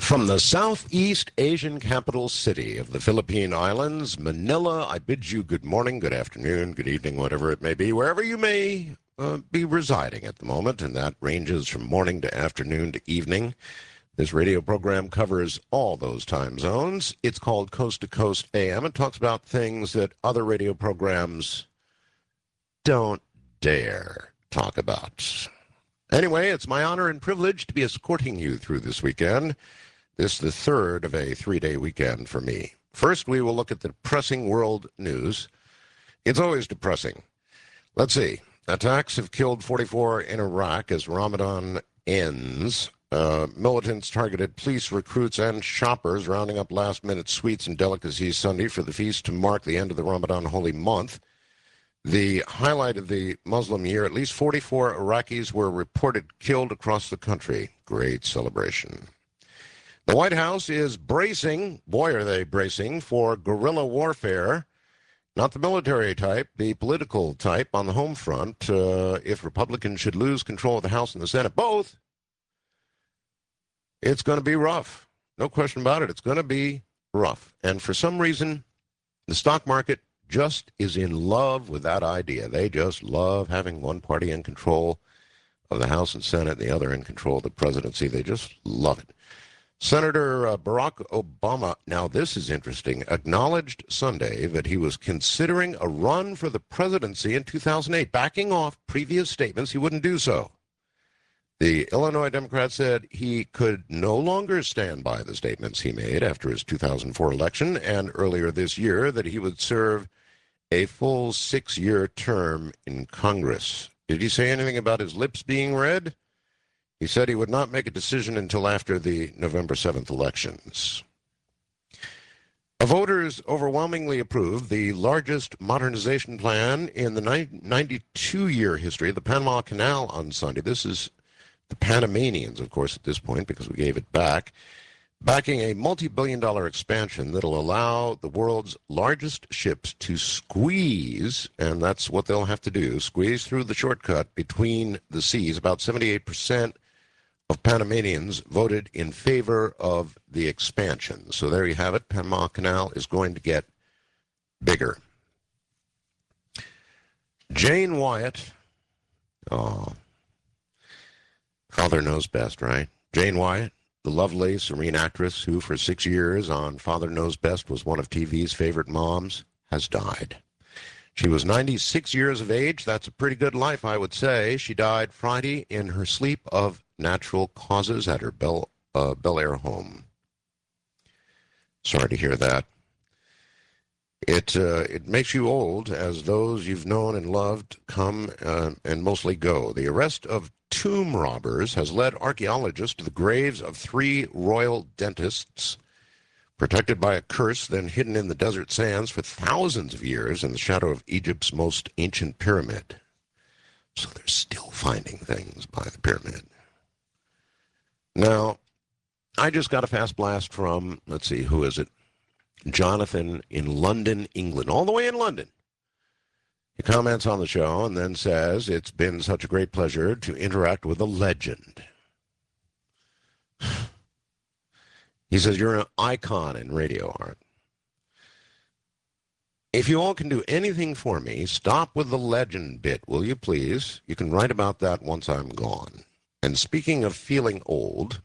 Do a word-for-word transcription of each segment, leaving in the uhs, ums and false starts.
From the Southeast Asian capital city of the Philippine Islands, Manila, I bid you good morning, good afternoon, good evening, whatever it may be, wherever you may uh, be residing at the moment, and that ranges from morning to afternoon to evening. This radio program covers all those time zones. It's called Coast to Coast A M. It talks about things that other radio programs don't dare talk about. Anyway, it's my honor and privilege to be escorting you through this weekend. This is the third of a three-day weekend for me. First, we will look at the depressing world news. It's always depressing. Let's see. Attacks have killed forty-four in Iraq as Ramadan ends. Uh, militants targeted police recruits and shoppers, rounding up last-minute sweets and delicacies Sunday for the feast to mark the end of the Ramadan holy month. The highlight of the Muslim year, at least forty-four Iraqis were reported killed across the country. Great celebration. The White House is bracing, boy are they bracing, for guerrilla warfare. Not the military type, the political type on the home front. Uh, if Republicans should lose control of the House and the Senate, both, it's going to be rough. No question about it. It's going to be rough. And for some reason, the stock market just is in love with that idea. They just love having one party in control of the House and Senate, the other in control of the presidency. They just love it. Senator uh, Barack Obama, now this is interesting, acknowledged Sunday that he was considering a run for the presidency in two thousand eight, backing off previous statements he wouldn't do so. The Illinois Democrat said he could no longer stand by the statements he made after his two thousand four election and earlier this year that he would serve a full six-year term in Congress. Did he say anything about his lips being red? He said he would not make a decision until after the November seventh elections. Voters overwhelmingly approved the largest modernization plan in the ninety-two-year history of the Panama Canal on Sunday. This is the Panamanians, of course, at this point, because we gave it back, backing a multi-billion dollar expansion that'll allow the world's largest ships to squeeze, and that's what they'll have to do, squeeze through the shortcut between the seas. About seventy-eight percent of Panamanians voted in favor of the expansion. So there you have it. Panama Canal is going to get bigger. Jane Wyatt, oh, Father knows best, right? Jane Wyatt, the lovely, serene actress who for six years on Father Knows Best was one of T V's favorite moms, has died. She was ninety-six years of age. That's a pretty good life, I would say. She died Friday in her sleep of natural causes at her Bel, uh, Bel Air home. Sorry to hear that. It uh, it makes you old as those you've known and loved come uh, and mostly go. The arrest of tomb robbers has led archaeologists to the graves of three royal dentists, protected by a curse then hidden in the desert sands for thousands of years in the shadow of Egypt's most ancient pyramid. So they're still finding things by the pyramid. Now, I just got a fast blast from, let's see, who is it? Jonathan in London, England, all the way in London. He comments on the show and then says, it's been such a great pleasure to interact with a legend. He says, you're an icon in radio art. If you all can do anything for me, stop with the legend bit, will you please? You can write about that once I'm gone. And speaking of feeling old,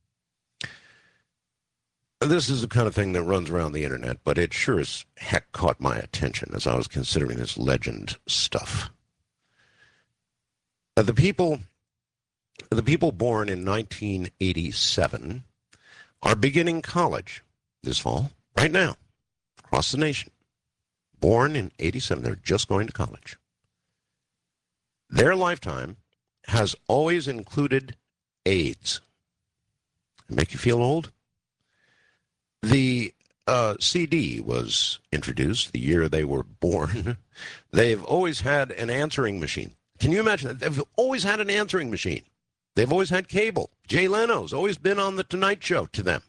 this is the kind of thing that runs around the internet, but it sure as heck caught my attention as I was considering this legend stuff. Uh, the people, the people born in nineteen eighty-seven are beginning college this fall, right now, across the nation. Born in eighty-seven, they're just going to college. Their lifetime has always included AIDS. Make you feel old? The uh, C D was introduced the year they were born. They've always had an answering machine. Can you imagine that? They've always had an answering machine. They've always had cable. Jay Leno's always been on the Tonight Show to them.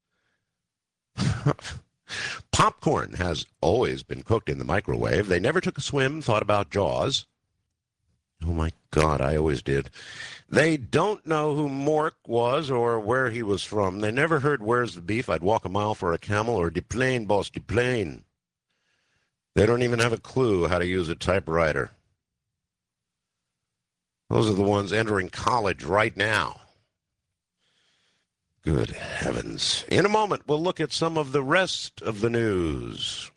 Popcorn has always been cooked in the microwave. They never took a swim, thought about Jaws. Oh, my God, I always did. They don't know who Mork was or where he was from. They never heard Where's the Beef, I'd Walk a Mile for a Camel, or De Plane, Boss, De Plane. They don't even have a clue how to use a typewriter. Those are the ones entering college right now. Good heavens. In a moment, we'll look at some of the rest of the news.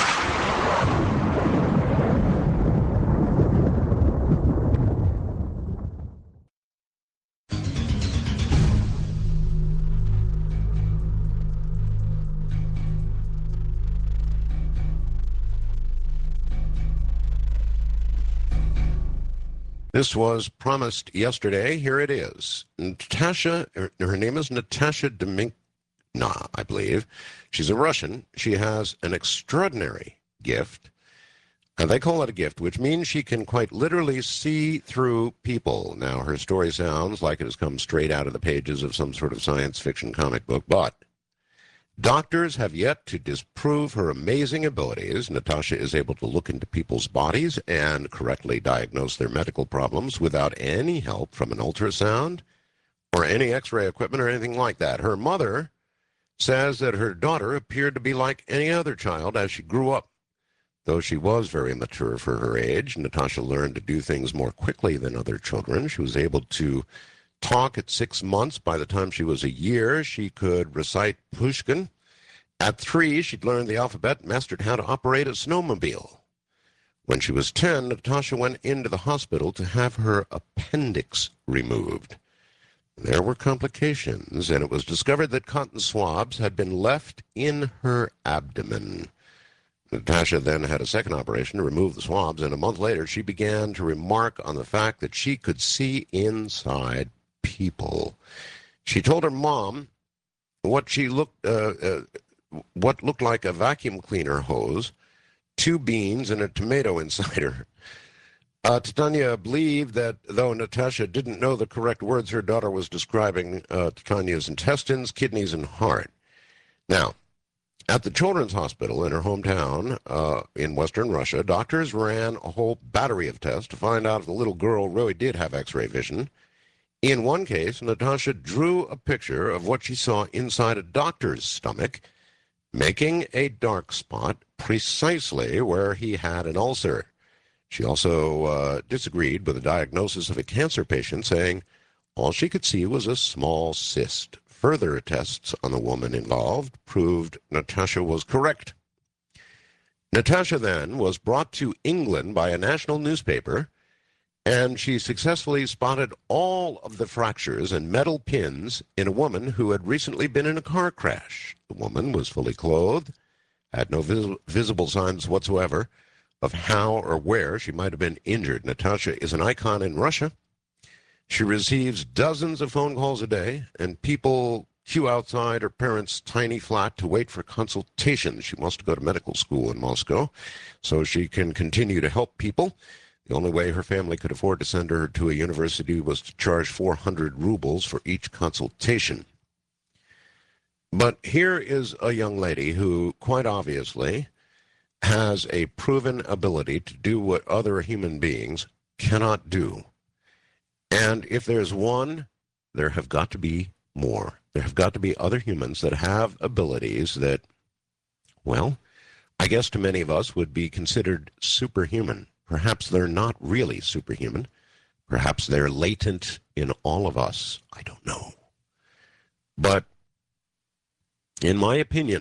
This was promised yesterday. Here it is. Natasha, her, her name is Natasha Demink. Nah, I believe. She's a Russian. She has an extraordinary gift. And they call it a gift, which means she can quite literally see through people. Now, her story sounds like it has come straight out of the pages of some sort of science fiction comic book, but doctors have yet to disprove her amazing abilities. Natasha is able to look into people's bodies and correctly diagnose their medical problems without any help from an ultrasound or any x-ray equipment or anything like that. Her mother says that her daughter appeared to be like any other child as she grew up. Though she was very mature for her age, Natasha learned to do things more quickly than other children. She was able to talk at six months. By the time she was a year, she could recite Pushkin. At three, she'd learned the alphabet and mastered how to operate a snowmobile. When she was ten, Natasha went into the hospital to have her appendix removed. There were complications, and it was discovered that cotton swabs had been left in her abdomen. Natasha then had a second operation to remove the swabs, and a month later she began to remark on the fact that she could see inside people. She told her mom what she looked, uh, uh, what looked like a vacuum cleaner hose, two beans, and a tomato inside her. Uh, Titania believed that though Natasha didn't know the correct words, her daughter was describing uh, Titania's intestines, kidneys, and heart. Now, at the Children's Hospital in her hometown uh, in western Russia, doctors ran a whole battery of tests to find out if the little girl really did have X-ray vision. In one case, Natasha drew a picture of what she saw inside a doctor's stomach, making a dark spot precisely where he had an ulcer. She also uh, disagreed with the diagnosis of a cancer patient, saying all she could see was a small cyst. Further tests on the woman involved proved Natasha was correct. Natasha then was brought to England by a national newspaper, and she successfully spotted all of the fractures and metal pins in a woman who had recently been in a car crash. The woman was fully clothed, had no vis- visible signs whatsoever of how or where she might have been injured. Natasha is an icon in Russia. She receives dozens of phone calls a day, and people queue outside her parents' tiny flat to wait for consultation. She wants to go to medical school in Moscow so she can continue to help people. The only way her family could afford to send her to a university was to charge four hundred rubles for each consultation. But here is a young lady who, quite obviously, has a proven ability to do what other human beings cannot do. And if there's one, there have got to be more. There have got to be other humans that have abilities that, well, I guess to many of us would be considered superhuman. Perhaps they're not really superhuman. Perhaps they're latent in all of us. I don't know. But in my opinion,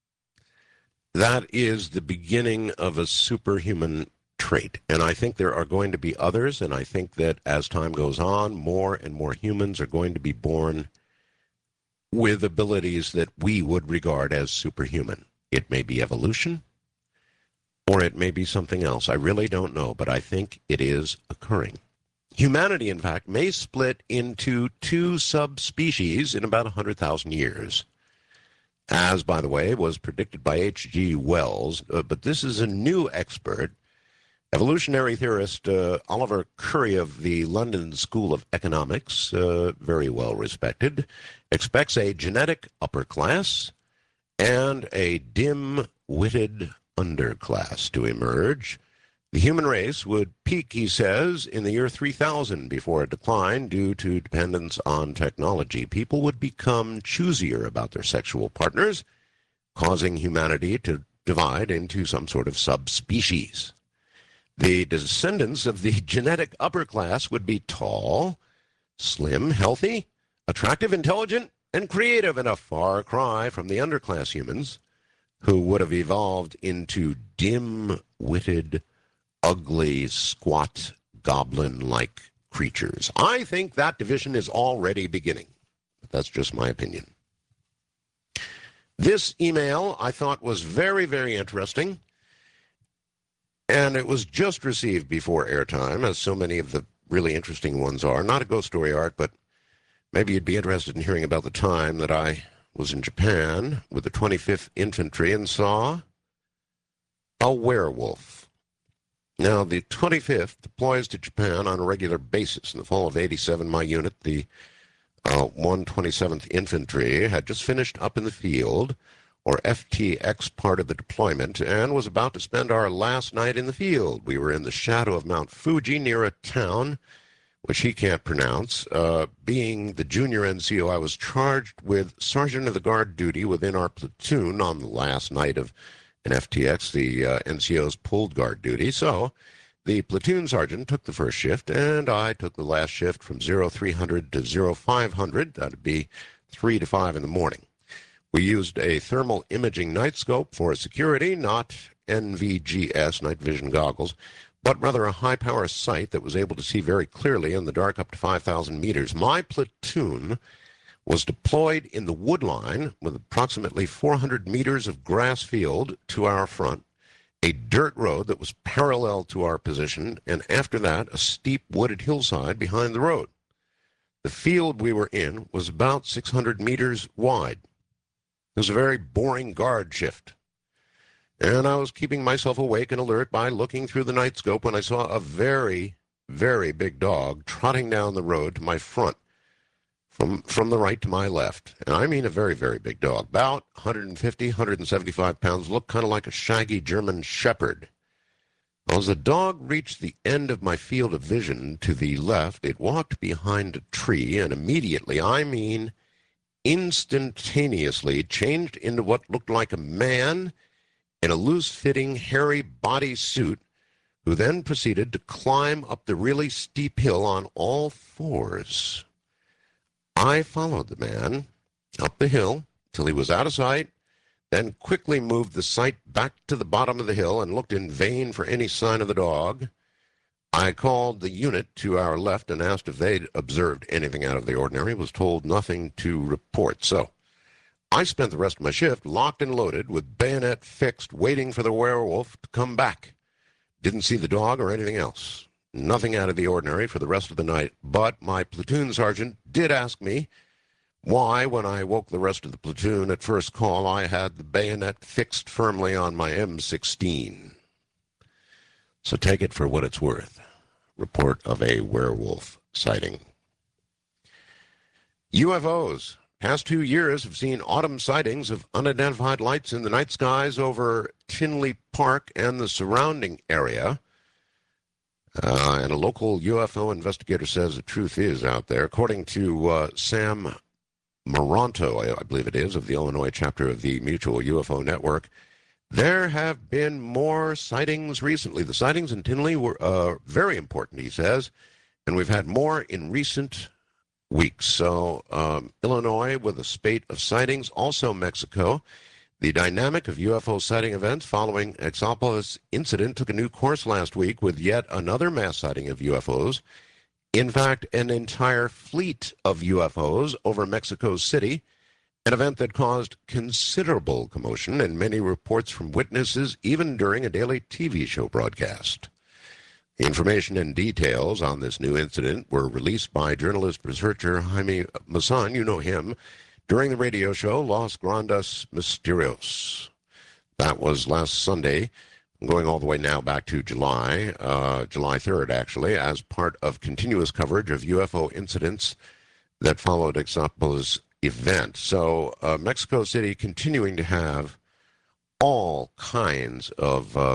that is the beginning of a superhuman trait. And I think there are going to be others, and I think that as time goes on, more and more humans are going to be born with abilities that we would regard as superhuman. It may be evolution, or it may be something else. I really don't know, but I think it is occurring. Humanity, in fact, may split into two subspecies in about one hundred thousand years. As, by the way, was predicted by H G Wells, uh, but this is a new expert. Evolutionary theorist uh, Oliver Curry of the London School of Economics, uh, very well respected, expects a genetic upper class and a dim-witted underclass to emerge The human race would peak, he says, in the year three thousand before a decline due to dependence on technology. People would become choosier about their sexual partners, causing humanity to divide into some sort of subspecies. The descendants of the genetic upper class would be tall, slim, healthy, attractive, intelligent, and creative, and a far cry from the underclass humans who would have evolved into dim-witted, ugly, squat, goblin-like creatures. I think that division is already beginning. But that's just my opinion. This email I thought was very, very interesting, and it was just received before airtime, as so many of the really interesting ones are. Not a ghost story, Art, but maybe you'd be interested in hearing about the time that I was in Japan with the twenty-fifth Infantry and saw a werewolf. Now, the twenty-fifth deploys to Japan on a regular basis. In the fall of eighty-seven, my unit, the uh, one hundred twenty-seventh Infantry, had just finished up in the field, or F T X part of the deployment, and was about to spend our last night in the field. We were in the shadow of Mount Fuji near a town which he can't pronounce. Uh, being the junior N C O, I was charged with Sergeant of the Guard duty within our platoon on the last night of an F T X, the uh, N C O's pulled guard duty. So the platoon sergeant took the first shift, and I took the last shift from zero three hundred to zero five hundred. That would be three to five in the morning. We used a thermal imaging night scope for security, not N V G S, night vision goggles, but rather a high-power sight that was able to see very clearly in the dark up to five thousand meters. My platoon was deployed in the wood line with approximately four hundred meters of grass field to our front, a dirt road that was parallel to our position, and after that, a steep wooded hillside behind the road. The field we were in was about six hundred meters wide. It was a very boring guard shift. And I was keeping myself awake and alert by looking through the night scope when I saw a very, very big dog trotting down the road to my front, from, from the right to my left. And I mean a very, very big dog, about one hundred fifty, one hundred seventy-five pounds, looked kind of like a shaggy German shepherd. As the dog reached the end of my field of vision to the left, it walked behind a tree and immediately, I mean instantaneously, changed into what looked like a man in a loose-fitting, hairy bodysuit, who then proceeded to climb up the really steep hill on all fours. I followed the man up the hill till he was out of sight, then quickly moved the sight back to the bottom of the hill and looked in vain for any sign of the dog. I called the unit to our left and asked if they'd observed anything out of the ordinary, was told nothing to report. So I spent the rest of my shift locked and loaded with bayonet fixed, waiting for the werewolf to come back. Didn't see the dog or anything else. Nothing out of the ordinary for the rest of the night. But my platoon sergeant did ask me why, when I woke the rest of the platoon at first call, I had the bayonet fixed firmly on my M sixteen. So take it for what it's worth. Report of a werewolf sighting. U F Os. Past two years have seen autumn sightings of unidentified lights in the night skies over Tinley Park and the surrounding area. Uh, and a local U F O investigator says the truth is out there. According to uh, Sam Moronto, I, I believe it is, of the Illinois chapter of the Mutual U F O Network, there have been more sightings recently. The sightings in Tinley were uh, very important, he says, and we've had more in recent weeks. So um, Illinois with a spate of sightings, also Mexico. The dynamic of U F O sighting events following Exopolis incident took a new course last week with yet another mass sighting of U F Os. In fact, an entire fleet of U F Os over Mexico City, an event that caused considerable commotion and many reports from witnesses even during a daily T V show broadcast. The information and details on this new incident were released by journalist researcher Jaime Maussan, you know him, during the radio show Los Grandes Misterios. That was last Sunday, going all the way now back to July, uh, July third, actually, as part of continuous coverage of U F O incidents that followed Exopolis event. So uh, Mexico City continuing to have all kinds of um,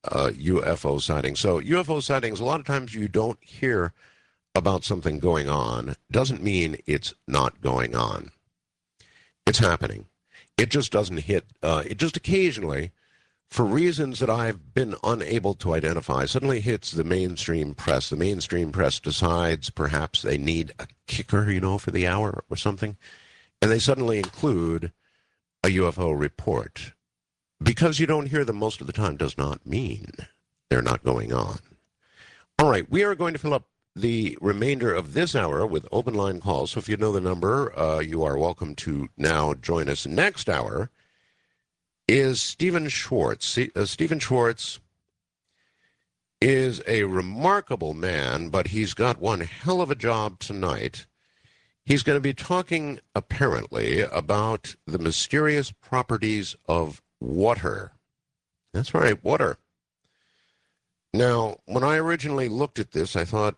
uh, U F O sightings. So U F O sightings, a lot of times you don't hear about something going on. Doesn't mean it's not going on. It's happening. It just doesn't hit, uh, it just occasionally, for reasons that I've been unable to identify, suddenly hits the mainstream press. The mainstream press decides perhaps they need a kicker, you know, for the hour or something, and they suddenly include a U F O report. Because you don't hear them most of the time does not mean they're not going on. All right, we are going to fill up the remainder of this hour with open line calls. So if you know the number, uh, you are welcome to now join us. Next hour is Stephen Schwartz. See, uh, Stephen Schwartz is a remarkable man, but he's got one hell of a job tonight. He's going to be talking, apparently, about the mysterious properties of water. That's right, water. Now, when I originally looked at this, I thought,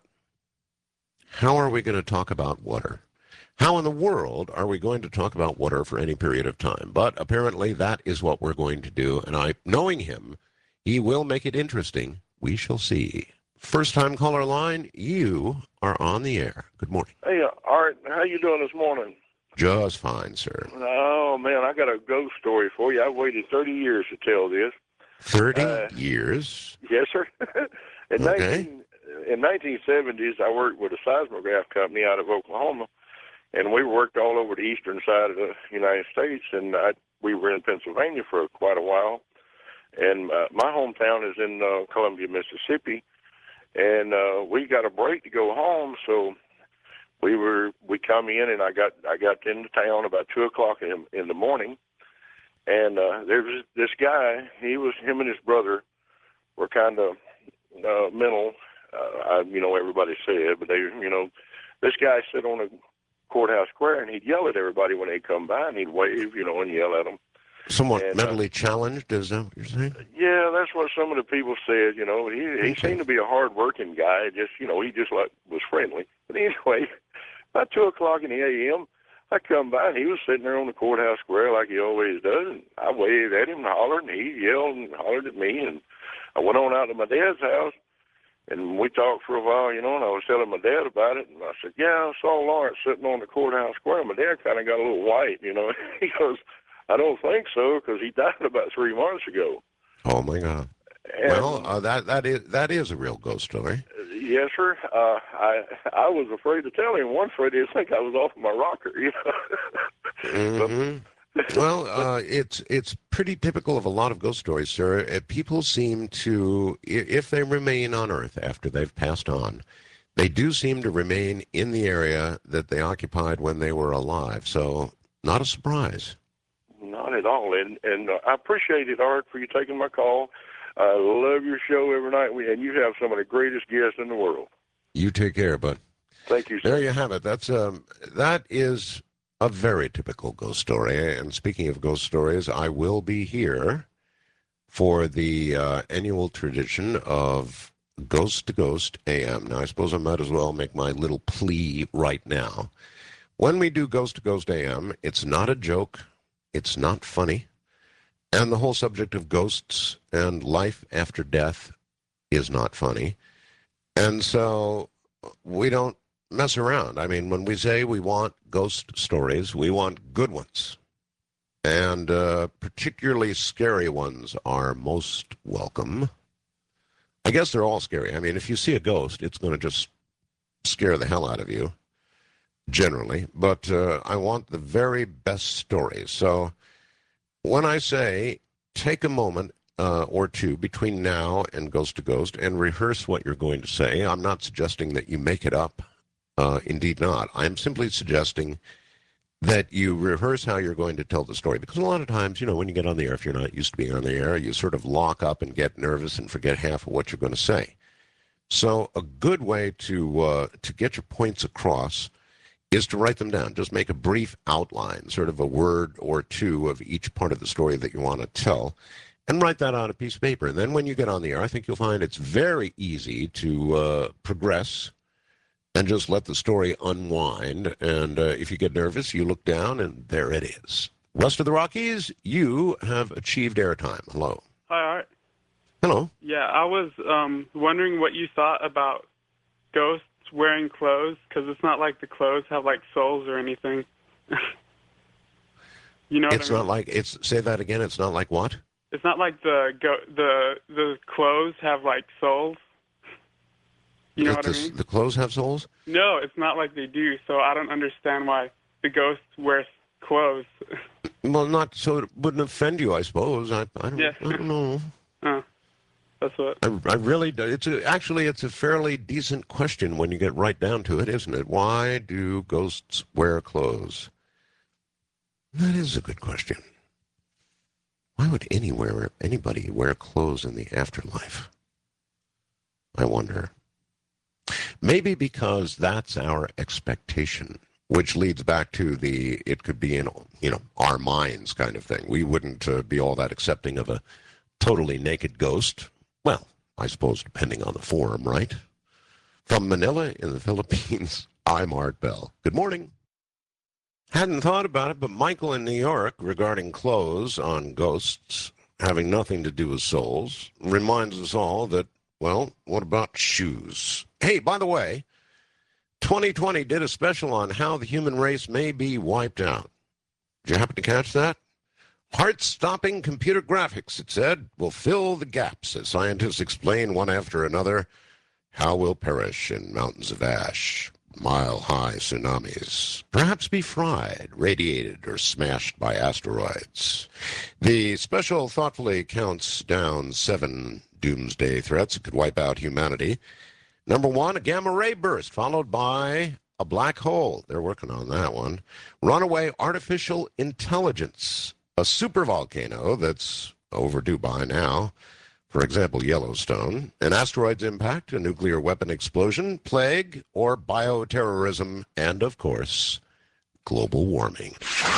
how are we going to talk about water? How in the world are we going to talk about water for any period of time? But apparently that is what we're going to do, and I, knowing him, he will make it interesting. We shall see. First time caller line, you are on the air. Good morning. Hey, uh, Art, how you doing this morning? Just fine, sir. Oh, man, I got a ghost story for you. I've waited thirty years to tell this. thirty uh, years? Yes, sir. in, Okay. nineteen, in nineteen seventies, I worked with a seismograph company out of Oklahoma, and we worked all over the eastern side of the United States, and I, we were in Pennsylvania for quite a while. And uh, my hometown is in uh, Columbia, Mississippi, and uh, we got a break to go home, so we were we come in, and I got I got into town about two o'clock in in the morning, and uh, there was this guy. He was him and his brother were kind of uh, mental. Uh, I, you know, everybody said, but they, you know, this guy sit on a courthouse square, and he'd yell at everybody when they come by, and he'd wave, you know, and yell at them. Somewhat and, mentally uh, challenged, is that what you're saying? Yeah, that's what some of the people said. You know, he he Okay. seemed to be a hard-working guy. Just you know, he just like was friendly. But anyway, about two o'clock in the a m, I come by, and he was sitting there on the courthouse square like he always does. And I waved at him and hollered, and he yelled and hollered at me. And I went on out to my dad's house, and we talked for a while, you know, and I was telling my dad about it. And I said, yeah, I saw Lawrence sitting on the courthouse square. My dad kind of got a little white, you know. He goes, I don't think so, because he died about three months ago. Oh, my God. And, Well, uh, that that is that is a real ghost story. yes, sir. Uh, I I was afraid to tell him. One afraid he'd think I was off my rocker, you know. hmm Well, uh, it's it's pretty typical of a lot of ghost stories, sir. Uh, people seem to, i- if they remain on Earth after they've passed on, they do seem to remain in the area that they occupied when they were alive. So, not a surprise. Not at all. And and uh, I appreciate it, Art, for you taking my call. I love your show every night, we, and you have some of the greatest guests in the world. You take care, bud. Thank you, sir. There you have it. That's um, that is a very typical ghost story. And speaking of ghost stories, I will be here for the uh, annual tradition of Ghost to Ghost A M. Now, I suppose I might as well make my little plea right now. When we do Ghost to Ghost A M, it's not a joke. It's not funny. And the whole subject of ghosts and life after death is not funny. And so we don't mess around. I mean, when we say we want ghost stories, we want good ones. And uh, particularly scary ones are most welcome. I guess they're all scary. I mean, if you see a ghost, it's going to just scare the hell out of you, generally. But uh, I want the very best stories. So when I say take a moment uh, or two between now and Ghost to Ghost and rehearse what you're going to say, I'm not suggesting that you make it up. Uh, indeed not. I'm simply suggesting that you rehearse how you're going to tell the story. Because a lot of times, you know, when you get on the air, if you're not used to being on the air, you sort of lock up and get nervous and forget half of what you're going to say. So a good way to uh, to get your points across is to write them down. Just make a brief outline, sort of a word or two of each part of the story that you want to tell, and write that on a piece of paper. And then when you get on the air, I think you'll find it's very easy to uh, progress and just let the story unwind. And uh, if you get nervous, you look down, and there it is. West of the Rockies, you have achieved airtime. Hello. Hi, Art. Hello. Yeah, I was um, wondering what you thought about ghosts wearing clothes, because it's not like the clothes have like souls or anything. You know what It's I not mean? like it's. Say that again. It's not like what? It's not like the go the the clothes have like souls. You know That what I the mean? the clothes have souls? No, it's not like they do. So I don't understand why the ghosts wear clothes. Well, not so it wouldn't offend you, I suppose. I I don't Yeah. I don't know. Oh, that's what. I, I really do. It's a, actually it's a fairly decent question when you get right down to it, isn't it? Why do ghosts wear clothes? That is a good question. Why would anywhere anybody wear clothes in the afterlife? I wonder. Maybe because that's our expectation, which leads back to the it could be in you know our minds kind of thing. We wouldn't uh, be all that accepting of a totally naked ghost. Well, I suppose depending on the form, right? From Manila in the Philippines, I'm Art Bell. Good morning. Hadn't thought about it, but Michael in New York regarding clothes on ghosts having nothing to do with souls reminds us all that, well, what about shoes? Hey, by the way, twenty twenty did a special on how the human race may be wiped out. Did you happen to catch that? Heart-stopping computer graphics, it said, will fill the gaps as scientists explain one after another how we'll perish in mountains of ash, mile-high tsunamis, perhaps be fried, radiated, or smashed by asteroids. The special thoughtfully counts down seven doomsday threats that could wipe out humanity. Number one, a gamma ray burst, followed by a black hole. They're working on that one. Runaway artificial intelligence, a supervolcano that's overdue by now. For example, Yellowstone, an asteroid's impact, a nuclear weapon explosion, plague, or bioterrorism, and, of course, global warming.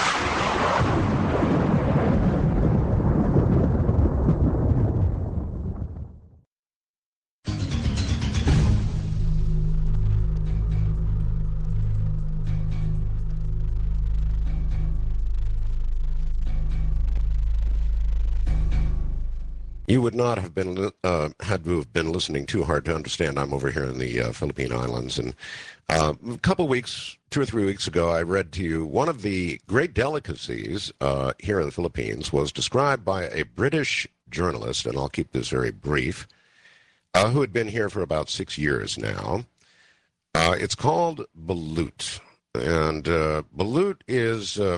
You would not have been uh, had to have been listening too hard to understand. I'm over here in the uh, Philippine Islands, and uh, a couple weeks, two or three weeks ago, I read to you one of the great delicacies uh, here in the Philippines was described by a British journalist, and I'll keep this very brief, uh, who had been here for about six years now. Uh, it's called balut, and uh, balut is uh,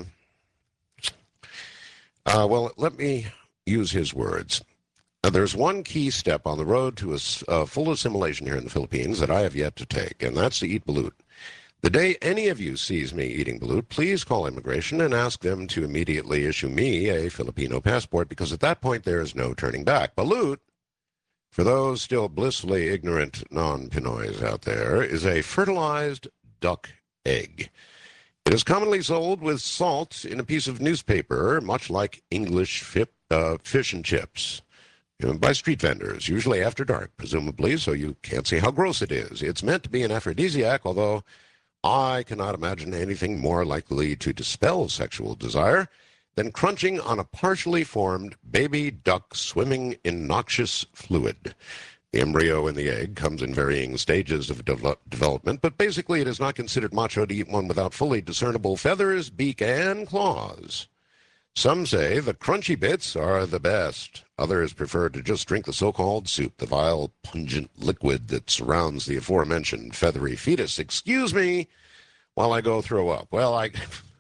uh, well. Let me use his words. Now, there's one key step on the road to a uh, full assimilation here in the Philippines that I have yet to take, and that's to eat balut. The day any of you sees me eating balut, please call immigration and ask them to immediately issue me a Filipino passport, because at that point there is no turning back. Balut, for those still blissfully ignorant non-Pinoys out there, is a fertilized duck egg. It is commonly sold with salt in a piece of newspaper, much like English fip, uh, fish and chips. You know, by street vendors, usually after dark, presumably, so you can't see how gross it is. It's meant to be an aphrodisiac, although I cannot imagine anything more likely to dispel sexual desire than crunching on a partially formed baby duck swimming in noxious fluid. The embryo in the egg comes in varying stages of de- development, but basically it is not considered macho to eat one without fully discernible feathers, beak, and claws. Some say the crunchy bits are the best. Others prefer to just drink the so-called soup, the vile, pungent liquid that surrounds the aforementioned feathery fetus. Excuse me while I go throw up. Well, I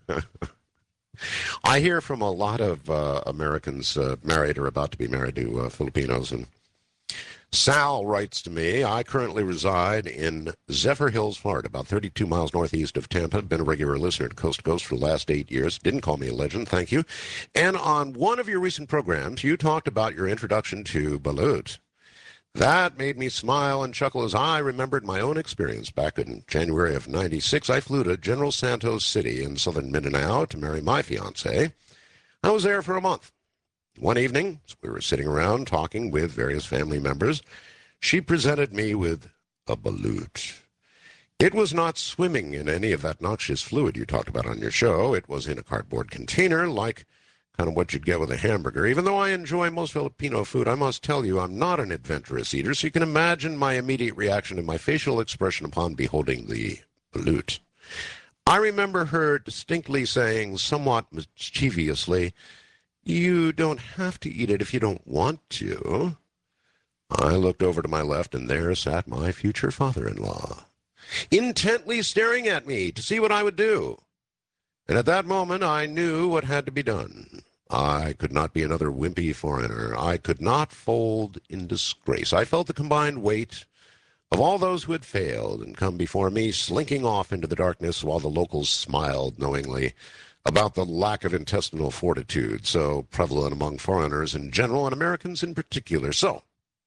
I hear from a lot of uh, Americans uh, married or about to be married to uh, Filipinos, and Sal writes to me, I currently reside in Zephyr Hills, Florida, about thirty-two miles northeast of Tampa. Been a regular listener to Coast to Coast for the last eight years. Didn't call me a legend, thank you. And on one of your recent programs, you talked about your introduction to balut. That made me smile and chuckle as I remembered my own experience. Back in January of ninety-six, I flew to General Santos City in southern Mindanao to marry my fiancée. I was there for a month. One evening, as we were sitting around talking with various family members, she presented me with a balut. It was not swimming in any of that noxious fluid you talked about on your show. It was in a cardboard container like kind of what you'd get with a hamburger. Even though I enjoy most Filipino food, I must tell you I'm not an adventurous eater, so you can imagine my immediate reaction and my facial expression upon beholding the balut. I remember her distinctly saying, somewhat mischievously, "You don't have to eat it if you don't want to." I looked over to my left, and there sat my future father-in-law, intently staring at me to see what I would do. And at that moment, I knew what had to be done. I could not be another wimpy foreigner. I could not fold in disgrace. I felt the combined weight of all those who had failed and come before me, slinking off into the darkness while the locals smiled knowingly about the lack of intestinal fortitude so prevalent among foreigners in general and Americans in particular. So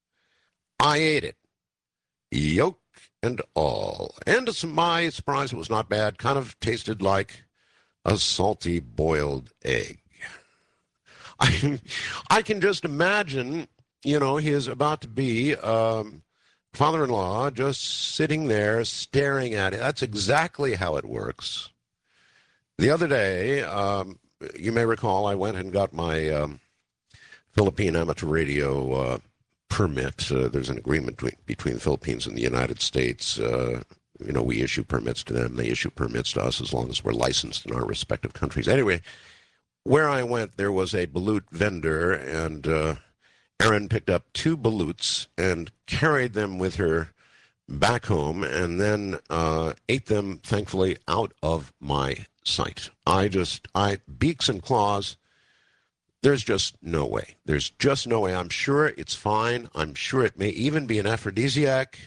I ate it, yolk and all. And to my surprise, it was not bad. Kind of tasted like a salty boiled egg. I, I can just imagine, you know, his about to be um, father-in-law just sitting there staring at it. That's exactly how it works. The other day, um, you may recall, I went and got my um, Philippine amateur radio uh, permit. Uh, there's an agreement between, between the Philippines and the United States. Uh, you know, we issue permits to them. They issue permits to us as long as we're licensed in our respective countries. Anyway, where I went, there was a balut vendor, and uh, Erin picked up two balutes and carried them with her back home, and then uh, ate them, thankfully, out of my sight. I just, I, beaks and claws, there's just no way. There's just no way. I'm sure it's fine. I'm sure it may even be an aphrodisiac.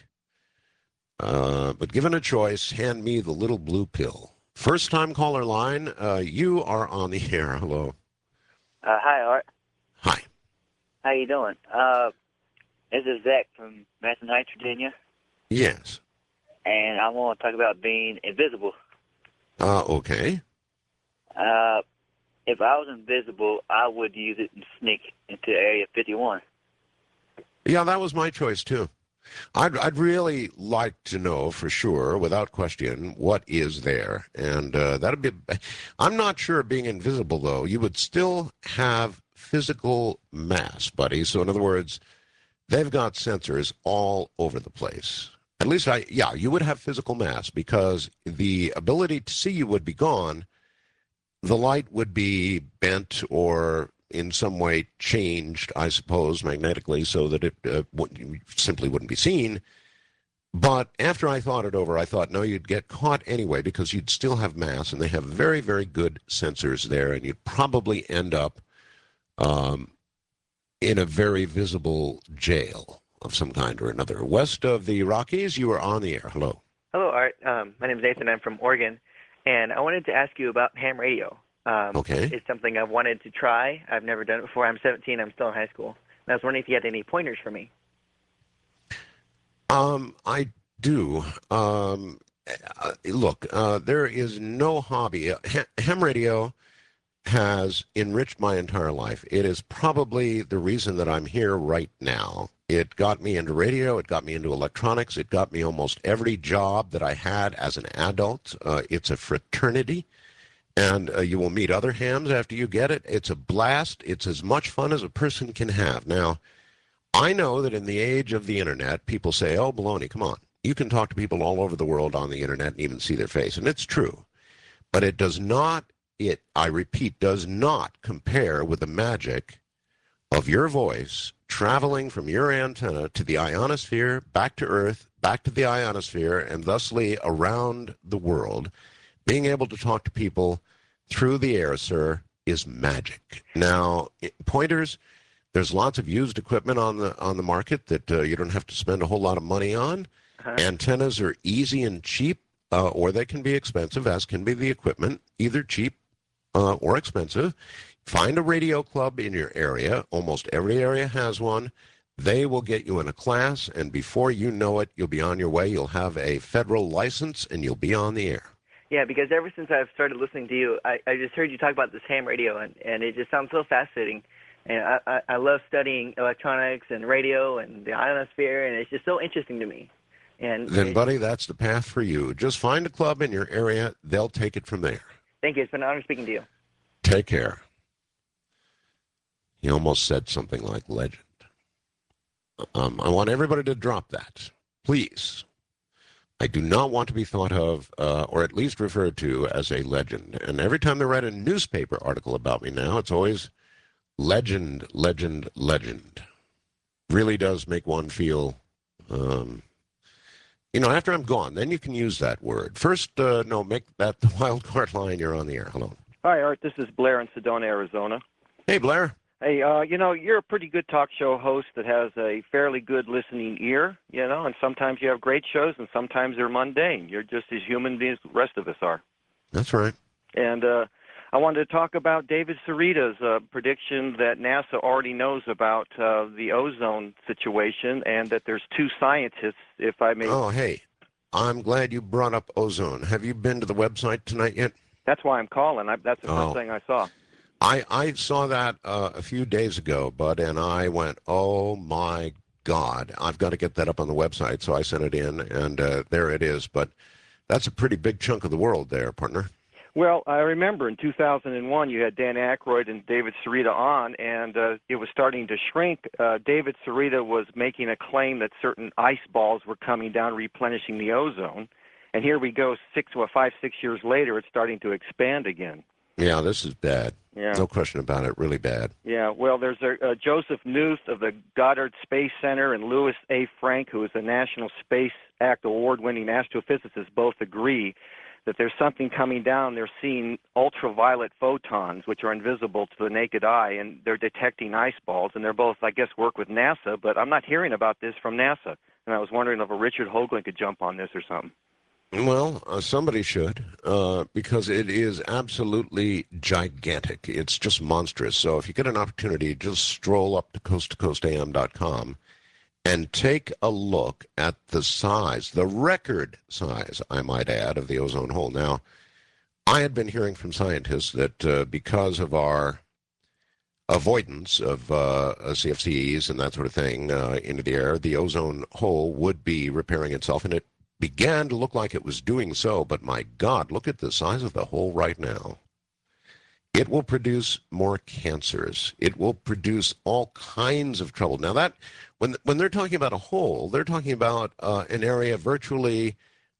Uh, but given a choice, hand me the little blue pill. First time caller line, uh, you are on the air. Hello. Uh, hi, Art. Hi. How you doing? Uh, this is Zach from Madison Heights, Virginia, Yes. and I want to talk about being invisible. Uh, okay. Uh, if I was invisible, I would use it and sneak into Area fifty-one. Yeah, that was my choice, too. I'd, I'd really like to know for sure, without question, what is there. And uh, that'd be, I'm not sure being invisible, though. You would still have physical mass, buddy. So in other words, they've got sensors all over the place. At least I, yeah, you would have physical mass because the ability to see you would be gone. The light would be bent or in some way changed, I suppose, magnetically, so that it uh, would, simply wouldn't be seen. But after I thought it over, I thought, no, you'd get caught anyway because you'd still have mass, and they have very, very good sensors there, and you'd probably end up um, in a very visible jail of some kind or another. West of the Rockies, you are on the air. Hello. Hello, Art. Um, my name is Nathan. I'm from Oregon, and I wanted to ask you about ham radio. Um, Okay. It's something I've wanted to try. I've never done it before. I'm seventeen. I'm still in high school. And I was wondering if you had any pointers for me. Um, I do. Um, uh, look, uh, there is no hobby. Uh, ha- ham radio has enriched my entire life. It is probably the reason that I'm here right now. It got me into radio. It got me into electronics. It got me almost every job that I had as an adult. Uh, it's a fraternity. And uh, you will meet other hams after you get it. It's a blast. It's as much fun as a person can have. Now, I know that in the age of the internet, people say, oh, baloney, come on. You can talk to people all over the world on the internet and even see their face. And it's true. But it does not, it, I repeat, does not compare with the magic of your voice traveling from your antenna to the ionosphere, back to Earth, back to the ionosphere, and thusly around the world. Being able to talk to people through the air, sir, is magic. Now, pointers, there's lots of used equipment on the on the market that uh, you don't have to spend a whole lot of money on. Uh-huh. Antennas are easy and cheap, uh, or they can be expensive, as can be the equipment, either cheap uh, or expensive. Find a radio club in your area. Almost every area has one. They will get you in a class, and before you know it, you'll be on your way. You'll have a federal license, and you'll be on the air. Yeah, because ever since I've started listening to you, I, I just heard you talk about this ham radio, and, and it just sounds so fascinating. And I, I, I love studying electronics and radio and the ionosphere, and it's just so interesting to me. And Then, it, buddy, that's the path for you. Just find a club in your area. They'll take it from there. Thank you. It's been an honor speaking to you. Take care. He almost said something like legend. Um, I want everybody to drop that, please. I do not want to be thought of, uh, or at least referred to, as a legend. And every time they write a newspaper article about me now, it's always legend, legend, legend. Really does make one feel, um, you know, after I'm gone, then you can use that word. First, uh, no, make that the wild card line. You're on the air. Hello. Hi, Art. This is Blair in Sedona, Arizona. Hey, Blair. Hey, uh, you know, you're a pretty good talk show host that has a fairly good listening ear, you know, and sometimes you have great shows and sometimes they're mundane. You're just as human beings as the rest of us are. That's right. And uh, I wanted to talk about David Sarita's uh, prediction that NASA already knows about uh, the ozone situation and that there's two scientists, if I may. Oh, hey, I'm glad you brought up ozone. Have you been to the website tonight yet? That's why I'm calling. I, that's the first Oh. thing I saw. I, I saw that uh, a few days ago, Bud, and I went, oh, my God, I've got to get that up on the website. So I sent it in, and uh, there it is. But that's a pretty big chunk of the world there, partner. Well, I remember in two thousand one you had Dan Aykroyd and David Sarita on, and uh, it was starting to shrink. Uh, David Sarita was making a claim that certain ice balls were coming down, replenishing the ozone. And here we go, six, well, five, six years later, it's starting to expand again. Yeah, this is bad. Yeah. No question about it, really bad. Yeah, well, there's a, uh, Joseph Newth of the Goddard Space Center and Louis A. Frank, who is a National Space Act award-winning astrophysicist, both agree that there's something coming down. They're seeing ultraviolet photons, which are invisible to the naked eye, and they're detecting ice balls. And they're both, I guess, work with NASA, but I'm not hearing about this from NASA. And I was wondering if a Richard Hoagland could jump on this or something. Well, uh, somebody should, uh, because it is absolutely gigantic. It's just monstrous. So if you get an opportunity, just stroll up to coast to coast a m dot com and take a look at the size, the record size, I might add, of the ozone hole. Now, I had been hearing from scientists that uh, because of our avoidance of uh, C F Cs and that sort of thing uh, into the air, the ozone hole would be repairing itself, and it began to look like it was doing so, but my God, look at the size of the hole right now. It will produce more cancers. It will produce all kinds of trouble. Now that, when when they're talking about a hole, they're talking about uh, an area virtually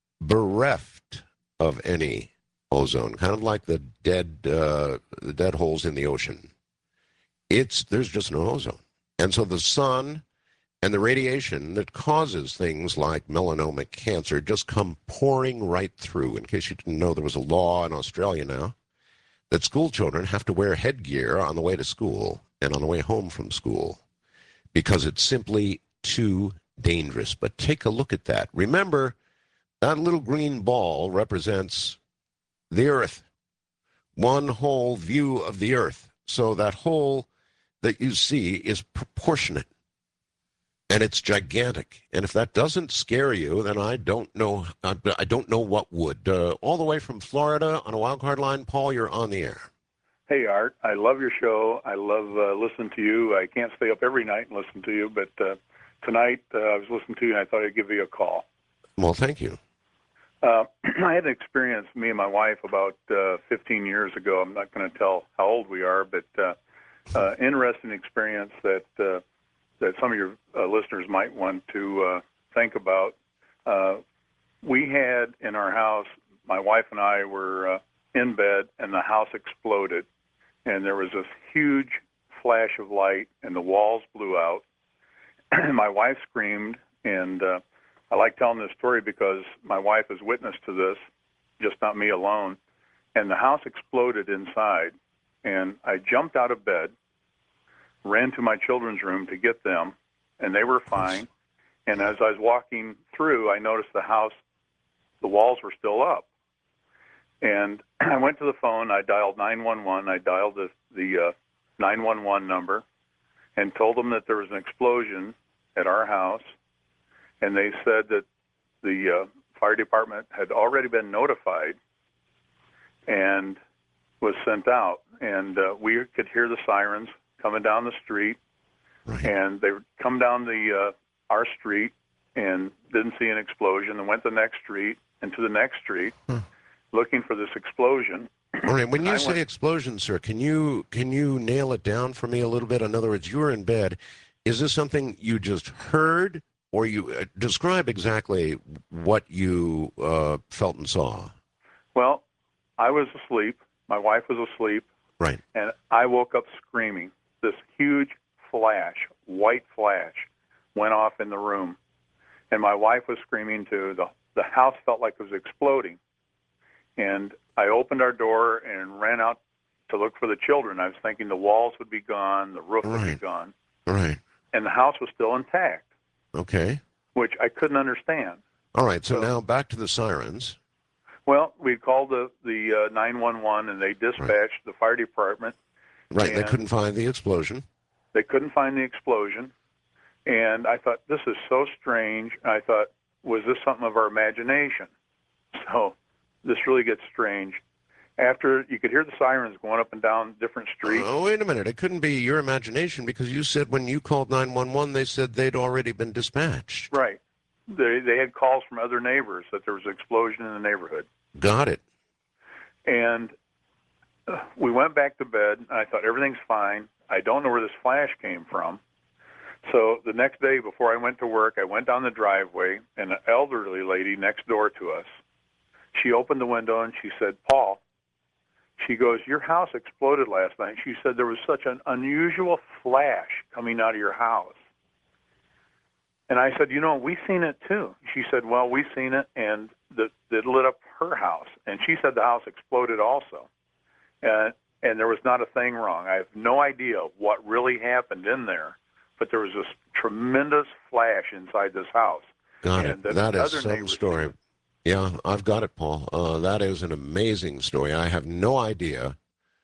bereft of any ozone, kind of like the dead uh, the dead holes in the ocean. It's there's just no ozone, and so the sun and the radiation that causes things like melanoma cancer just come pouring right through. In case you didn't know, there was a law in Australia now that school children have to wear headgear on the way to school and on the way home from school because it's simply too dangerous. But take a look at that. Remember, that little green ball represents the Earth, one whole view of the Earth. So that hole that you see is proportionate. And it's gigantic. And if that doesn't scare you, then I don't know. I, I don't know what would. Uh, all the way from Florida on a wild card line, Paul, you're on the air. Hey, Art. I love your show. I love uh, listening to you. I can't stay up every night and listen to you, but uh, tonight uh, I was listening to you, and I thought I'd give you a call. Well, thank you. Uh, I had an experience, me and my wife, about uh, fifteen years ago. I'm not going to tell how old we are, but uh, uh, interesting experience that uh, that some of your uh, listeners might want to uh, think about. Uh, we had in our house, my wife and I were uh, in bed, and the house exploded, and there was this huge flash of light, and the walls blew out. My wife screamed, and uh, I like telling this story because my wife is witness to this, just not me alone, and the house exploded inside, and I jumped out of bed, ran to my children's room to get them, and they were fine. And as I was walking through, I noticed the house, the walls were still up. And I went to the phone, I dialed nine one one, I dialed the, the uh, nine one one number and told them that there was an explosion at our house. And they said that the uh, fire department had already been notified and was sent out. And uh, we could hear the sirens coming down the street, Right. and they would come down the uh, our street and didn't see an explosion, and went the next street and to the next street, Hmm. looking for this explosion. All right. When you I say went- explosion, sir, can you can you nail it down for me a little bit? In other words, you were in bed. Is this something you just heard, or you uh, describe exactly what you uh, felt and saw? Well, I was asleep. My wife was asleep. Right. And I woke up screaming. This huge flash, white flash, went off in the room. And my wife was screaming too. The, the house felt like it was exploding. And I opened our door and ran out to look for the children. I was thinking the walls would be gone, the roof would be Right. gone. Right. And the house was still intact, Okay. which I couldn't understand. All right. So So- now back to the sirens. Well, we called the, the uh, nine one one, and they dispatched the fire department. Right. They And- couldn't find the explosion. They couldn't find the explosion. And I thought, this is so strange. I thought, was this something of our imagination? So this really gets strange. After you could hear the sirens going up and down different streets. Oh, wait a minute. It couldn't be your imagination because you said when you called nine one one, they said they'd already been dispatched. Right. They, they had calls from other neighbors that there was an explosion in the neighborhood. Got it. And uh, we went back to bed, and I thought, everything's fine. I don't know where this flash came from. So the next day before I went to work, I went down the driveway, and an elderly lady next door to us, she opened the window and she said, Paul, she goes, your house exploded last night. She said there was such an unusual flash coming out of your house. And I said, you know, we've seen it too. She said, well, we've seen it, and the, it lit up her house. And she said the house exploded also. And, and there was not a thing wrong. I have no idea what really happened in there, but there was this tremendous flash inside this house. Got And it. the That is other some neighbors- story. Yeah, I've got it, Paul. Uh, that is an amazing story. I have no idea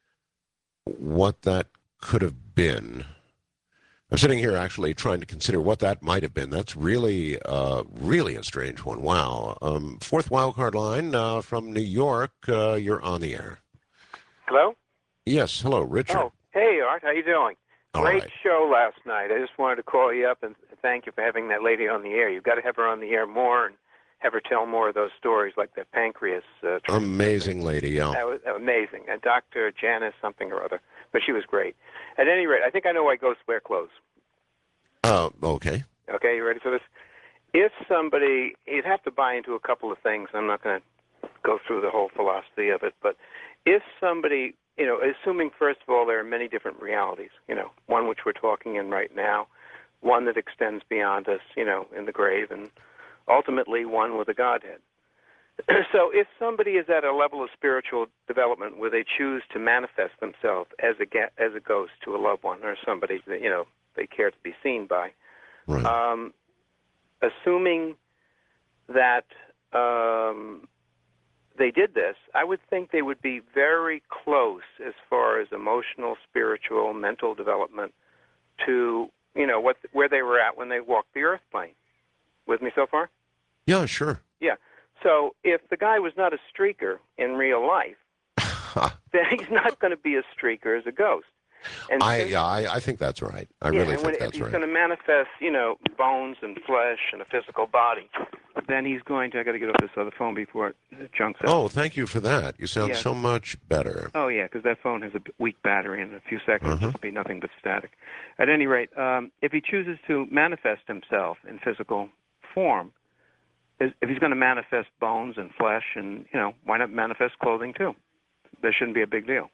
what that could have been. I'm sitting here actually trying to consider what that might have been. That's really, uh, really a strange one. Wow. Um, fourth wildcard line uh, from New York. Uh, you're on the air. Hello? Yes. Hello, Richard. Oh, hey, Art. How you doing? All Great right. show last night. I just wanted to call you up and thank you for having that lady on the air. You've got to have her on the air more and have her tell more of those stories like the pancreas. Uh, Amazing lady, yeah. That was amazing. And Doctor Janice something or other. But she was great. At any rate, I think I know why ghosts wear clothes. Uh, okay. Okay, you ready for this? If somebody, you'd have to buy into a couple of things. I'm not going to go through the whole philosophy of it, but if somebody, you know, assuming first of all there are many different realities, you know, one which we're talking in right now, one that extends beyond us, you know, in the grave, and ultimately one with a Godhead. So if somebody is at a level of spiritual development where they choose to manifest themselves as a ga- as a ghost to a loved one or somebody that, you know, they care to be seen by, Right. um, assuming that um, they did this, I would think they would be very close as far as emotional, spiritual, mental development to, you know, what where they were at when they walked the earth plane. With me so far? Yeah, sure. Yeah. So if the guy was not a streaker in real life, then he's not going to be a streaker as a ghost. And I since- yeah, I, I think that's right. I yeah, really and when, think if that's he's right. going to manifest, you know, bones and flesh and a physical body, then he's going to. I got to get off this other phone before it junks out. Oh, thank you for that. You sound Yeah. so much better. Oh yeah, because that phone has a b- weak battery, and in a few seconds Uh-huh. it'll be nothing but static. At any rate, um, if he chooses to manifest himself in physical form, is- if he's going to manifest bones and flesh, and you know, why not manifest clothing too? There shouldn't be a big deal.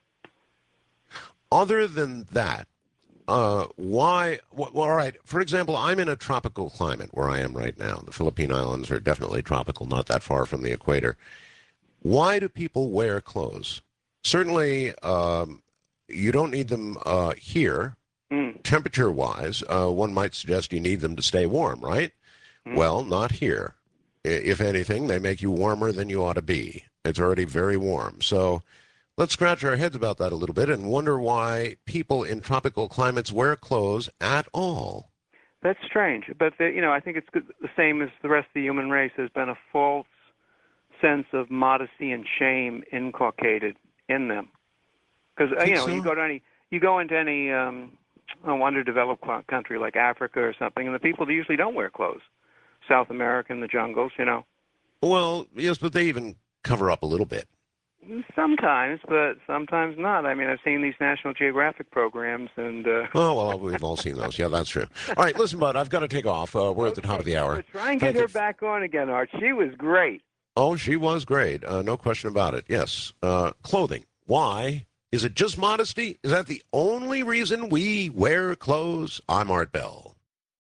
Other than that, uh, why? Well, all right. For example, I'm in a tropical climate where I am right now. The Philippine Islands are definitely tropical, not that far from the equator. Why do people wear clothes? Certainly, um, you don't need them uh, here, Mm. temperature-wise. Uh, one might suggest you need them to stay warm, right? Mm. Well, not here. I- If anything, they make you warmer than you ought to be. It's already very warm. So let's scratch our heads about that a little bit and wonder why people in tropical climates wear clothes at all. That's strange, but the, you know, I think it's good, the same as the rest of the human race. There's been a false sense of modesty and shame inculcated in them, because uh, you Think know, so? you go to any, you go into any um, oh, underdeveloped co- country like Africa or something, and the people usually don't wear clothes. South America in the jungles, you know. Well, yes, but they even cover up a little bit. Sometimes, but sometimes not. I mean, I've seen these National Geographic programs, and uh... oh well, we've all seen those. Yeah, that's true. All right, listen, bud, I've got to take off. Uh, we're okay. At the top of the hour. Well, try and get Thank her you. back on again, Art. She was great. Oh, she was great. Uh, no question about it. Yes. Uh, clothing. Why? Is it just modesty? Is that the only reason we wear clothes? I'm Art Bell.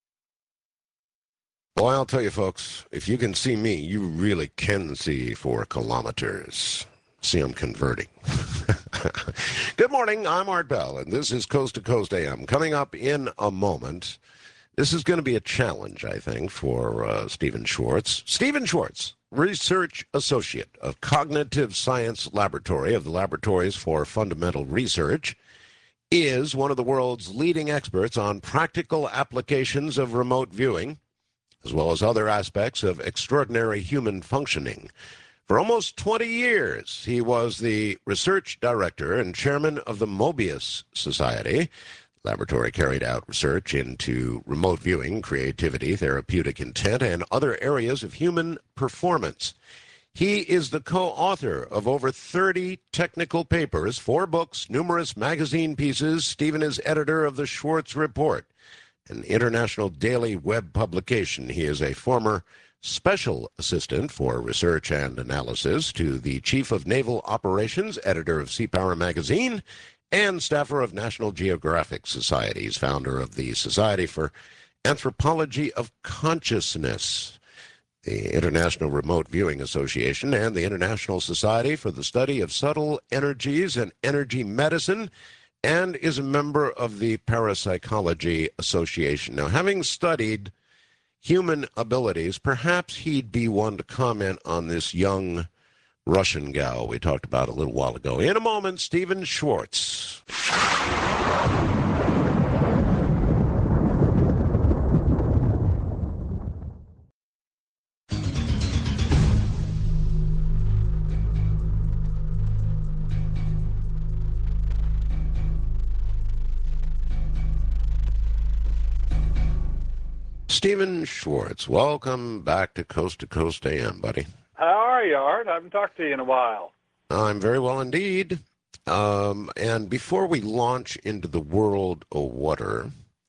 Boy, I'll tell you, folks, if you can see me, you really can see for kilometers. See, I'm converting. Good morning. I'm Art Bell, and this is Coast to Coast A M. Coming up in a moment, this is going to be a challenge, I think, for uh, Stephen Schwartz. Stephen Schwartz, Research Associate of Cognitive Science Laboratory of the Laboratories for Fundamental Research, is one of the world's leading experts on practical applications of remote viewing, as well as other aspects of extraordinary human functioning. For almost twenty years, he was the research director and chairman of the Mobius Society. The laboratory carried out research into remote viewing, creativity, therapeutic intent, and other areas of human performance. He is the co-author of over thirty technical papers, four books, numerous magazine pieces. Stephen is editor of the Schwartz Report, an international daily web publication. He is a former Special Assistant for Research and Analysis to the Chief of Naval Operations, editor of Sea Power magazine, and staffer of National Geographic Society. He's founder of the Society for Anthropology of Consciousness, the International Remote Viewing Association, and the International Society for the Study of Subtle Energies and Energy Medicine, and is a member of the Parapsychology Association. Now, having studied human abilities, perhaps he'd be one to comment on this young Russian gal we talked about a little while ago. In a moment, Stephen Schwartz. Stephen Schwartz, welcome back to Coast to Coast A M, buddy. How are you, Art? I haven't talked to you in a while. I'm very well indeed. Um, and before we launch into the world of water,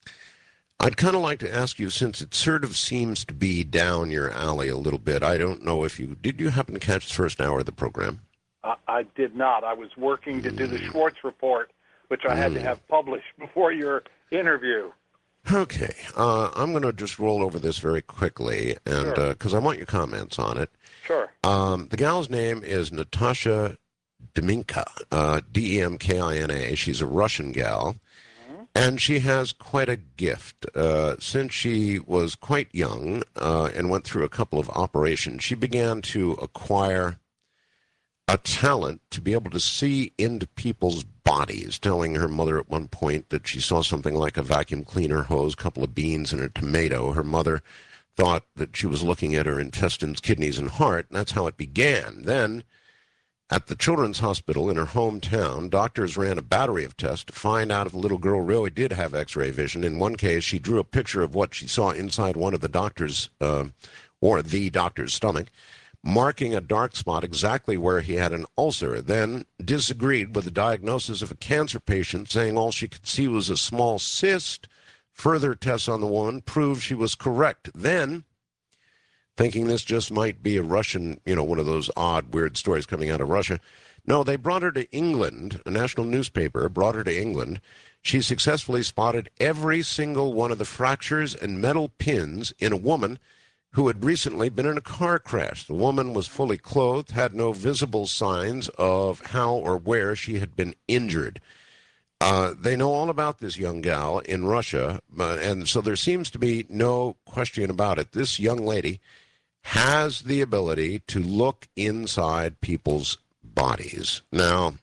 I'd kind of like to ask you, since it sort of seems to be down your alley a little bit, I don't know if you, did you happen to catch the first hour of the program? I, I did not. I was working to do the Schwartz Report, which I had mm. to have published before your interview. Okay, uh, I'm going to just roll over this very quickly, and because sure. uh, I want your comments on it. Sure. Um, the gal's name is Natasha Demkinka, uh, D E M K I N A. She's a Russian gal, mm-hmm. and she has quite a gift. Uh, since she was quite young uh, and went through a couple of operations, she began to acquire a talent to be able to see into people's bodies, telling her mother at one point that she saw something like a vacuum cleaner hose, a couple of beans, and a tomato. Her mother thought that she was looking at her intestines, kidneys, and heart, and that's how it began. Then, at the Children's Hospital in her hometown, doctors ran a battery of tests to find out if the little girl really did have X-ray vision. In one case, she drew a picture of what she saw inside one of the doctor's, uh, or the doctor's stomach, marking a dark spot exactly where he had an ulcer, then disagreed with the diagnosis of a cancer patient, saying all she could see was a small cyst. Further tests on the woman proved she was correct. Then, thinking this just might be a Russian, you know, one of those odd, weird stories coming out of Russia, no, they brought her to England. A national newspaper brought her to England. She successfully spotted every single one of the fractures and metal pins in a woman who had recently been in a car crash. The woman was fully clothed, had no visible signs of how or where she had been injured. Uh, they know all about this young gal in Russia, uh, and so there seems to be no question about it. This young lady has the ability to look inside people's bodies. Now,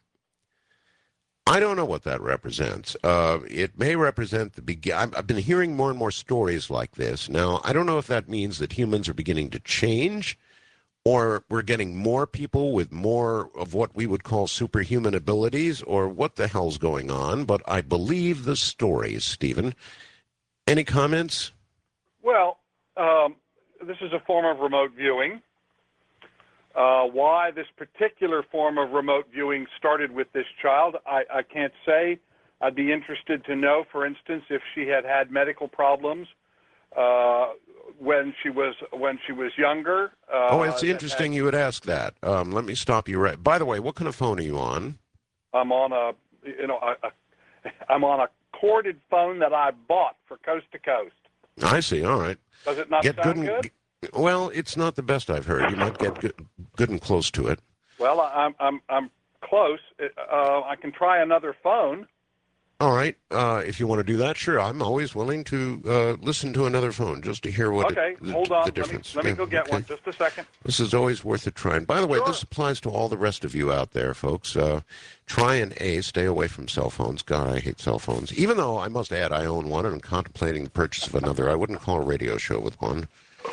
I don't know what that represents. Uh, it may represent the begin. I've been hearing more and more stories like this. Now, I don't know if that means that humans are beginning to change, or we're getting more people with more of what we would call superhuman abilities, or what the hell's going on, but I believe the stories, Stephen. Any comments? Well, um, this is a form of remote viewing. Uh, why this particular form of remote viewing started with this child, I, I can't say. I'd be interested to know, for instance, if she had had medical problems uh, when she was when she was younger. Uh, oh, it's interesting had, you would ask that. Um, let me stop you right. By the way, what kind of phone are you on? I'm on a, you know, a, a, I'm on a corded phone that I bought for Coast to Coast. I see. All right. Does it not get sound good? good? And, well, it's not the best I've heard. You might get good, good and close to it. Well, I'm I'm I'm close. Uh, I can try another phone. All right. Uh, if you want to do that, sure. I'm always willing to uh, listen to another phone just to hear what okay, it, the, hold on. the difference. Let me, let me yeah, go get okay. one. Just a second. This is always worth a try. And by the way, sure. this applies to all the rest of you out there, folks. Uh, try and A, stay away from cell phones. God, I hate cell phones. Even though I must add I own one and I'm contemplating the purchase of another. I wouldn't call a radio show with one.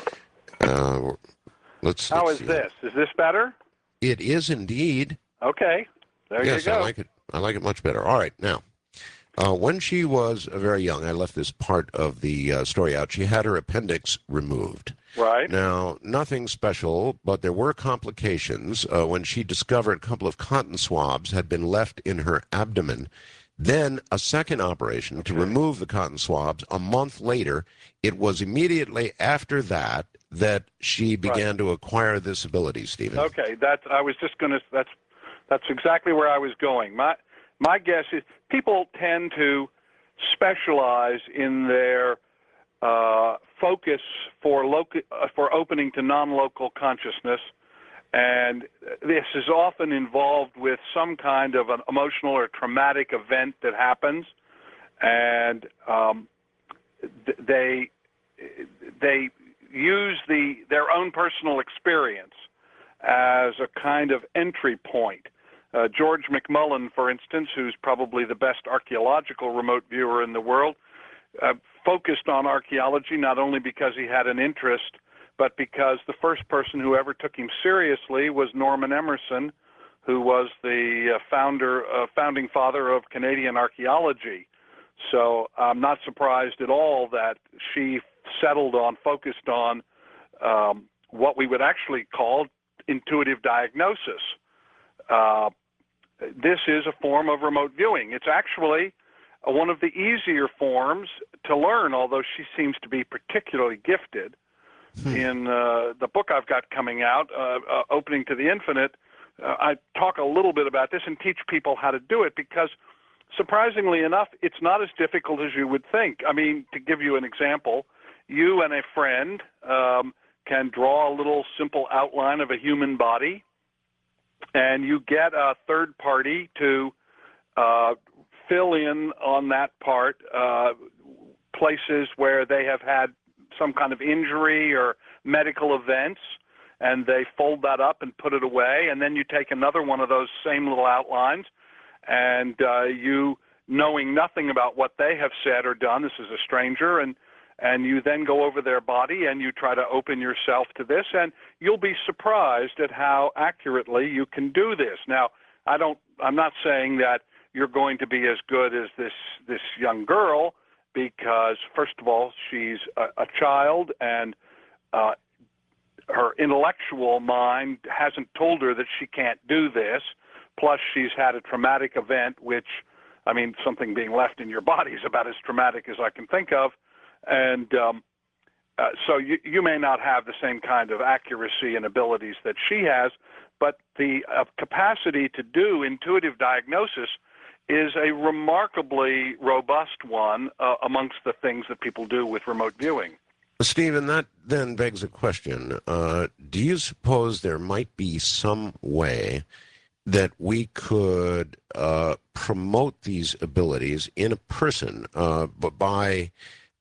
Uh, let's. How let's is see. this? Is this better? It is indeed. Okay. There yes, you go. I like it. I like it much better. All right, now. Uh, when she was very young, I left this part of the uh, story out. She had her appendix removed. Right. Now, nothing special, but there were complications uh, when she discovered a couple of cotton swabs had been left in her abdomen. Then a second operation okay. to remove the cotton swabs. A month later, it was immediately after that that she began right. to acquire this ability, Stephen. Okay, that's. I was just going to. That's. That's exactly where I was going. My my guess is people tend to specialize in their uh, focus for local, uh, for opening to non-local consciousness, and this is often involved with some kind of an emotional or traumatic event that happens, and um, they they use the their own personal experience as a kind of entry point. Uh, George McMullen, for instance, who's probably the best archaeological remote viewer in the world, uh, focused on archaeology not only because he had an interest, but because the first person who ever took him seriously was Norman Emerson, who was the uh, founder, uh, founding father of Canadian archaeology. So I'm not surprised at all that she settled on, focused on um, what we would actually call intuitive diagnosis. Uh, this is a form of remote viewing. It's actually uh, one of the easier forms to learn, although she seems to be particularly gifted. Hmm. In uh, the book I've got coming out, uh, uh, Opening to the Infinite, uh, I talk a little bit about this and teach people how to do it because, surprisingly enough, it's not as difficult as you would think. I mean, to give you an example, you and a friend um, can draw a little simple outline of a human body, and you get a third party to uh, fill in on that part uh, places where they have had some kind of injury or medical events, and they fold that up and put it away, and then you take another one of those same little outlines, and uh, you, knowing nothing about what they have said or done, this is a stranger, and and you then go over their body and you try to open yourself to this, and you'll be surprised at how accurately you can do this. Now, I don't, I'm not saying that you're going to be as good as this, this young girl because, first of all, she's a, a child and uh, her intellectual mind hasn't told her that she can't do this. Plus, she's had a traumatic event, which, I mean, something being left in your body is about as traumatic as I can think of. And um, uh, so you, you may not have the same kind of accuracy and abilities that she has, but the uh, capacity to do intuitive diagnosis is a remarkably robust one uh, amongst the things that people do with remote viewing. Stephen, that then begs a question. Uh, do you suppose there might be some way that we could uh, promote these abilities in a person uh, by...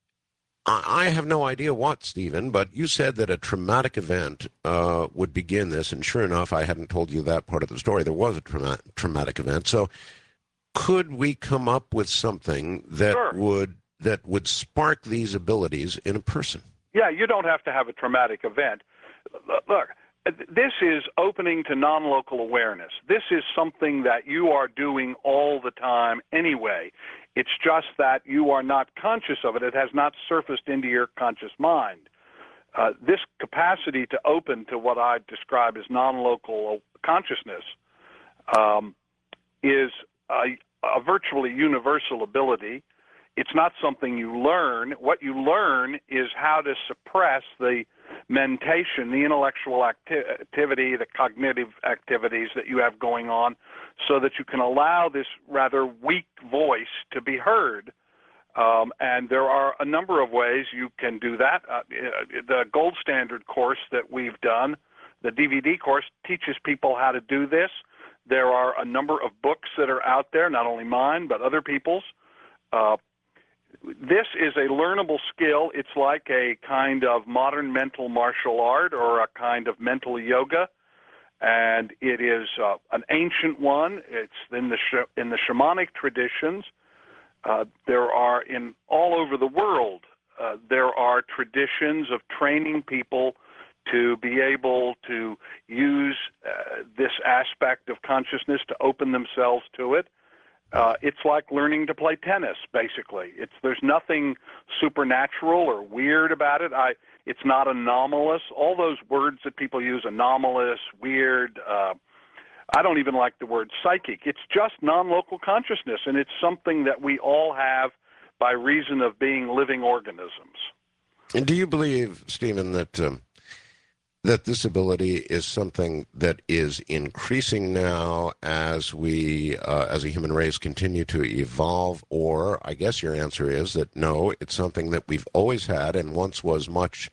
I have no idea what, Stephen, but you said that a traumatic event uh, would begin this, and sure enough, I hadn't told you that part of the story. There was a trauma- traumatic event. So could we come up with something that Sure. would that would spark these abilities in a person? Yeah, you don't have to have a traumatic event. Look, this is opening to non-local awareness. This is something that you are doing all the time anyway. It's just that you are not conscious of it. It has not surfaced into your conscious mind. uh, this capacity to open to what I describe as non-local consciousness um, is a, a virtually universal ability. It's not something you learn. What you learn is how to suppress the mentation, the intellectual acti- activity, the cognitive activities that you have going on, so that you can allow this rather weak voice to be heard. Um, and there are a number of ways you can do that. Uh, the gold standard course that we've done, the D V D course, teaches people how to do this. There are a number of books that are out there, not only mine, but other people's. Uh, this is a learnable skill. It's like a kind of modern mental martial art or a kind of mental yoga. And it is uh, an ancient one. It's in the, sh- in the shamanic traditions. Uh, there are in all over the world, uh, there are traditions of training people to be able to use uh, this aspect of consciousness to open themselves to it. Uh, it's like learning to play tennis, basically. It's there's nothing supernatural or weird about it. I it's not anomalous. All those words that people use, anomalous, weird. Uh, I don't even like the word psychic. It's just non-local consciousness, and it's something that we all have by reason of being living organisms. And do you believe, Stephen, that um, that this ability is something that is increasing now as we, uh, as a human race, continue to evolve? Or I guess your answer is that no, it's something that we've always had and once was much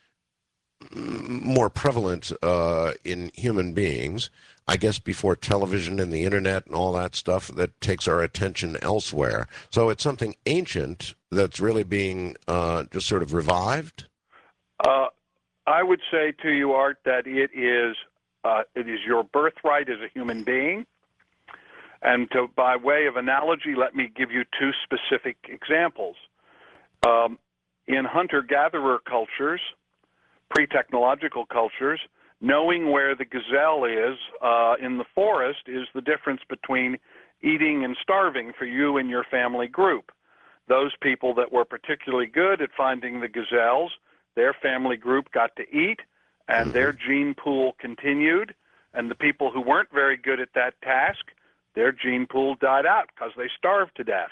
more prevalent uh, in human beings, I guess before television and the internet and all that stuff that takes our attention elsewhere. So it's something ancient that's really being uh, just sort of revived? Uh, I would say to you, Art, that it is uh, it is your birthright as a human being. And to, by way of analogy, let me give you two specific examples. Um, in hunter-gatherer cultures, pre-technological cultures, knowing where the gazelle is uh, in the forest is the difference between eating and starving for you and your family group. Those people that were particularly good at finding the gazelles, their family group got to eat, and their gene pool continued. And the people who weren't very good at that task, their gene pool died out because they starved to death.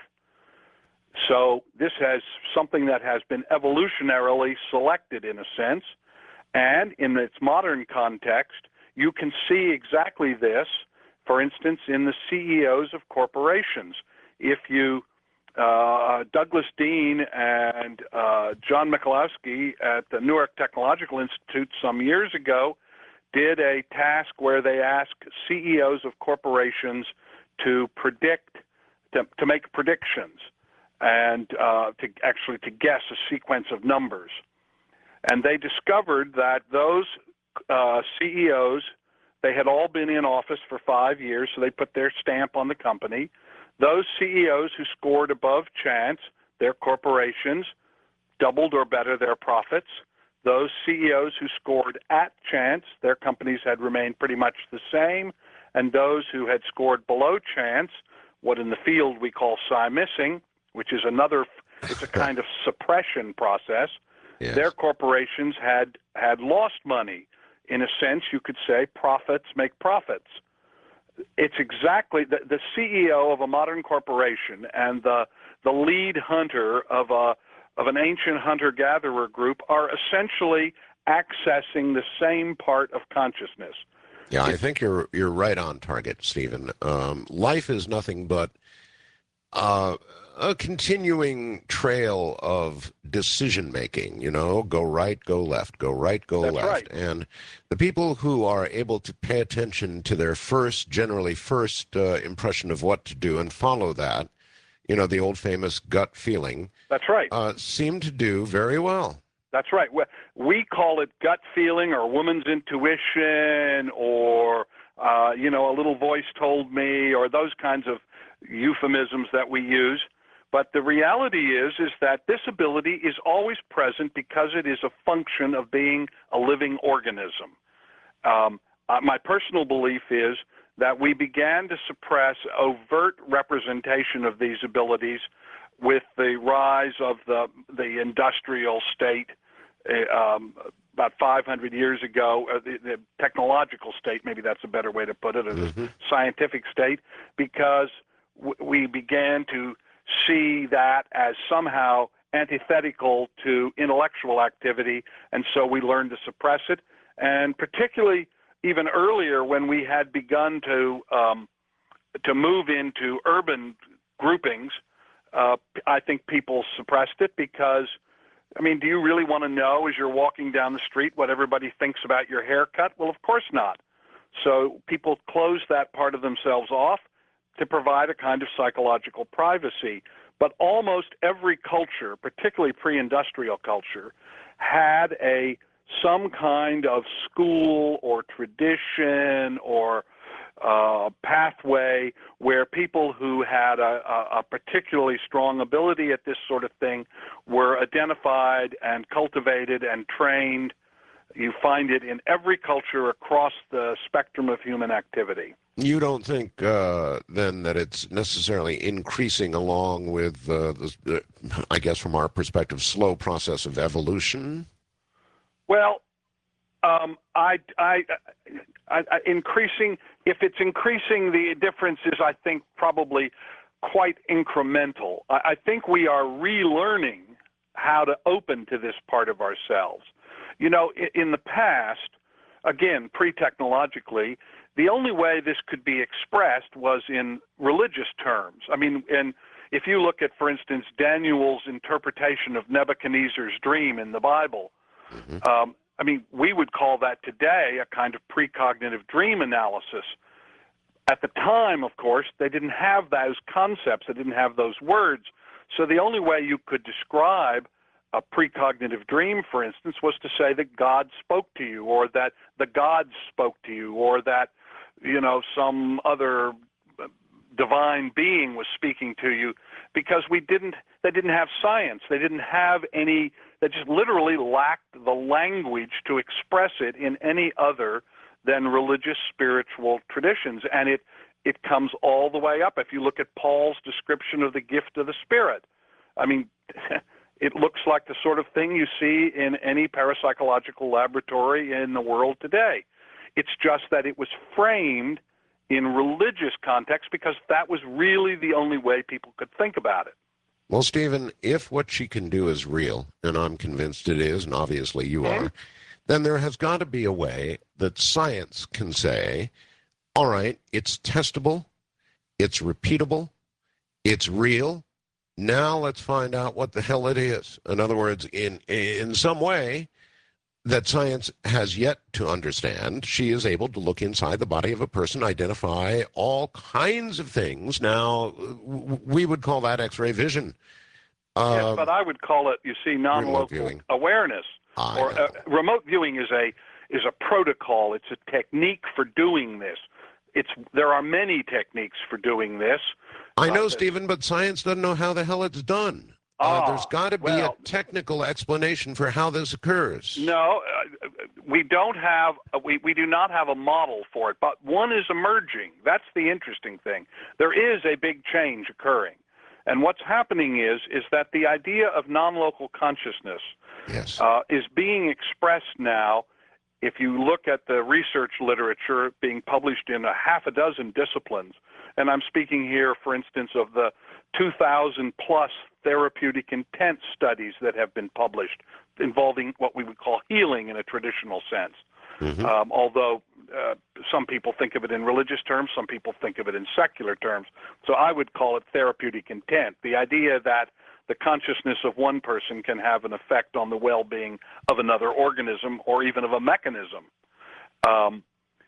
So this has something that has been evolutionarily selected in a sense. And in its modern context, you can see exactly this, for instance, in the C E Os of corporations. If you, uh, Douglas Dean and uh, John Michalowski at the Newark Technological Institute some years ago did a task where they asked C E Os of corporations to predict, to, to make predictions, and uh, to actually to guess a sequence of numbers. And they discovered that those uh, C E Os, they had all been in office for five years, so they put their stamp on the company. Those C E Os who scored above chance, their corporations doubled or better their profits. Those C E Os who scored at chance, their companies had remained pretty much the same. And those who had scored below chance, what in the field we call psi-missing, which is another, it's a kind of suppression process. Yes. Their corporations had, had lost money. In a sense, you could say profits make profits. It's exactly the, the C E O of a modern corporation and the the lead hunter of a of an ancient hunter-gatherer group are essentially accessing the same part of consciousness. Yeah, I think you're you're right on target, Stephen. Um, life is nothing but uh, a continuing trail of decision-making, you know, go right, go left, go right, go That's left. Right. And the people who are able to pay attention to their first, generally first uh, impression of what to do and follow that, you know, the old famous gut feeling. That's right. Uh, seem to do very well. That's right. We call it gut feeling or woman's intuition or, uh, you know, a little voice told me or those kinds of euphemisms that we use. But the reality is, is that this ability is always present because it is a function of being a living organism. Um, uh, my personal belief is that we began to suppress overt representation of these abilities with the rise of the, the industrial state um, about five hundred years ago, uh, the, the technological state, maybe that's a better way to put it, or Mhm. the scientific state, because w- we began to see that as somehow antithetical to intellectual activity, and so we learned to suppress it. And particularly even earlier, when we had begun to um, to move into urban groupings, uh, I think people suppressed it because, I mean, do you really want to know as you're walking down the street what everybody thinks about your haircut? Well, of course not. So people closed that part of themselves off to provide a kind of psychological privacy. But almost every culture, particularly pre-industrial culture, had a some kind of school or tradition or uh, pathway where people who had a, a, a particularly strong ability at this sort of thing were identified and cultivated and trained. You find it in every culture across the spectrum of human activity. You don't think uh, then that it's necessarily increasing along with, uh, the, I guess from our perspective, slow process of evolution? Well, um, I, I, I, I, increasing, if it's increasing, the difference is, I think, probably quite incremental. I, I think we are relearning how to open to this part of ourselves. You know, in, in the past, again, pre-technologically, the only way this could be expressed was in religious terms. I mean, and if you look at, for instance, Daniel's interpretation of Nebuchadnezzar's dream in the Bible, mm-hmm. um, I mean, we would call that today a kind of precognitive dream analysis. At the time, of course, they didn't have those concepts. They didn't have those words. So the only way you could describe a precognitive dream, for instance, was to say that God spoke to you, or that the gods spoke to you, or that, you know, some other divine being was speaking to you, because we didn't, they didn't have science. They didn't have any, they just literally lacked the language to express it in any other than religious spiritual traditions. And it, it comes all the way up. If you look at Paul's description of the gift of the Spirit, I mean, it looks like the sort of thing you see in any parapsychological laboratory in the world today. It's just that it was framed in religious context because that was really the only way people could think about it. Well, Stephen, if what she can do is real, and I'm convinced it is, and obviously you mm-hmm. are, then there has got to be a way that science can say, all right, it's testable, it's repeatable, it's real. Now let's find out what the hell it is. In other words, in in some way that science has yet to understand, she is able to look inside the body of a person, identify all kinds of things. Now, we would call that X-ray vision. Um, yes, but I would call it, you see, non-local awareness. I or uh, remote viewing is a is a protocol. It's a technique for doing this. It's there are many techniques for doing this. I know, uh, Stephen, but science doesn't know how the hell it's done. Uh, there's got to be well, a technical explanation for how this occurs. No, uh, we don't have, uh, we, we do not have a model for it, but one is emerging. That's the interesting thing. There is a big change occurring. And what's happening is, is that the idea of non-local consciousness yes. uh, is being expressed now. If you look at the research literature being published in a half a dozen disciplines, and I'm speaking here, for instance, of the two thousand plus therapeutic intent studies that have been published involving what we would call healing in a traditional sense. Mm-hmm. Um, although uh, some people think of it in religious terms, some people think of it in secular terms. So I would call it therapeutic intent, the idea that the consciousness of one person can have an effect on the well-being of another organism or even of a mechanism. Um,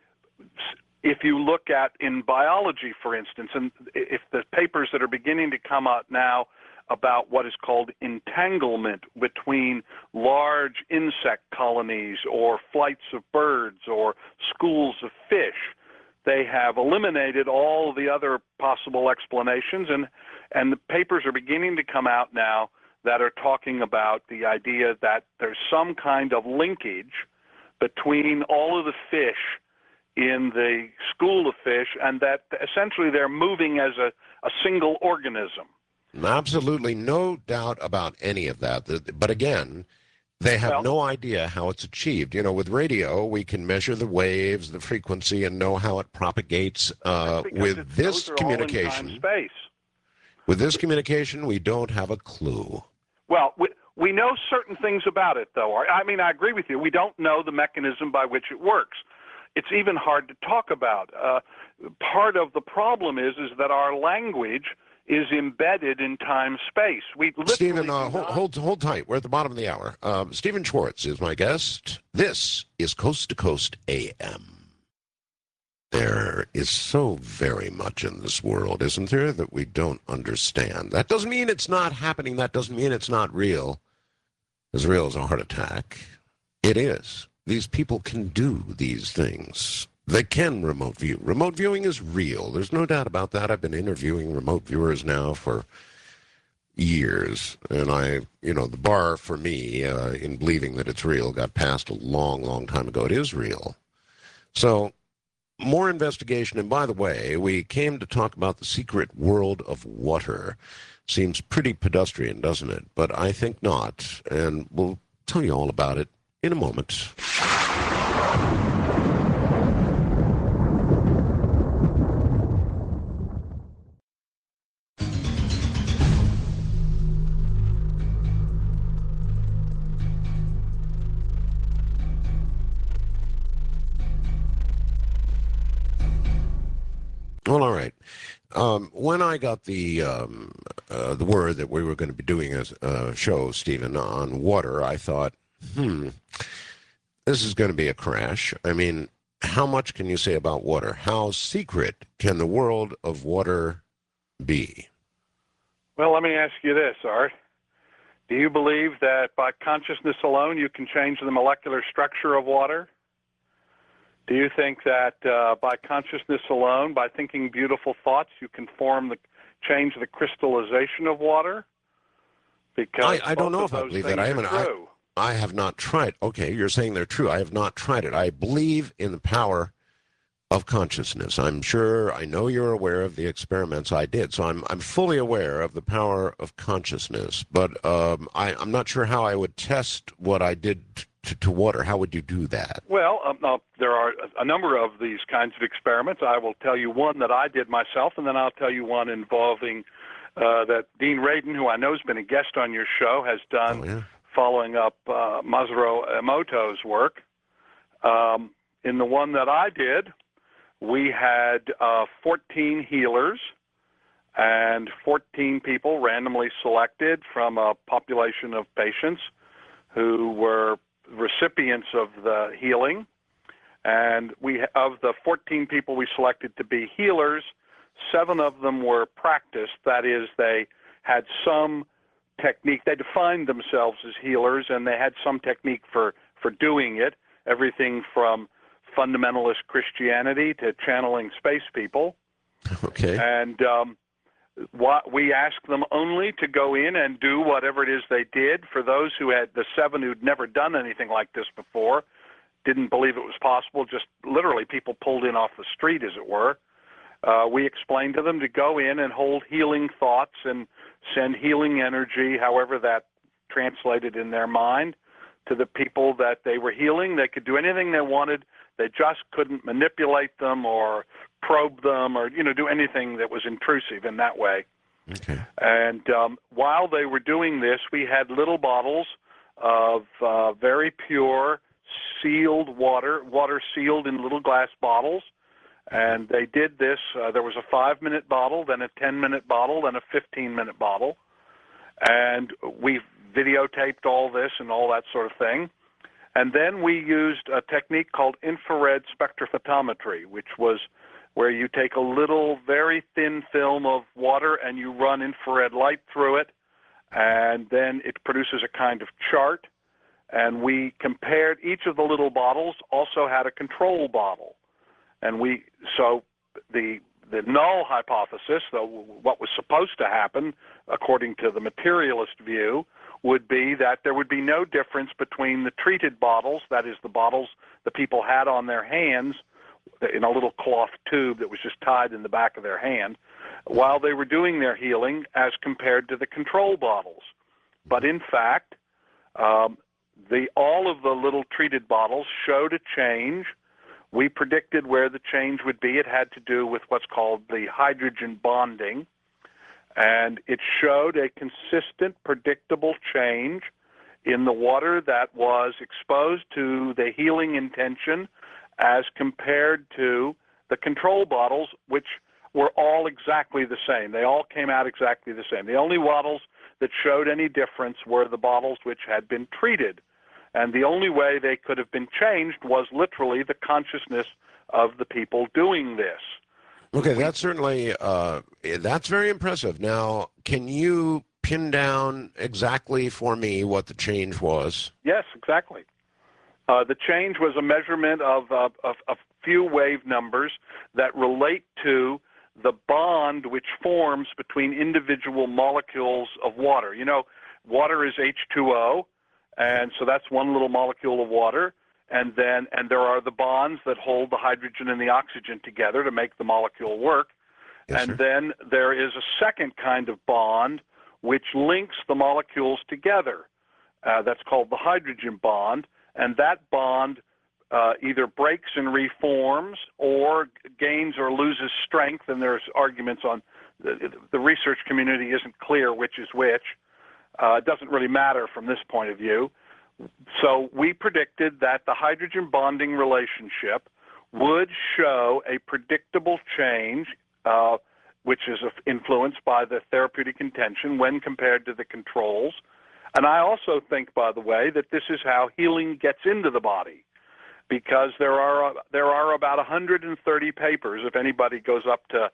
if you look at in biology, for instance, and if the papers that are beginning to come out now about what is called entanglement between large insect colonies or flights of birds or schools of fish, they have eliminated all the other possible explanations, and, and the papers are beginning to come out now that are talking about the idea that there's some kind of linkage between all of the fish in the school of fish, and that essentially they're moving as a, a single organism. Absolutely no doubt about any of that. But again, They have Well- no idea how it's achieved. You know, with radio, we can measure the waves, the frequency, and know how it propagates. Uh, Because with it- this those are all in communication, time space. with this communication, we don't have a clue. Well, we, we know certain things about it, though. I mean, I agree with you. We don't know the mechanism by which it works. It's even hard to talk about. Uh, part of the problem is is that our language is embedded in time-space. We literally Stephen, uh, do hold, not- hold hold tight. We're at the bottom of the hour. Uh, Stephen Schwartz is my guest. This is Coast to Coast A M. There is so very much in this world, isn't there, that we don't understand. That doesn't mean it's not happening. That doesn't mean it's not real. As real as a heart attack. It is. These people can do these things. They can remote view. Remote viewing is real. There's no doubt about that. I've been interviewing remote viewers now for years. And I, you know, the bar for me uh, in believing that it's real got passed a long, long time ago. It is real. So more investigation. And by the way, we came to talk about the secret world of water. Seems pretty pedestrian, doesn't it? But I think not. And we'll tell you all about it in a moment. Well, all right. Um, when I got the um, uh, the word that we were going to be doing a, a show, Stephen, on water, I thought, hmm, this is going to be a crash. I mean, how much can you say about water? How secret can the world of water be? Well, let me ask you this, Art. Do you believe that by consciousness alone you can change the molecular structure of water? Do you think that uh, by consciousness alone, by thinking beautiful thoughts, you can form the change the crystallization of water? Because I, I don't both know of if I those believe that. I things haven't. are I, true. I have not tried. Okay, you're saying they're true. I have not tried it. I believe in the power of consciousness. I'm sure, I know you're aware of the experiments I did, so I'm I'm fully aware of the power of consciousness, but um, I, I'm not sure how I would test what I did to, to water. How would you do that? Well, um, uh, there are a number of these kinds of experiments. I will tell you one that I did myself, and then I'll tell you one involving uh, that Dean Radin, who I know has been a guest on your show, has done Oh, yeah. following up uh, Masaru Emoto's work. Um, in the one that I did, we had uh, fourteen healers and fourteen people randomly selected from a population of patients who were recipients of the healing. And we, of the fourteen people we selected to be healers, seven of them were practiced. That is, they had some technique. They defined themselves as healers, and they had some technique for, for doing it, everything from fundamentalist Christianity to channeling space people. Okay. And um, what, we asked them only to go in and do whatever it is they did. For those who had, the seven who'd never done anything like this before, didn't believe it was possible, just literally people pulled in off the street, as it were. Uh, we explained to them to go in and hold healing thoughts and send healing energy, however that translated in their mind, to the people that they were healing. They could do anything they wanted. They just couldn't manipulate them or probe them or, you know, do anything that was intrusive in that way. Okay. And um, while they were doing this, we had little bottles of uh, very pure sealed water, water sealed in little glass bottles. And they did this. Uh, there was a five-minute bottle, then a ten-minute bottle, then a fifteen-minute bottle. And we videotaped all this and all that sort of thing. And then we used a technique called infrared spectrophotometry, which was where you take a little very thin film of water and you run infrared light through it, and then it produces a kind of chart. And we compared each of the little bottles, also had a control bottle. And we, so the the null hypothesis, though what was supposed to happen, according to the materialist view, would be that there would be no difference between the treated bottles, that is the bottles the people had on their hands in a little cloth tube that was just tied in the back of their hand, while they were doing their healing, as compared to the control bottles. But in fact, um, the all of the little treated bottles showed a change. We predicted where the change would be. It had to do with what's called the hydrogen bonding, and it showed a consistent, predictable change in the water that was exposed to the healing intention as compared to the control bottles, which were all exactly the same. They all came out exactly the same. The only bottles that showed any difference were the bottles which had been treated. And the only way they could have been changed was literally the consciousness of the people doing this. Okay, that's certainly, uh, that's very impressive. Now, can you pin down exactly for me what the change was? Yes, exactly. Uh, the change was a measurement of uh, of a few wave numbers that relate to the bond which forms between individual molecules of water. You know, water is H two O, and so that's one little molecule of water. And then, and there are the bonds that hold the hydrogen and the oxygen together to make the molecule work. Yes, and sir. then there is a second kind of bond which links the molecules together. Uh, that's called the hydrogen bond. And that bond uh, either breaks and reforms or gains or loses strength. And there's arguments on the, the research community isn't clear which is which. Uh, it doesn't really matter from this point of view. So we predicted that the hydrogen bonding relationship would show a predictable change, uh, which is influenced by the therapeutic intention when compared to the controls. And I also think, by the way, that this is how healing gets into the body, because there are uh, there are about one hundred thirty papers. If anybody goes up to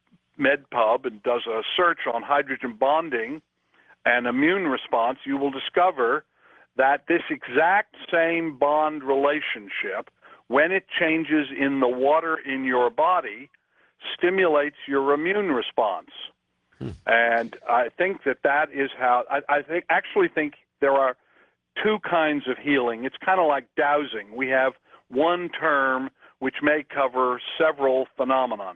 MedPub and does a search on hydrogen bonding and immune response, you will discover that this exact same bond relationship, when it changes in the water in your body, stimulates your immune response. Hmm. And I think that that is how, I, I think actually think there are two kinds of healing. It's kind of like dowsing. We have one term which may cover several phenomenon.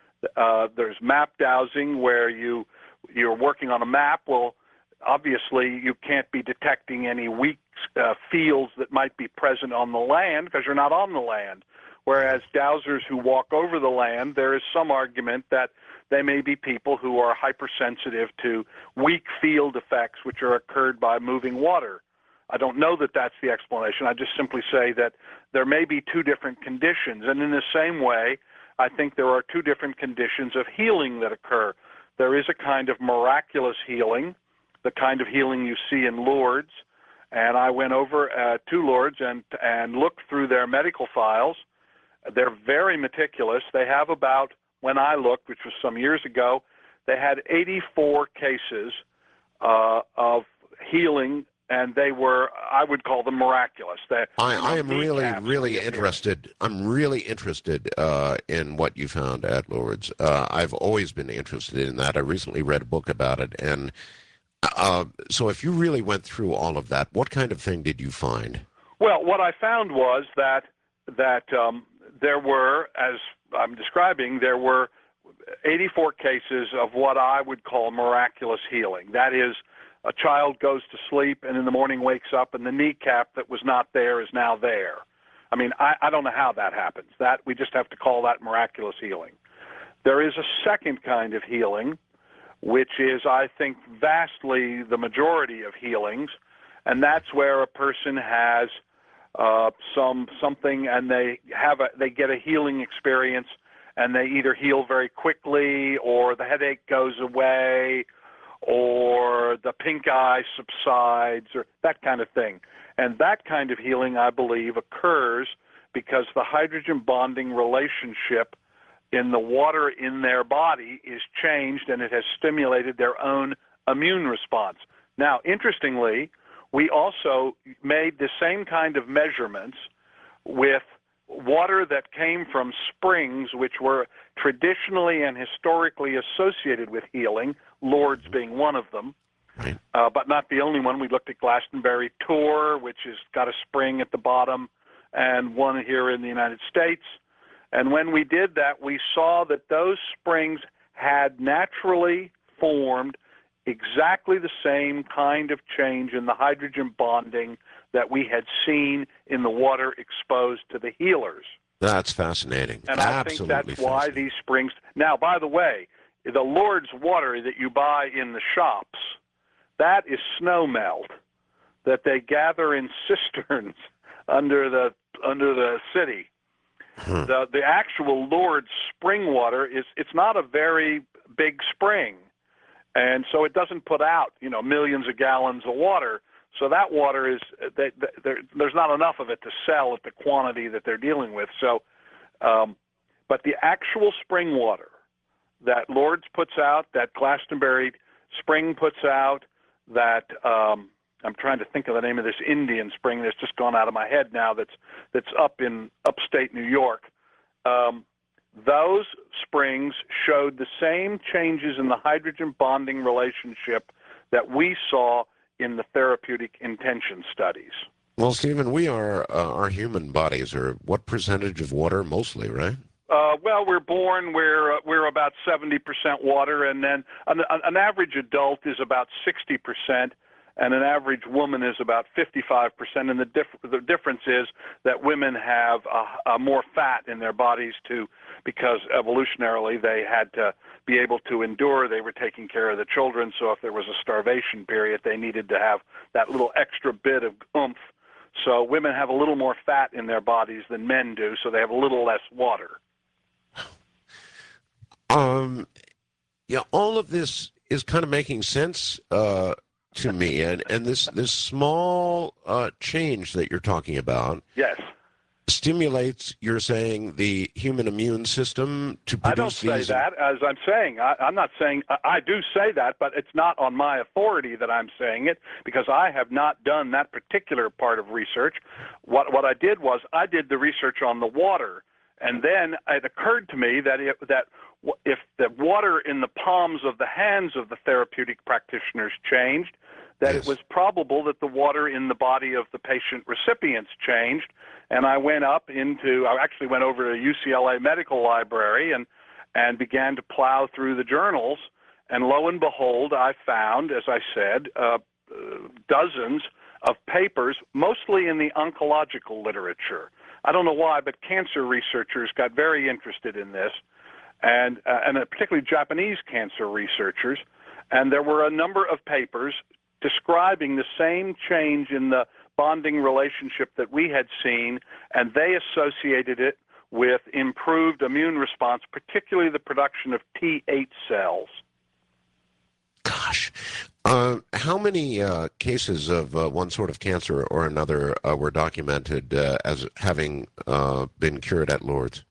Uh, there's map dowsing, where you, you're working on a map. Well, obviously, you can't be detecting any weak uh, fields that might be present on the land because you're not on the land. Whereas dowsers who walk over the land, there is some argument that they may be people who are hypersensitive to weak field effects which are occurred by moving water. I don't know that that's the explanation. I just simply say that there may be two different conditions. And in the same way, I think there are two different conditions of healing that occur. There is a kind of miraculous healing, the kind of healing you see in Lourdes. And I went over uh, to Lourdes and, and looked through their medical files. They're very meticulous. They have about, when I looked, which was some years ago, they had eighty-four cases uh, of healing, and they were, I would call them miraculous. They, I, you know, I am really, kneecaps really and- interested. I'm really interested uh, in what you found at Lourdes. Uh, I've always been interested in that. I recently read a book about it, and Uh, so if you really went through all of that, what kind of thing did you find? Well, what I found was that that um, there were, as I'm describing, there were eighty-four cases of what I would call miraculous healing. That is, a child goes to sleep and in the morning wakes up and the kneecap that was not there is now there. I mean, I, I don't know how that happens. That we just have to call that miraculous healing. There is a second kind of healing, which is, I think, vastly the majority of healings, and that's where a person has uh, some something, and they have a they get a healing experience, and they either heal very quickly, or the headache goes away, or the pink eye subsides, or that kind of thing. And that kind of healing, I believe, occurs because the hydrogen bonding relationship in the water in their body is changed, and it has stimulated their own immune response. Now, interestingly, we also made the same kind of measurements with water that came from springs, which were traditionally and historically associated with healing, Lourdes being one of them, uh, but not the only one. We looked at Glastonbury Tor, which has got a spring at the bottom, and one here in the United States. And when we did that, we saw that those springs had naturally formed exactly the same kind of change in the hydrogen bonding that we had seen in the water exposed to the healers. That's fascinating. And I Absolutely think that's why these springs. Now, by the way, the Lourdes water that you buy in the shops, that is snow melt that they gather in cisterns under the under the city. Hmm. The the actual Lourdes spring water is it's not a very big spring, and so it doesn't put out you know millions of gallons of water. So that water is they, they, there's not enough of it to sell at the quantity that they're dealing with. So, um, but the actual spring water that Lourdes puts out, that Glastonbury spring puts out, that um, I'm trying to think of the name of this Indian spring that's just gone out of my head now. That's that's up in upstate New York. Um, those springs showed the same changes in the hydrogen bonding relationship that we saw in the therapeutic intention studies. Well, Stephen, we are, uh, our human bodies are what percentage of water? Mostly, right? Uh, well, we're born, we're, uh, we're about seventy percent water, and then an, an average adult is about sixty percent, and an average woman is about fifty-five percent. And the, diff- the difference is that women have uh, uh, more fat in their bodies too, because evolutionarily they had to be able to endure. They were taking care of the children, so if there was a starvation period, they needed to have that little extra bit of oomph. So women have a little more fat in their bodies than men do, so they have a little less water. Um, yeah, all of this is kind of making sense uh, to me, and and this this small uh, change that you're talking about, yes, stimulates, you're saying, the human immune system to produce I don't say these. that, as I'm saying. I, I'm not saying, I, I do say that, but it's not on my authority that I'm saying it, because I have not done that particular part of research. What what I did was, I did the research on the water, and then it occurred to me that it, that if the water in the palms of the hands of the therapeutic practitioners changed, that Yes. it was probable that the water in the body of the patient recipients changed. And I went up into, I actually went over to U C L A Medical Library and, and began to plow through the journals. And lo and behold, I found, as I said, uh, dozens of papers, mostly in the oncological literature. I don't know why, but cancer researchers got very interested in this, and, uh, and particularly Japanese cancer researchers. And there were a number of papers describing the same change in the bonding relationship that we had seen, and they associated it with improved immune response, particularly the production of T eight cells. Gosh. Uh, how many uh, cases of uh, one sort of cancer or another uh, were documented uh, as having uh, been cured at Lourdes?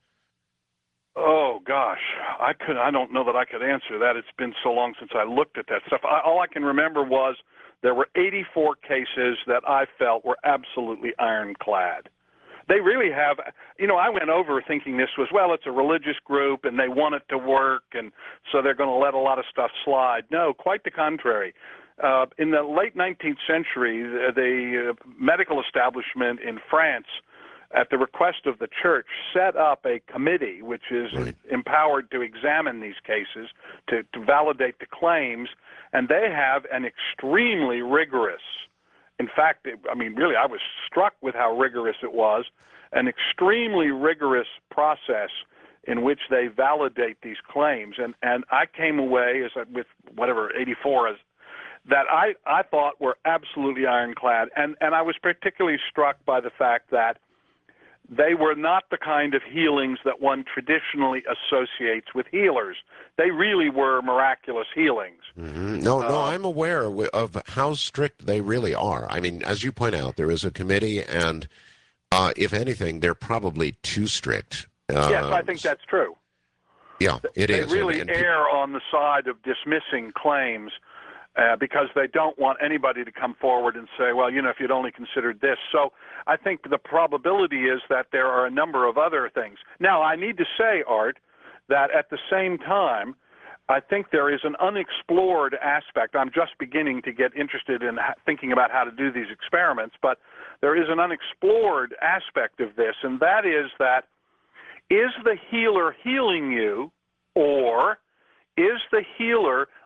Oh gosh, I could. I don't know that I could answer that. It's been so long since I looked at that stuff. I, all I can remember was there were eighty-four cases that I felt were absolutely ironclad. They really have, you know, I went over thinking this was, well, it's a religious group and they want it to work, and so they're going to let a lot of stuff slide. No, quite the contrary. Uh, in the late nineteenth century, the, the uh, medical establishment in France, at the request of the church, set up a committee which is Right. empowered to examine these cases, to, to validate the claims, and they have an extremely rigorous, in fact, it, I mean, really, I was struck with how rigorous it was, an extremely rigorous process in which they validate these claims. And, and I came away as with whatever, eighty-four, as that I, I thought were absolutely ironclad. And, and I was particularly struck by the fact that they were not the kind of healings that one traditionally associates with healers. They really were miraculous healings. Mm-hmm. No, no, Uh, I'm aware w- of how strict they really are. I mean, as you point out, there is a committee, and uh, if anything, they're probably too strict. Uh, yes, I think that's true. Yeah, it they is. really And- and pe- err on the side of dismissing claims uh, because they don't want anybody to come forward and say, well, you know, if you'd only considered this. So I think the probability is that there are a number of other things. Now, I need to say, Art, that at the same time, I think there is an unexplored aspect. I'm just beginning to get interested in ha- thinking about how to do these experiments, but there is an unexplored aspect of this, and that is that is the healer healing you, or is the healer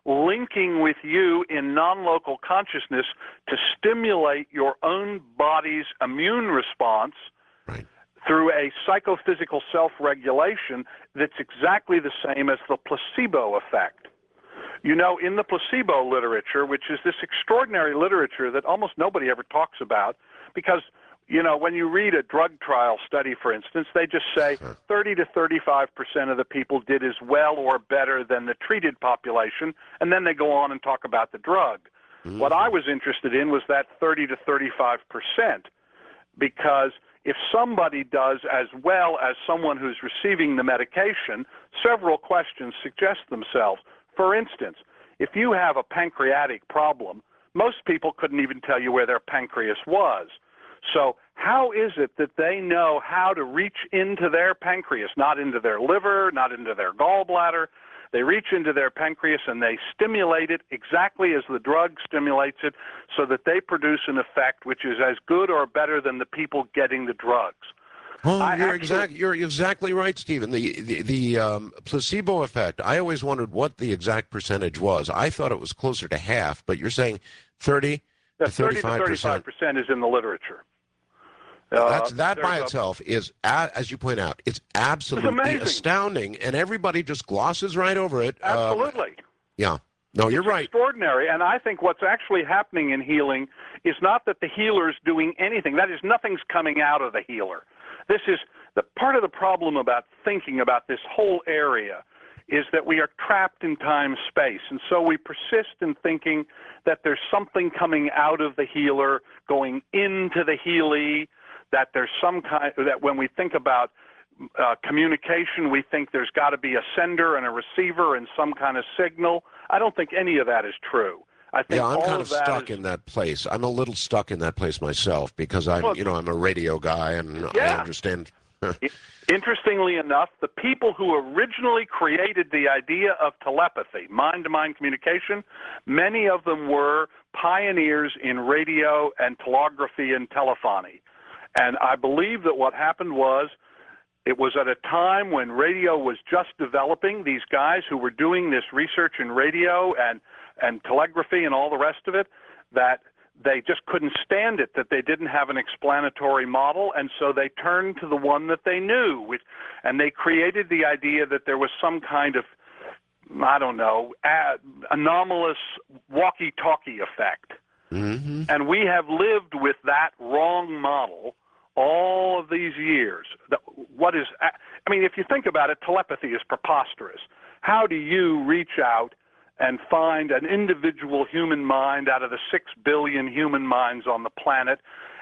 linking with you in non-local consciousness to stimulate your own body's immune response Right. through a psychophysical self-regulation that's exactly the same as the placebo effect. You know, in the placebo literature, which is this extraordinary literature that almost nobody ever talks about, because, you know, when you read a drug trial study, for instance, they just say thirty to thirty-five percent of the people did as well or better than the treated population, and then they go on and talk about the drug. Mm-hmm. What I was interested in was that thirty to thirty-five percent, because if somebody does as well as someone who's receiving the medication, several questions suggest themselves. For instance, if you have a pancreatic problem, most people couldn't even tell you where their pancreas was. So how is it that they know how to reach into their pancreas, not into their liver, not into their gallbladder? They reach into their pancreas and they stimulate it exactly as the drug stimulates it so that they produce an effect which is as good or better than the people getting the drugs. Oh, I you're actually, exactly you're exactly right, Stephen. The the, the um, placebo effect. I always wondered what the exact percentage was. I thought it was closer to half, but you're saying thirty to thirty-five percent. thirty to thirty-five percent is in the literature. That's Uh, that by a, itself is, as you point out, it's absolutely it's astounding, and everybody just glosses right over it. Absolutely. Um, yeah. No, you're it's right. Extraordinary, and I think what's actually happening in healing is not that the healer's doing anything. That is, nothing's coming out of the healer. This is the part of the problem about thinking about this whole area is that we are trapped in time space, and so we persist in thinking that there's something coming out of the healer going into the healee, that there's some kind that when we think about uh, communication, we think there's got to be a sender and a receiver and some kind of signal. I don't think any of that is true. I think yeah, I'm all kind of, of that stuck is, in that place. I'm a little stuck in that place myself because I'm, well, you know, I'm a radio guy and yeah. I understand. Interestingly enough, the people who originally created the idea of telepathy, mind-to-mind communication, many of them were pioneers in radio and telegraphy and telephony. And I believe that what happened was it was at a time when radio was just developing. These guys who were doing this research in radio and, and telegraphy and all the rest of it, that they just couldn't stand it, that they didn't have an explanatory model, and so they turned to the one that they knew. Which, and they created the idea that there was some kind of, I don't know, a, anomalous walkie-talkie effect. Mm-hmm. And we have lived with that wrong model all of these years. What is, I mean, if you think about it, telepathy is preposterous. How do you reach out and find an individual human mind out of the six billion human minds on the planet?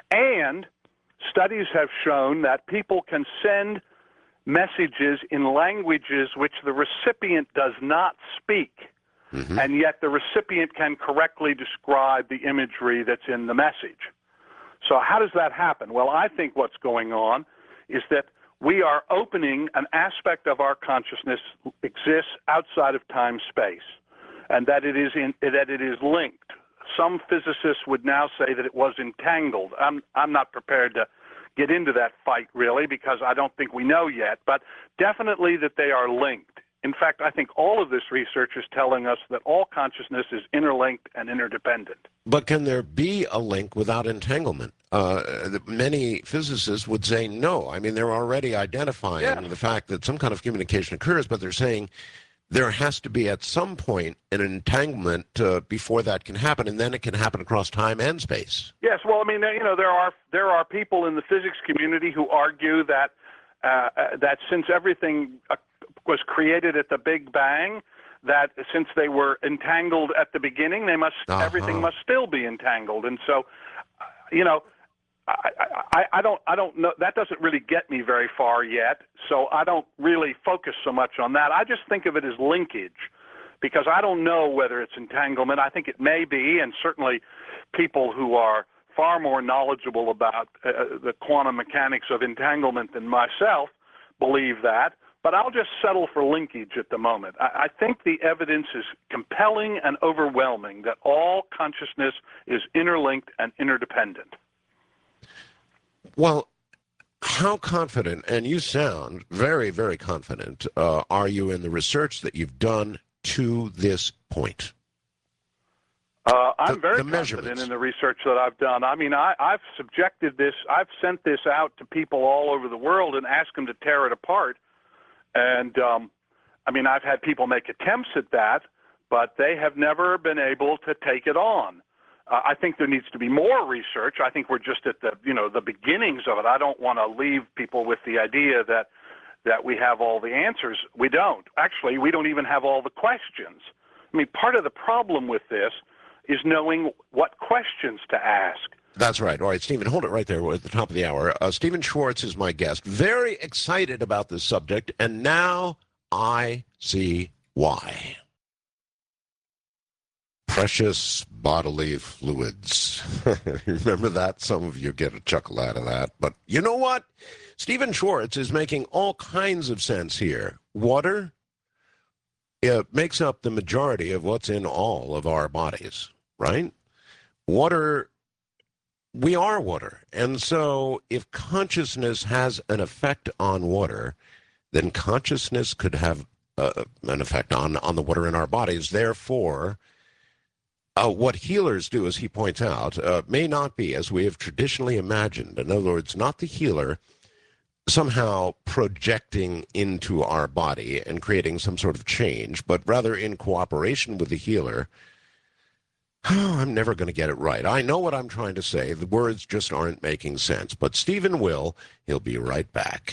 And studies have shown that people can send messages in languages which the recipient does not speak, mm-hmm. and yet the recipient can correctly describe the imagery that's in the message. So how does that happen? Well, I think what's going on is that we are opening an aspect of our consciousness exists outside of time-space, and that it is in, that it is linked. Some physicists would now say that it was entangled. I'm I'm not prepared to get into that fight really because I don't think we know yet, but definitely that they are linked. In fact, I think all of this research is telling us that all consciousness is interlinked and interdependent. But can there be a link without entanglement? Uh, many physicists would say no. I mean, they're already identifying yeah. the fact that some kind of communication occurs, but they're saying there has to be at some point an entanglement uh, before that can happen, and then it can happen across time and space. Yes, well, I mean, you know, there are there are people in the physics community who argue that uh, that since everything uh, was created at the Big Bang, that since they were entangled at the beginning, they must uh-huh. everything must still be entangled, and so, uh, you know. I, I, I don't I don't know, that doesn't really get me very far yet, so I don't really focus so much on that. I just think of it as linkage because I don't know whether it's entanglement. I think it may be, and certainly people who are far more knowledgeable about uh, the quantum mechanics of entanglement than myself believe that, but I'll just settle for linkage at the moment. I, I think the evidence is compelling and overwhelming that all consciousness is interlinked and interdependent. Well, how confident, and you sound very, very confident, uh, are you in the research that you've done to this point? Uh, I'm The- very the confident measurements. in the research that I've done. I mean, I, I've subjected this, I've sent this out to people all over the world and asked them to tear it apart. And, um, I mean, I've had people make attempts at that, but they have never been able to take it on. Uh, I think there needs to be more research. I think we're just at the, you know, the beginnings of it. I don't want to leave people with the idea that that we have all the answers. We don't. Actually, we don't even have all the questions. I mean, part of the problem with this is knowing what questions to ask. That's right. All right, Stephen, hold it right there. We're at the top of the hour. Uh, Stephen Schwartz is my guest. Very excited about this subject, and now I see why. Precious bodily fluids. Remember that? Some of you get a chuckle out of that. But you know what? Stephen Schwartz is making all kinds of sense here. Water, it makes up the majority of what's in all of our bodies, right? Water, we are water. And so if consciousness has an effect on water, then consciousness could have uh, an effect on, on the water in our bodies. Therefore, uh, what healers do, as he points out, uh, may not be as we have traditionally imagined. In other words, not the healer somehow projecting into our body and creating some sort of change, but rather in cooperation with the healer. Oh, I'm never going to get it right. I know what I'm trying to say. The words just aren't making sense. But Stephen will. He'll be right back.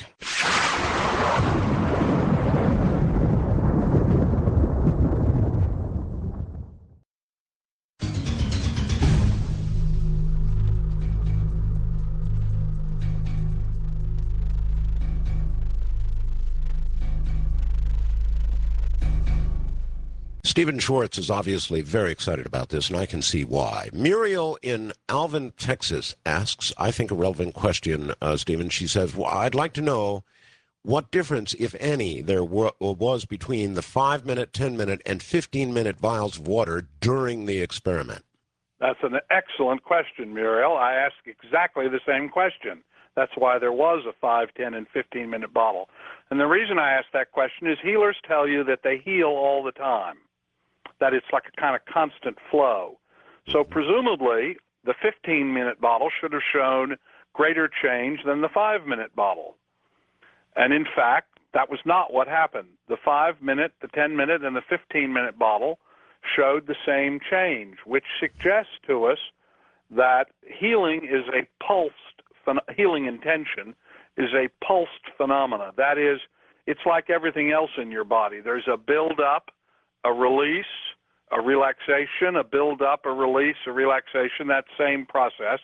Stephen Schwartz is obviously very excited about this, and I can see why. Muriel in Alvin, Texas asks, I think, a relevant question, uh, Stephen. She says, well, I'd like to know what difference, if any, there wa- was between the five-minute, ten-minute, and fifteen-minute vials of water during the experiment. That's an excellent question, Muriel. I asked exactly the same question. That's why there was a five, ten, and fifteen-minute bottle. And the reason I asked that question is healers tell you that they heal all the time, that it's like a kind of constant flow. So presumably, the fifteen-minute bottle should have shown greater change than the five-minute bottle. And in fact, that was not what happened. The five-minute, the ten-minute, and the fifteen-minute bottle showed the same change, which suggests to us that healing is a pulsed, healing intention is a pulsed phenomena. That is, it's like everything else in your body. There's a build-up, a release, a relaxation, a build-up, a release, a relaxation, that same process.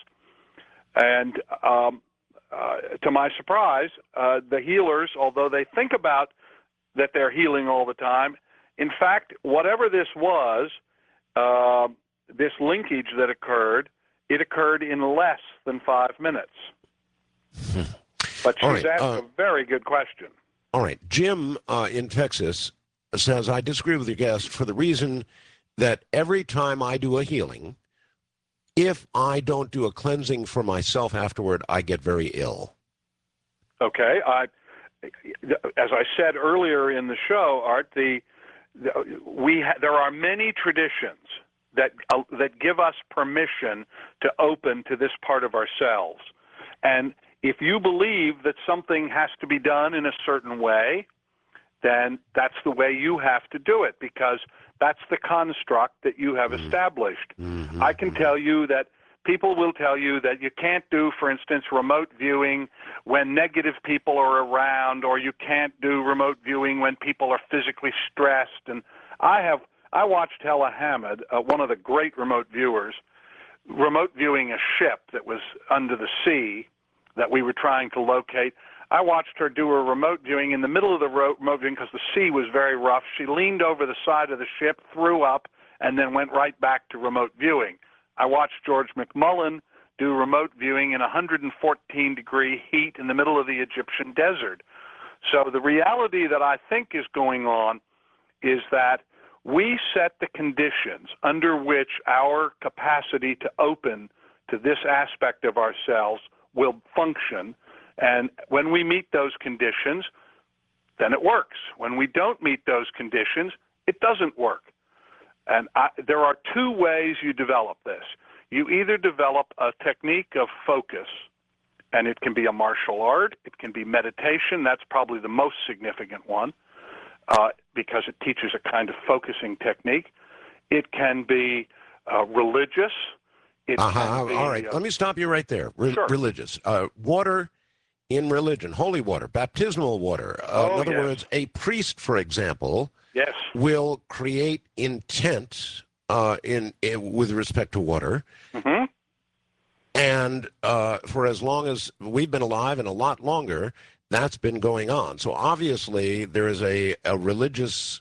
And um, uh, to my surprise, uh, the healers, although they think about that they're healing all the time, in fact, whatever this was, uh, this linkage that occurred, it occurred in less than five minutes. But she's right, asked uh, a very good question. All right. Jim uh, in Texas says, I disagree with your guest for the reason that every time I do a healing, if I don't do a cleansing for myself afterward, I get very ill. Okay. I, as I said earlier in the show, Art, the, the we ha, there are many traditions that uh, that give us permission to open to this part of ourselves. And if you believe that something has to be done in a certain way, then that's the way you have to do it, because that's the construct that you have established. Mm-hmm. I can tell you that people will tell you that you can't do, for instance, remote viewing when negative people are around, or you can't do remote viewing when people are physically stressed. And I have I watched Hella Hamid, uh, one of the great remote viewers, remote viewing a ship that was under the sea that we were trying to locate. I watched her do a remote viewing in the middle of the remote viewing because the sea was very rough. She leaned over the side of the ship, threw up, and then went right back to remote viewing. I watched George McMullen do remote viewing in one hundred fourteen degree heat in the middle of the Egyptian desert. So the reality that I think is going on is that we set the conditions under which our capacity to open to this aspect of ourselves will function. And when we meet those conditions, then it works. When we don't meet those conditions, It doesn't work. And I, there are two ways you develop this. You either develop a technique of focus, and it can be a martial art, it can be meditation. That's probably the most significant one uh, because it teaches a kind of focusing technique. It can be uh, religious. It uh-huh. can be, All right, uh, let me stop you right there. Re- sure. Religious. Uh, water in religion, holy water, baptismal water. Uh, Oh, in other yes. words, a priest, for example, Yes. will create intent uh, in, in with respect to water. Mm-hmm. And uh, for as long as we've been alive and a lot longer, that's been going on. So obviously there is a, a religious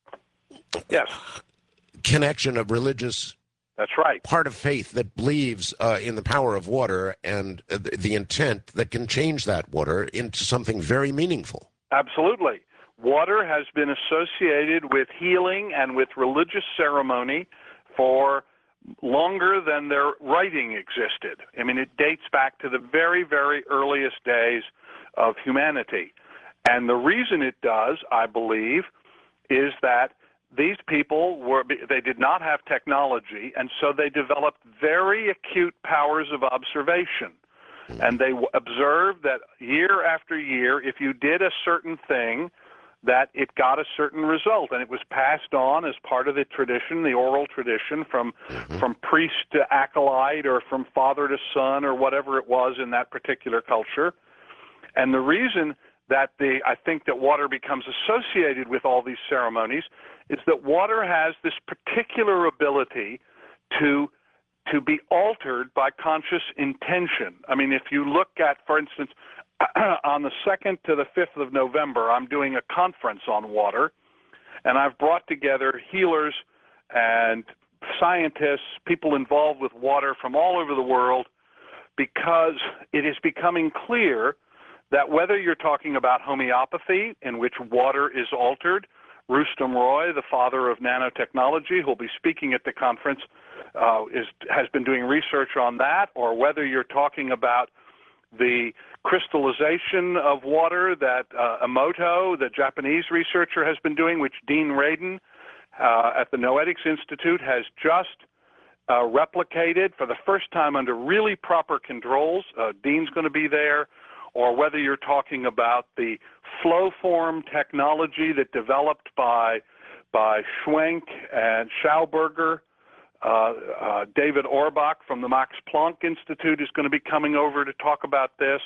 Yes. connection, of religious That's right. part of faith that believes uh, in the power of water and uh, the, the intent that can change that water into something very meaningful. Absolutely. Water has been associated with healing and with religious ceremony for longer than their writing existed. I mean, it dates back to the very, very earliest days of humanity. And the reason it does, I believe, is that these people were, they did not have technology, and so they developed very acute powers of observation. And they observed that year after year, if you did a certain thing, that it got a certain result, and it was passed on as part of the tradition, the oral tradition, from Mm-hmm. from priest to acolyte or from father to son or whatever it was in that particular culture. And the reason that the I think that water becomes associated with all these ceremonies is that water has this particular ability to to be altered by conscious intention. I mean, if you look at, for instance, on the second to the fifth of November, I'm doing a conference on water, and I've brought together healers and scientists, people involved with water from all over the world, because it is becoming clear that whether you're talking about homeopathy, in which water is altered, Rustom Roy, the father of nanotechnology, who'll be speaking at the conference, uh, is has been doing research on that, or whether you're talking about the crystallization of water that uh, Emoto, the Japanese researcher, has been doing, which Dean Radin uh, at the Noetics Institute has just uh, replicated for the first time under really proper controls. Uh, Dean's going to be there. Or whether you're talking about the flow form technology that developed by by Schwenk and Schauberger. Uh, uh, David Orbach from the Max Planck Institute is going to be coming over to talk about this.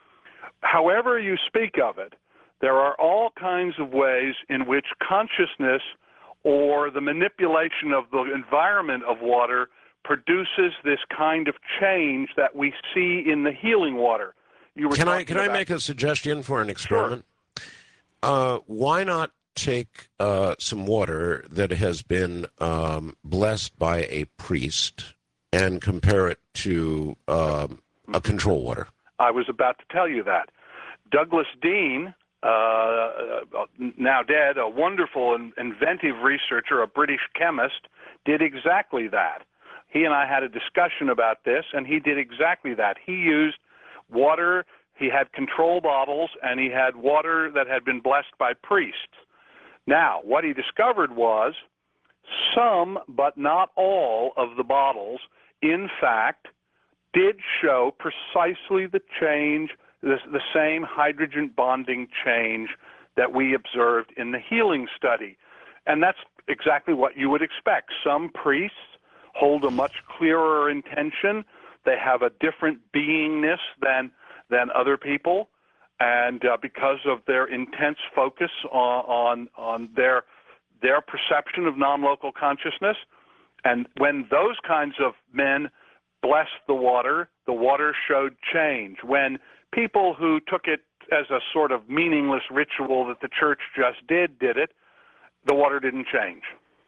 However you speak of it, there are all kinds of ways in which consciousness or the manipulation of the environment of water produces this kind of change that we see in the healing water. You were Can I can I about- make a suggestion for an experiment? Sure. Uh, why not take uh, some water that has been um, blessed by a priest and compare it to um, a control water? I was about to tell you that. Douglas Dean, uh, now dead, a wonderful and inventive researcher, a British chemist, did exactly that. He and I had a discussion about this, and he did exactly that. He used water, he had control bottles, and he had water that had been blessed by priests. Now, what he discovered was some, but not all, of the bottles, in fact, did show precisely the change, the, the same hydrogen bonding change that we observed in the healing study. And that's exactly what you would expect. Some priests hold a much clearer intention. They have a different beingness than than other people, and uh, because of their intense focus on, on on their their perception of non-local consciousness, and when those kinds of men blessed the water, the water showed change. When people who took it as a sort of meaningless ritual that the church just did did it, the water didn't change.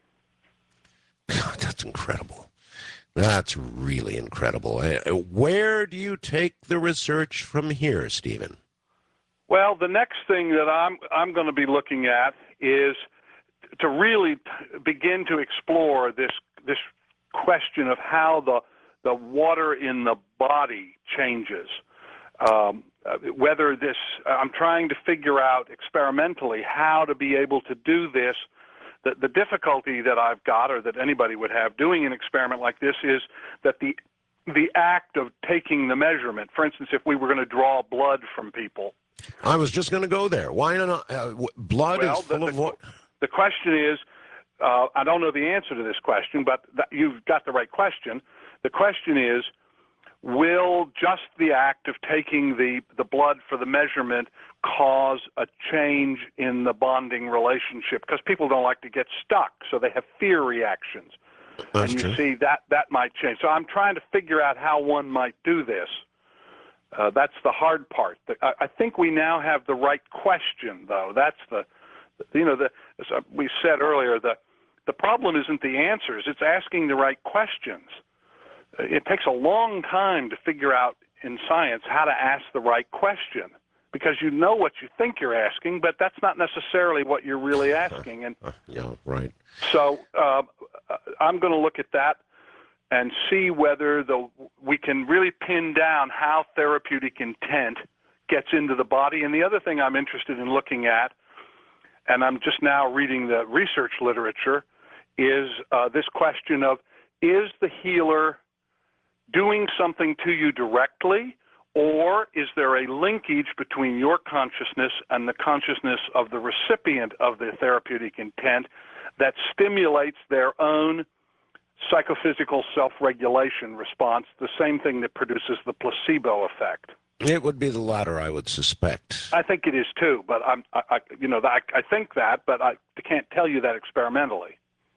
God, that's incredible. That's really incredible. Where do you take the research from here, Stephen? Well, the next thing that I'm I'm going to be looking at is to really begin to explore this this question of how the the water in the body changes. Um, whether this, I'm trying to figure out experimentally how to be able to do this the, the difficulty that I've got, or that anybody would have doing an experiment like this, is that the the act of taking the measurement, for instance, if we were going to draw blood from people. I was just going to go there. Why not? Uh, blood well, is full the, of the, what? The question is, uh, I don't know the answer to this question, but that, you've got the right question. The question is, will just the act of taking the, the blood for the measurement cause a change in the bonding relationship? Because people don't like to get stuck, so they have fear reactions. That's and you true. see that that might change. So I'm trying to figure out how one might do this. Uh, that's the hard part. I, I think we now have the right question, though. That's the, you know, the as we said earlier, the the problem isn't the answers; it's asking the right questions. It takes a long time to figure out in science how to ask the right question, because you know what you think you're asking, but that's not necessarily what you're really asking. And yeah, right. So uh, I'm going to look at that and see whether the we can really pin down how therapeutic intent gets into the body. And the other thing I'm interested in looking at, and I'm just now reading the research literature, is uh, this question of, is the healer doing something to you directly, or is there a linkage between your consciousness and the consciousness of the recipient of the therapeutic intent that stimulates their own psychophysical self-regulation response, the same thing that produces the placebo effect? It would be the latter, I would suspect. I think it is too, but I'm, I, I you know, I, I think that, but I can't tell you that experimentally.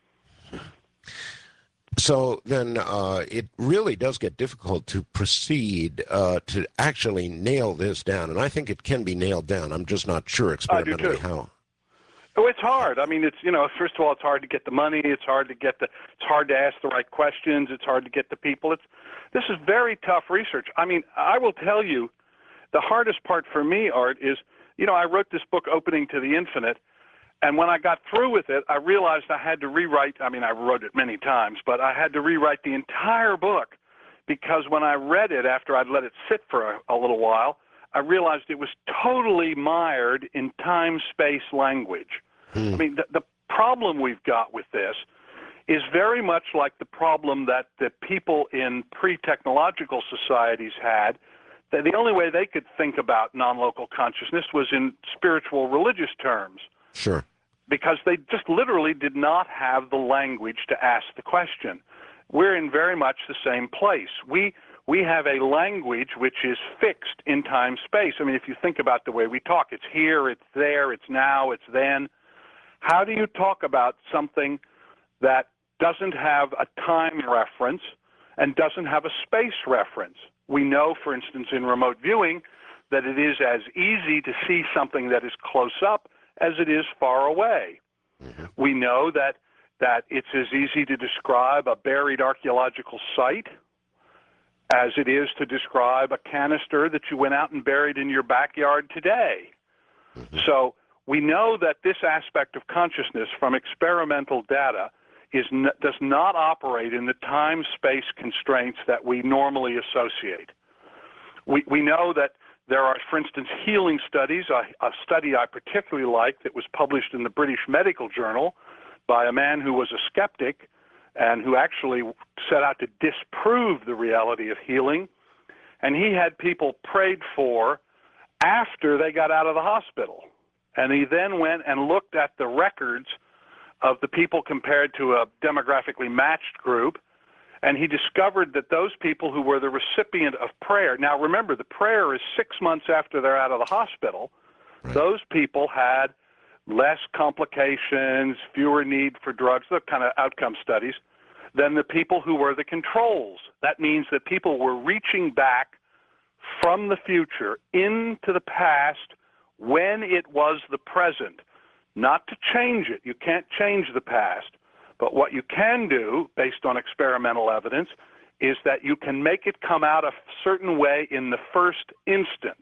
So then uh, it really does get difficult to proceed uh, to actually nail this down, and I think it can be nailed down. I'm just not sure experimentally how. Oh, it's hard. I mean, it's, you know, first of all, it's hard to get the money. It's hard to get the, it's hard to ask the right questions. It's hard to get the people. It's, this is very tough research. I mean, I will tell you, the hardest part for me, Art, is, you know, I wrote this book, Opening to the Infinite, and when I got through with it, I realized I had to rewrite, I mean, I wrote it many times, but I had to rewrite the entire book, because when I read it after I'd let it sit for a, a little while, I realized it was totally mired in time-space language. Hmm. I mean, the, the problem we've got with this is very much like the problem that the people in pre-technological societies had, that the only way they could think about non-local consciousness was in spiritual religious terms. Sure. Because they just literally did not have the language to ask the question. We're in very much the same place. We we have a language which is fixed in time-space. I mean, if you think about the way we talk, it's here, it's there, it's now, it's then. How do you talk about something that doesn't have a time reference and doesn't have a space reference? We know, for instance, in remote viewing, that it is as easy to see something that is close up as it is far away. Mm-hmm. We know that that it's as easy to describe a buried archaeological site as it is to describe a canister that you went out and buried in your backyard today. Mm-hmm. So we know that this aspect of consciousness from experimental data is n- does not operate in the time-space constraints that we normally associate. We we know that there are, for instance, healing studies, a, a study I particularly like that was published in the British Medical Journal by a man who was a skeptic and who actually set out to disprove the reality of healing. And he had people prayed for after they got out of the hospital. And he then went and looked at the records of the people compared to a demographically matched group, and he discovered that those people who were the recipient of prayer, now remember, the prayer is six months after they're out of the hospital, right. Those people had less complications, fewer need for drugs, the kind of outcome studies, than the people who were the controls. That means that people were reaching back from the future into the past when it was the present, not to change it. You can't change the past. But what you can do, based on experimental evidence, is that you can make it come out a certain way in the first instant.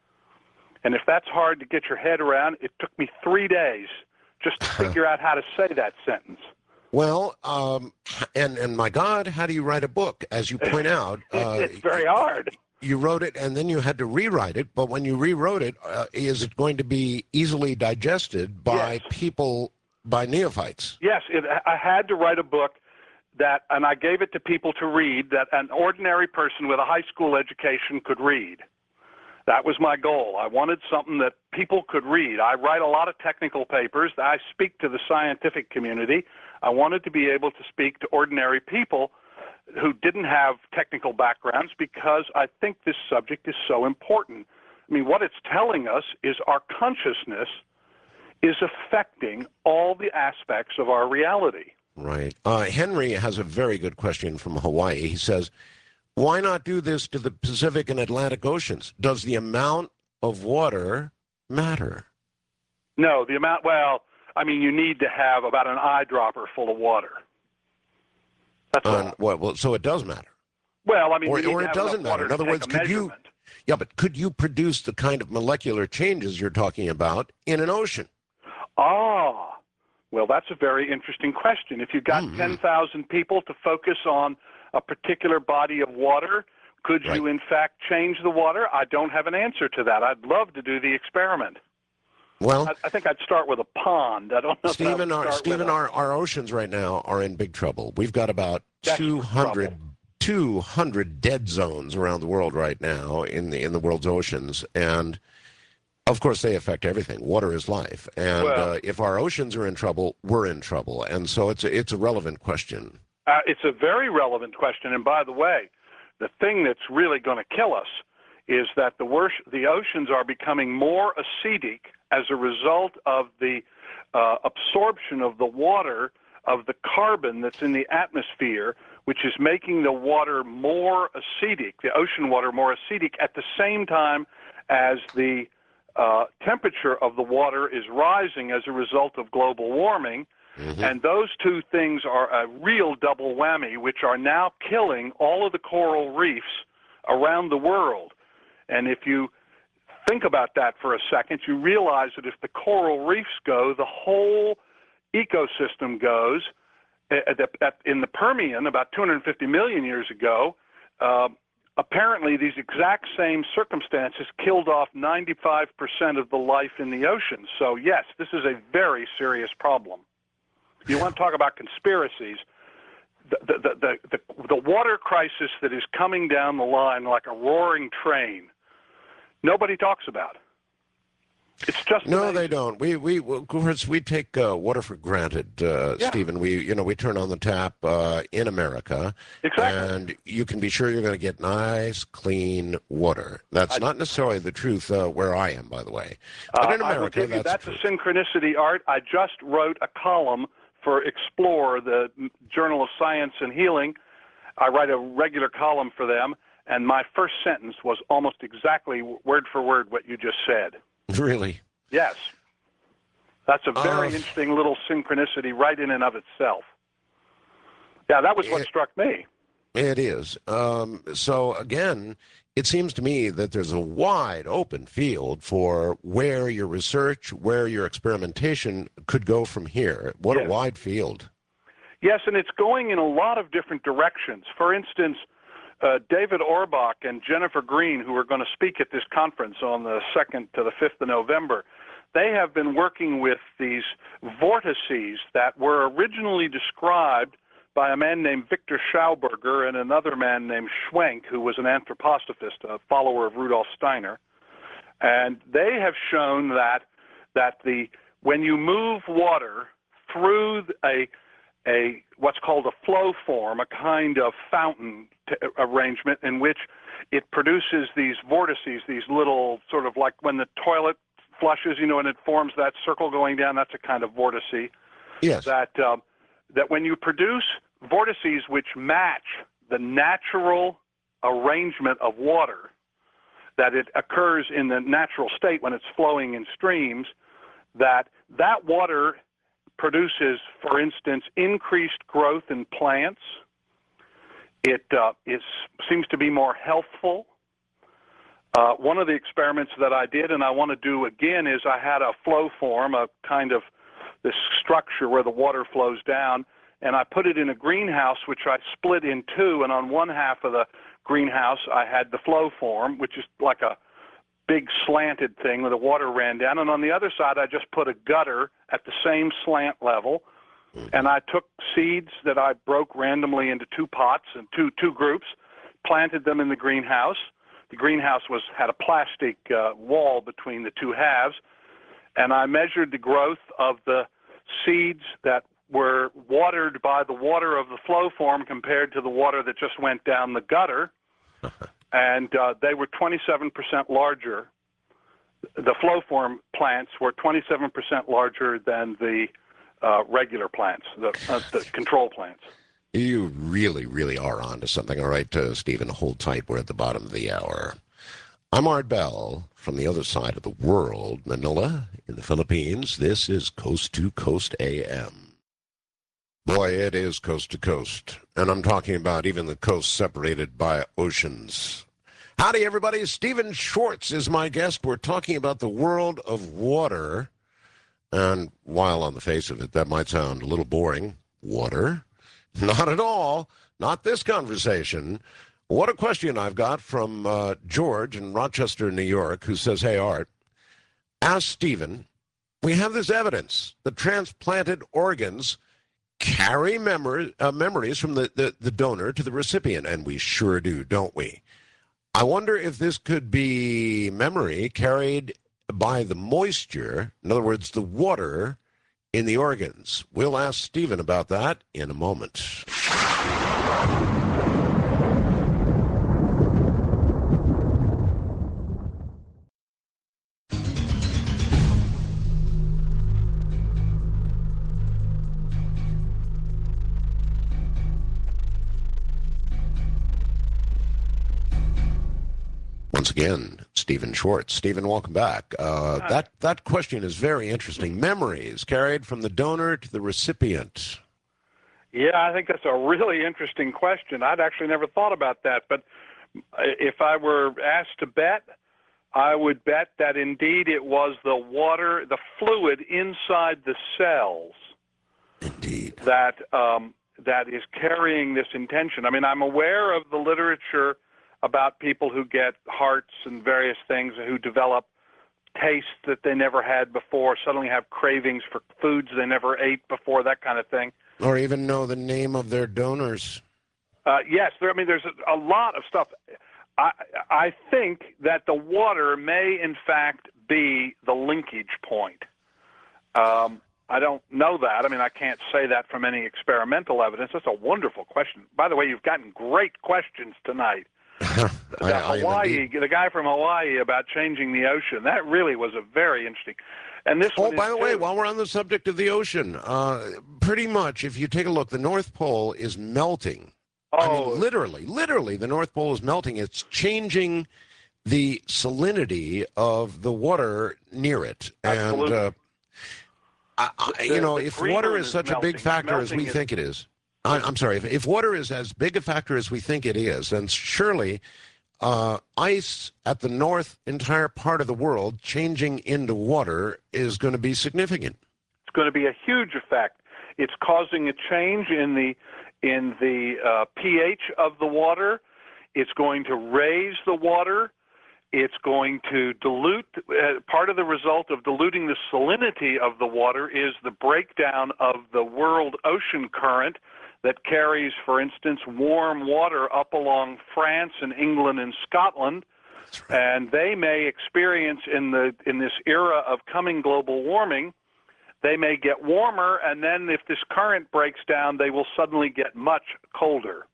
And if that's hard to get your head around, it took me three days just to figure out how to say that sentence. Well, um, and, and my God, how do you write a book? As you point out. Uh, it's very hard. You wrote it, and then you had to rewrite it. But when you rewrote it, uh, is it going to be easily digested by yes. people by neophytes. Yes, it, I had to write a book that, and I gave it to people to read, that an ordinary person with a high school education could read. That was my goal. I wanted something that people could read. I write a lot of technical papers. I speak to the scientific community. I wanted to be able to speak to ordinary people who didn't have technical backgrounds because I think this subject is so important. I mean, what it's telling us is our consciousness is affecting all the aspects of our reality. Right. Uh, Henry has a very good question from Hawaii. He says, why not do this to the Pacific and Atlantic Oceans? Does the amount of water matter? No, the amount, well, I mean, you need to have about an eyedropper full of water. That's Um, all. well, well, so it does matter. Well, I mean, Or, you need or to it have doesn't enough water matter. In other to words, take a could you, measurement. yeah, but could you produce the kind of molecular changes you're talking about in an ocean? Ah, well, that's a very interesting question. If you got Mhm. ten thousand people to focus on a particular body of water, could you, Right. in fact, change the water? I don't have an answer to that. I'd love to do the experiment. Well, I, I think I'd start with a pond. I don't know. if I Stephen, would our, start Stephen with a- our, our oceans right now are in big trouble. We've got about Desperate two hundred, trouble. two hundred dead zones around the world right now in the in the world's oceans, and of course they affect everything. Water is life, and Well- uh, if our oceans are in trouble, we're in trouble, and so it's a, it's a relevant question. Uh, it's a very relevant question. And by the way, the thing that's really going to kill us is that the worst, the oceans are becoming more acidic as a result of the uh, absorption of the water, of the carbon that's in the atmosphere, which is making the water more acidic, the ocean water more acidic, at the same time as the uh, temperature of the water is rising as a result of global warming. Mhm. And those two things are a real double whammy, which are now killing all of the coral reefs around the world. And if you think about that for a second, you realize that if the coral reefs go, the whole ecosystem goes. At the, at, in the Permian, about two hundred fifty million years ago, uh, apparently these exact same circumstances killed off ninety-five percent of the life in the ocean. So yes, this is a very serious problem. You want to talk about conspiracies? The, the, the, the, the water crisis that is coming down the line like a roaring train, nobody talks about. It's just No, amazing. they don't. We we of course we take uh, water for granted, uh, Yeah. Stephen. We you know we turn on the tap uh, in America, Exactly. and you can be sure you're going to get nice, clean water. That's I- not necessarily the truth uh, where I am, by the way. But Uh, in I will America, give you, that's, that's the a truth. synchronicity, Art. I just wrote a column for Explore, the Journal of Science and Healing. I write a regular column for them, and my first sentence was almost exactly word for word what you just said. Really. Yes. That's a very Uh, interesting little synchronicity right in and of itself. Yeah, that was what It- struck me. It is. Um, so again, it seems to me that there's a wide open field for where your research, where your experimentation could go from here. What Yes. a wide field. Yes, and it's going in a lot of different directions. For instance, uh, David Orbach and Jennifer Green, who are going to speak at this conference on the second to the fifth of November, they have been working with these vortices that were originally described by a man named Victor Schauberger and another man named Schwenk, who was an anthroposophist, a follower of Rudolf Steiner. And they have shown that that the when you move water through a a what's called a flow form, a kind of fountain t- arrangement in which it produces these vortices, these little sort of like when the toilet flushes, you know, and it forms that circle going down. That's a kind of vortice. Yes. That um, that when you produce vortices which match the natural arrangement of water, that it occurs in the natural state when it's flowing in streams, that that water produces, for instance, increased growth in plants. It uh, is, seems to be more healthful. Uh, one of the experiments that I did, and I want to do again, is I had a flow form, a kind of this structure where the water flows down, and I put it in a greenhouse, which I split in two, and on one half of the greenhouse I had the flow form, which is like a big slanted thing where the water ran down, and on the other side I just put a gutter at the same slant level, and I took seeds that I broke randomly into two pots and two two groups, planted them in the greenhouse. The greenhouse was had a plastic uh, wall between the two halves, and I measured the growth of the seeds that were watered by the water of the flow form compared to the water that just went down the gutter, and uh, they were twenty-seven percent larger. The flow form plants were twenty-seven percent larger than the uh, regular plants, the, uh, the control plants. You really, really are on to something. All right, uh, Stephen, hold tight. We're at the bottom of the hour. I'm Art Bell from the other side of the world, Manila, in the Philippines. This is Coast to Coast A M. Boy, it is coast to coast. And I'm talking about even the coast separated by oceans. Howdy, everybody. Stephen Schwartz is my guest. We're talking about the world of water. And while on the face of it, that might sound a little boring, water? Not at all. Not this conversation. What a question I've got from uh, George in Rochester, New York, who says, hey, Art, ask Stephen, we have this evidence that transplanted organs carry memor- uh, memories from the, the, the donor to the recipient, and we sure do, don't we? I wonder if this could be memory carried by the moisture, in other words, the water in the organs. We'll ask Stephen about that in a moment. Once again, Stephen Schwartz. Stephen, welcome back. Uh, that, that question is very interesting. Memories carried from the donor to the recipient. Yeah, I think that's a really interesting question. I'd actually never thought about that. But if I were asked to bet, I would bet that indeed it was the water, the fluid inside the cells Indeed. that um, that is carrying this intention. I mean, I'm aware of the literature about people who get hearts and various things, who develop tastes that they never had before, suddenly have cravings for foods they never ate before, that kind of thing. Or even know the name of their donors. Uh, yes, there, I mean, there's a, a lot of stuff. I, I think that the water may, in fact, be the linkage point. Um, I don't know that. I mean, I can't say that from any experimental evidence. That's a wonderful question. By the way, you've gotten great questions tonight. I, the I Hawaii, the guy from Hawaii about changing the ocean, that really was a very interesting. And this Oh, one by is the way, too. while we're on the subject of the ocean, uh, pretty much, if you take a look, the North Pole is melting. Oh, I mean, literally, literally, the North Pole is melting. It's changing the salinity of the water near it. Absolutely. And, uh, I, I, The- you know, the if water Greenland is is such a melting. big factor as we Melting is- think it is, I, I'm sorry, if, if water is as big a factor as we think it is, then surely uh, ice at the north entire part of the world changing into water is going to be significant. It's going to be a huge effect. It's causing a change in the in the uh, pH of the water. It's going to raise the water. It's going to dilute. Uh, part of the result of diluting the salinity of the water is the breakdown of the world ocean current that carries, for instance, warm water up along France and England and Scotland. And they may experience in the in this era of coming global warming, they may get warmer, and then if this current breaks down, they will suddenly get much colder.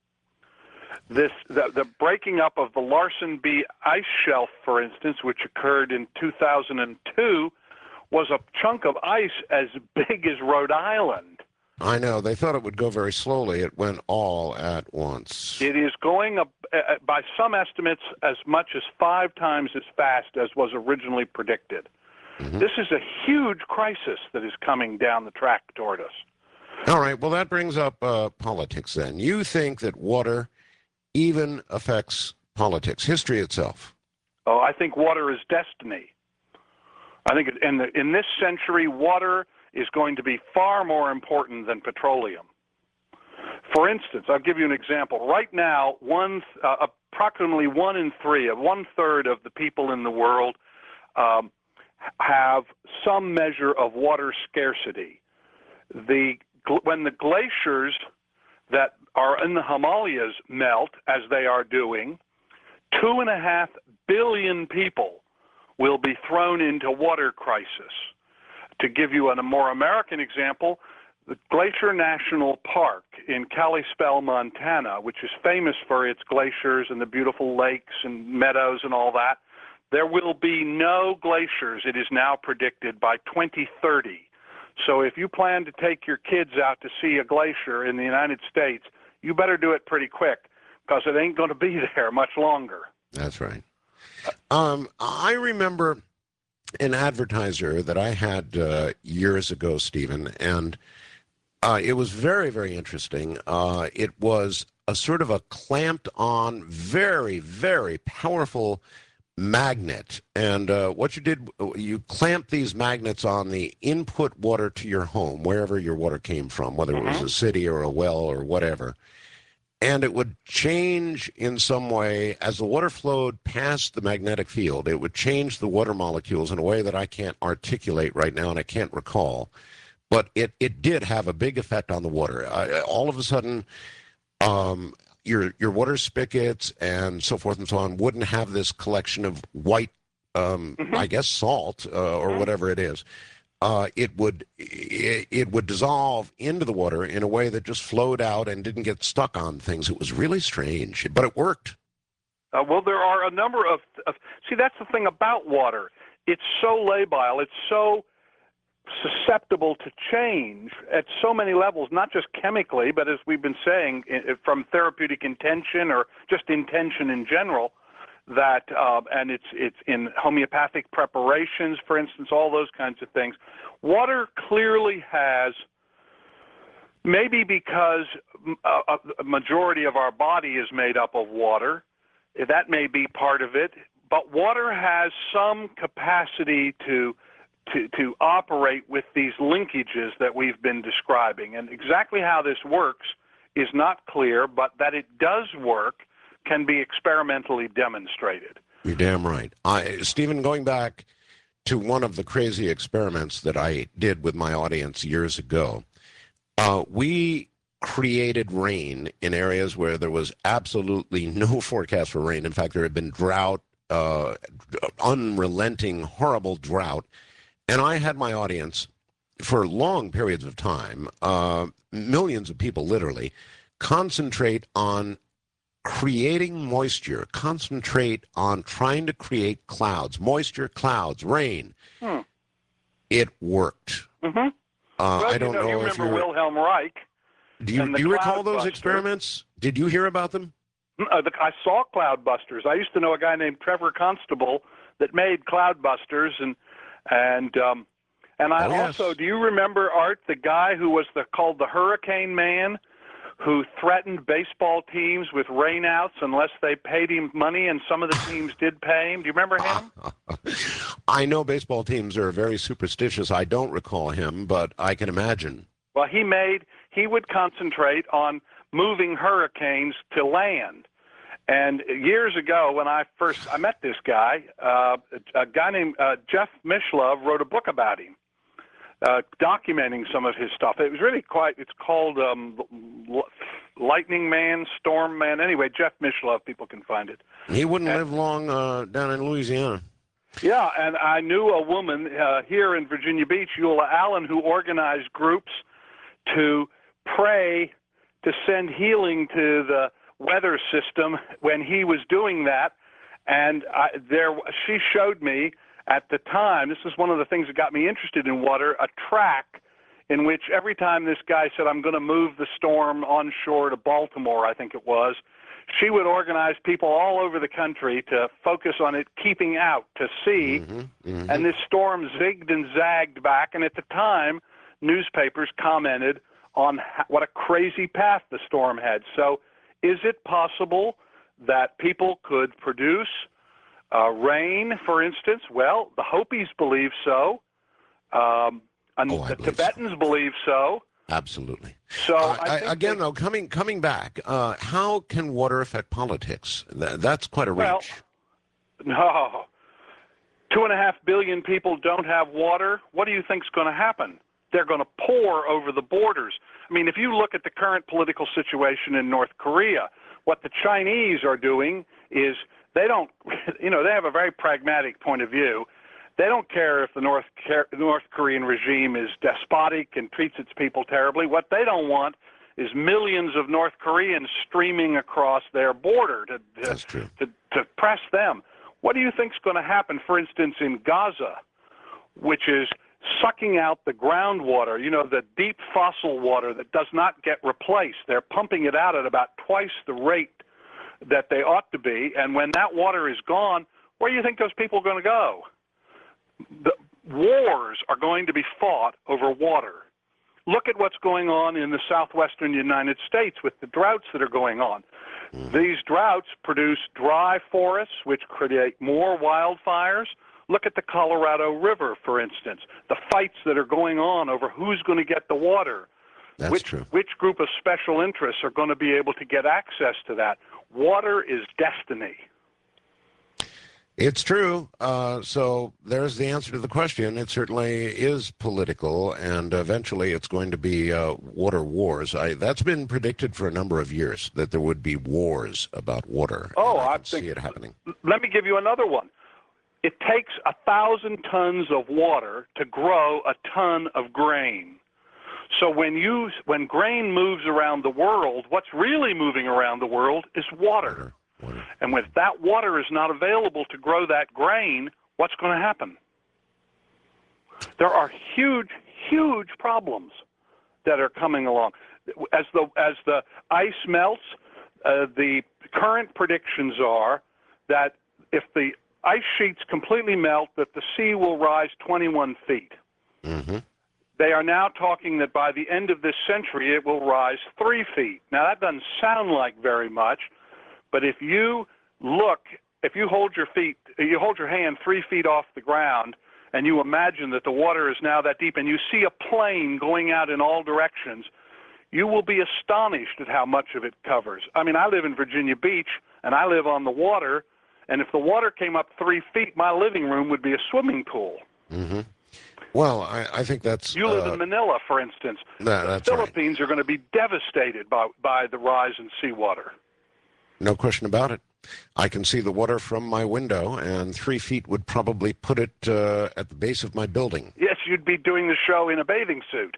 This the, the breaking up of the Larsen B ice shelf, for instance, which occurred in two thousand two, was a chunk of ice as big as Rhode Island. I know. They thought it would go very slowly. It went all at once. It is going up, uh, by some estimates, as much as five times as fast as was originally predicted. Mm-hmm. This is a huge crisis that is coming down the track toward us. All right. Well, that brings up uh, politics then. You think that water even affects politics, history itself? Oh, I think water is destiny. I think in, the, in this century, water is going to be far more important than petroleum. For instance, I'll give you an example. Right now, one uh, approximately one in three, of one third of the people in the world um, have some measure of water scarcity. The when the glaciers that are in the Himalayas melt, as they are doing, two and a half billion people will be thrown into water crisis. To give you a more American example, the Glacier National Park in Kalispell, Montana, which is famous for its glaciers and the beautiful lakes and meadows and all that, there will be no glaciers, it is now predicted, by twenty thirty. So if you plan to take your kids out to see a glacier in the United States, you better do it pretty quick because it ain't going to be there much longer. That's right. Um, I remember an advertiser that I had uh, years ago, Stephen, and uh, it was very, very interesting. Uh, it was a sort of a clamped-on, very, very powerful magnet, and uh, what you did, you clamped these magnets on the input water to your home, wherever your water came from, whether it was a city or a well or whatever, and it would change in some way as the water flowed past the magnetic field. It would change the water molecules in a way that I can't articulate right now and I can't recall, but it, it did have a big effect on the water. I, all of a sudden, um, your your water spigots and so forth and so on wouldn't have this collection of white, um, mm-hmm. I guess, salt uh, or mm-hmm. whatever it is. Uh, it would it, it would dissolve into the water in a way that just flowed out and didn't get stuck on things. It was really strange, but it worked. Uh, well, there are a number of, of see. That's the thing about water. It's so labile. It's so susceptible to change at so many levels, not just chemically, but as we've been saying, from therapeutic intention or just intention in general, that uh, and it's it's in homeopathic preparations, for instance, all those kinds of things. Water clearly has, maybe because a, a majority of our body is made up of water, that may be part of it, but water has some capacity to To, to operate with these linkages that we've been describing. And exactly how this works is not clear, but that it does work can be experimentally demonstrated. You're damn right. I, Stephen, going back to one of the crazy experiments that I did with my audience years ago, uh, we created rain in areas where there was absolutely no forecast for rain. In fact, there had been drought, uh, unrelenting, horrible drought. And I had my audience for long periods of time, uh, millions of people literally, concentrate on creating moisture, concentrate on trying to create clouds, moisture, clouds, rain. Hmm. It worked. Mm-hmm. Uh, well, I don't you know, know you if remember you Wilhelm Reich. Do you, do you recall those experiments? Did you hear about them? Uh, the, I saw Cloudbusters. I used to know a guy named Trevor Constable that made Cloudbusters, and And um, and I oh, yes. also, do you remember, Art, the guy who was the, called the Hurricane Man, who threatened baseball teams with rainouts unless they paid him money, and some of the teams did pay him? Do you remember him? I know baseball teams are very superstitious. I don't recall him, but I can imagine. Well, he made, he would concentrate on moving hurricanes to land. And years ago, when I first I met this guy, uh, a guy named uh, Jeff Mishlove wrote a book about him, uh, documenting some of his stuff. It was really quite. It's called um, Lightning Man, Storm Man. Anyway, Jeff Mishlove, people can find it. He wouldn't and, live long uh, down in Louisiana. Yeah, and I knew a woman uh, here in Virginia Beach, Eula Allen, who organized groups to pray to send healing to the weather system when he was doing that. And I, there, she showed me at the time, this is one of the things that got me interested in water, a track in which every time this guy said, I'm going to move the storm onshore to Baltimore, I think it was, she would organize people all over the country to focus on it keeping out to sea. Mm-hmm, mm-hmm. And this storm zigged and zagged back. And at the time, newspapers commented on what a crazy path the storm had. So is it possible that people could produce uh, rain, for instance? Well, the Hopis believe so. Um, and oh, the believe Tibetans so. believe so. Absolutely. So Uh, I I, think again, that, though, coming coming back, uh, how can water affect politics? Th- that's quite a well, reach. no, two and a half billion people don't have water. What do you think's going to happen? They're going to pour over the borders. I mean, if you look at the current political situation in North Korea, what the Chinese are doing is they don't, you know, they have a very pragmatic point of view. They don't care if the North North Korean regime is despotic and treats its people terribly. What they don't want is millions of North Koreans streaming across their border to to, That's true. to, to press them. What do you think's going to happen, for instance, in Gaza, which is sucking out the groundwater, you know, the deep fossil water that does not get replaced? They're pumping it out at about twice the rate that they ought to be. And when that water is gone, where do you think those people are going to go? The wars are going to be fought over water. Look at what's going on in the southwestern United States with the droughts that are going on. These droughts produce dry forests, which create more wildfires. Look at the Colorado River, for instance, the fights that are going on over who's going to get the water. That's which, true. Which group of special interests are going to be able to get access to that? Water is destiny. It's true. Uh, so there's the answer to the question. It certainly is political, and eventually it's going to be uh, water wars. I, that's been predicted for a number of years, that there would be wars about water. Oh, I, I can think, see it happening. Let me give you another one. It takes a thousand tons of water to grow a ton of grain. So when you when grain moves around the world, what's really moving around the world is water. Water. Water. And when that water is not available to grow that grain, what's going to happen? There are huge, huge problems that are coming along. As the as the ice melts, uh, the current predictions are that if the ice sheets completely melt, that the sea will rise twenty-one feet. Mm-hmm. They are now talking that by the end of this century, it will rise three feet. Now, that doesn't sound like very much, but if you look, if you hold your feet, you hold your hand three feet off the ground, and you imagine that the water is now that deep, and you see a plane going out in all directions, you will be astonished at how much of it covers. I mean, I live in Virginia Beach, and I live on the water, and if the water came up three feet, my living room would be a swimming pool. Mm-hmm. Well, I, I think that's... You live uh, in Manila, for instance. that, the that's Philippines right. are going to be devastated by, by the rise in seawater. No question about it. I can see the water from my window, and three feet would probably put it uh, at the base of my building. Yes, you'd be doing the show in a bathing suit.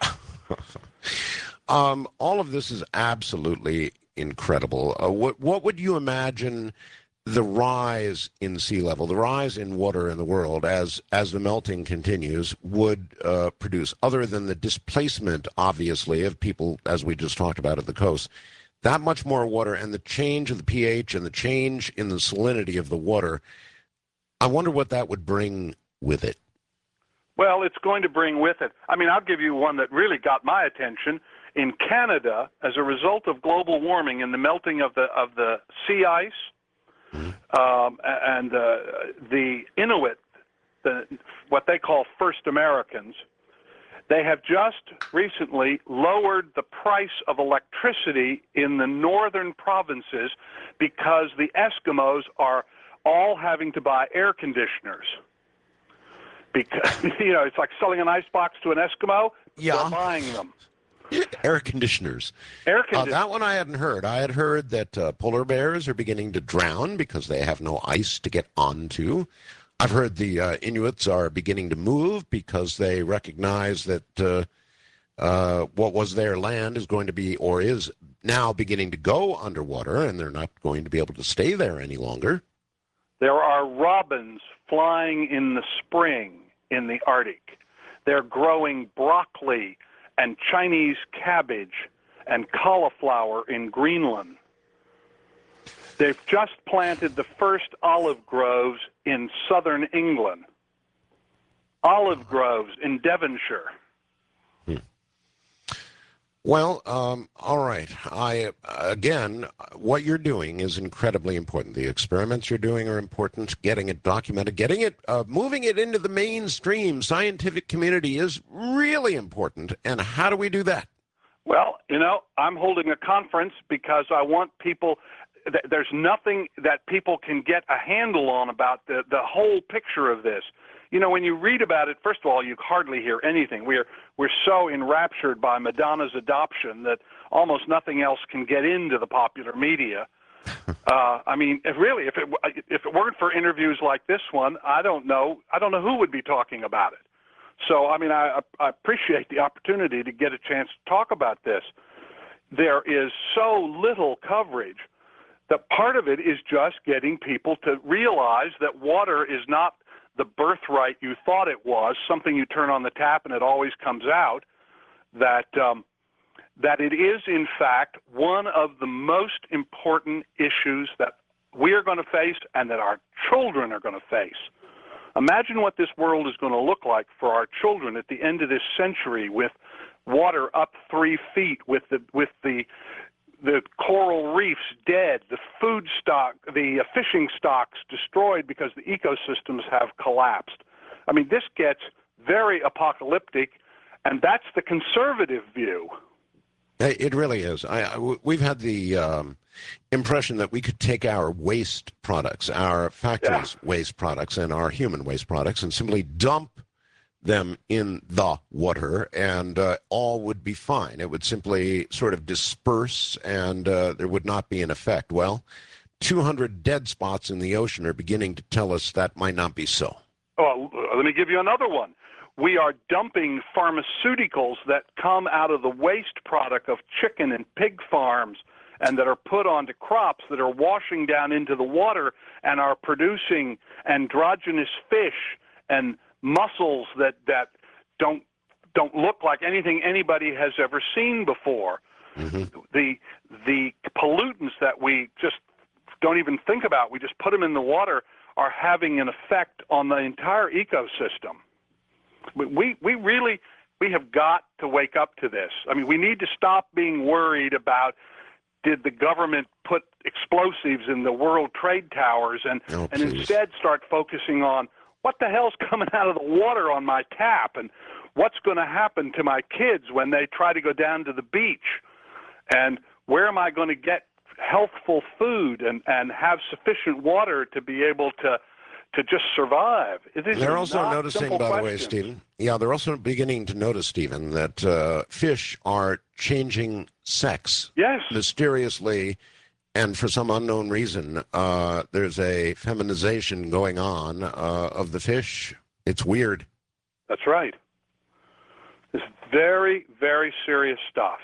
um, all of this is absolutely incredible. Uh, what, what would you imagine the rise in sea level, the rise in water in the world as as the melting continues would uh, produce, other than the displacement, obviously, of people, as we just talked about, at the coast? That much more water and the change of the pH and the change in the salinity of the water, I wonder what that would bring with it. Well, it's going to bring with it. I mean, I'll give you one that really got my attention. In Canada, as a result of global warming and the melting of the of the sea ice, um, and uh, the Inuit, the, what they call First Americans, they have just recently lowered the price of electricity in the northern provinces because the Eskimos are all having to buy air conditioners. Because, you know, it's like selling an icebox to an Eskimo. Yeah. They're buying them. Air conditioners. Air Uh, conditioners. that one I hadn't heard. I had heard that uh, polar bears are beginning to drown because they have no ice to get onto. I've heard the uh, Inuits are beginning to move because they recognize that uh, uh, what was their land is going to be, or is now beginning to go underwater, and they're not going to be able to stay there any longer. There are robins flying in the spring in the Arctic. They're growing broccoli and Chinese cabbage and cauliflower in Greenland. They've just planted the first olive groves in southern England. Olive groves in Devonshire. Hmm. Well, um, all right. I again, what you're doing is incredibly important. The experiments you're doing are important. Getting it documented, getting it, uh, moving it into the mainstream scientific community is really important. And how do we do that? Well, you know, I'm holding a conference because I want people. Th- there's nothing that people can get a handle on about the the whole picture of this. You know, when you read about it, first of all, you hardly hear anything. We're we're so enraptured by Madonna's adoption that almost nothing else can get into the popular media. Uh, I mean, if really, if it if it weren't for interviews like this one, I don't know. I don't know who would be talking about it. So, I mean, I, I appreciate the opportunity to get a chance to talk about this. There is so little coverage that part of it is just getting people to realize that water is not the birthright you thought it was, something you turn on the tap and it always comes out, that um, that it is, in fact, one of the most important issues that we are going to face and that our children are going to face. Imagine what this world is going to look like for our children at the end of this century, with water up three feet, with the with the the coral reefs dead, the food stock, the fishing stocks destroyed because the ecosystems have collapsed. I mean, this gets very apocalyptic, and that's the conservative view. It really is. I, I, we've had the um, impression that we could take our waste products, our factories' yeah. waste products, and our human waste products, and simply dump them in the water, and uh, all would be fine. It would simply sort of disperse, and uh, there would not be an effect. Well, two hundred dead spots in the ocean are beginning to tell us that might not be so. Oh, let me give you another one. We are dumping pharmaceuticals that come out of the waste product of chicken and pig farms and that are put onto crops that are washing down into the water and are producing androgynous fish and mussels that, that don't don't look like anything anybody has ever seen before. Mm-hmm. The the pollutants that we just don't even think about, we just put them in the water, are having an effect on the entire ecosystem. We we really we have got to wake up to this. I mean, we need to stop being worried about, did the government put explosives in the World Trade Towers, and oh, and instead start focusing on what the hell's coming out of the water on my tap, and what's going to happen to my kids when they try to go down to the beach, and where am I going to get healthful food and, and have sufficient water to be able to to just survive. They're also noticing, by questions. the way, Stephen, yeah, they're also beginning to notice, Stephen, that uh, fish are changing sex. Yes. Mysteriously, and for some unknown reason, uh, there's a feminization going on uh, of the fish. It's weird. That's right. It's very, very serious stuff.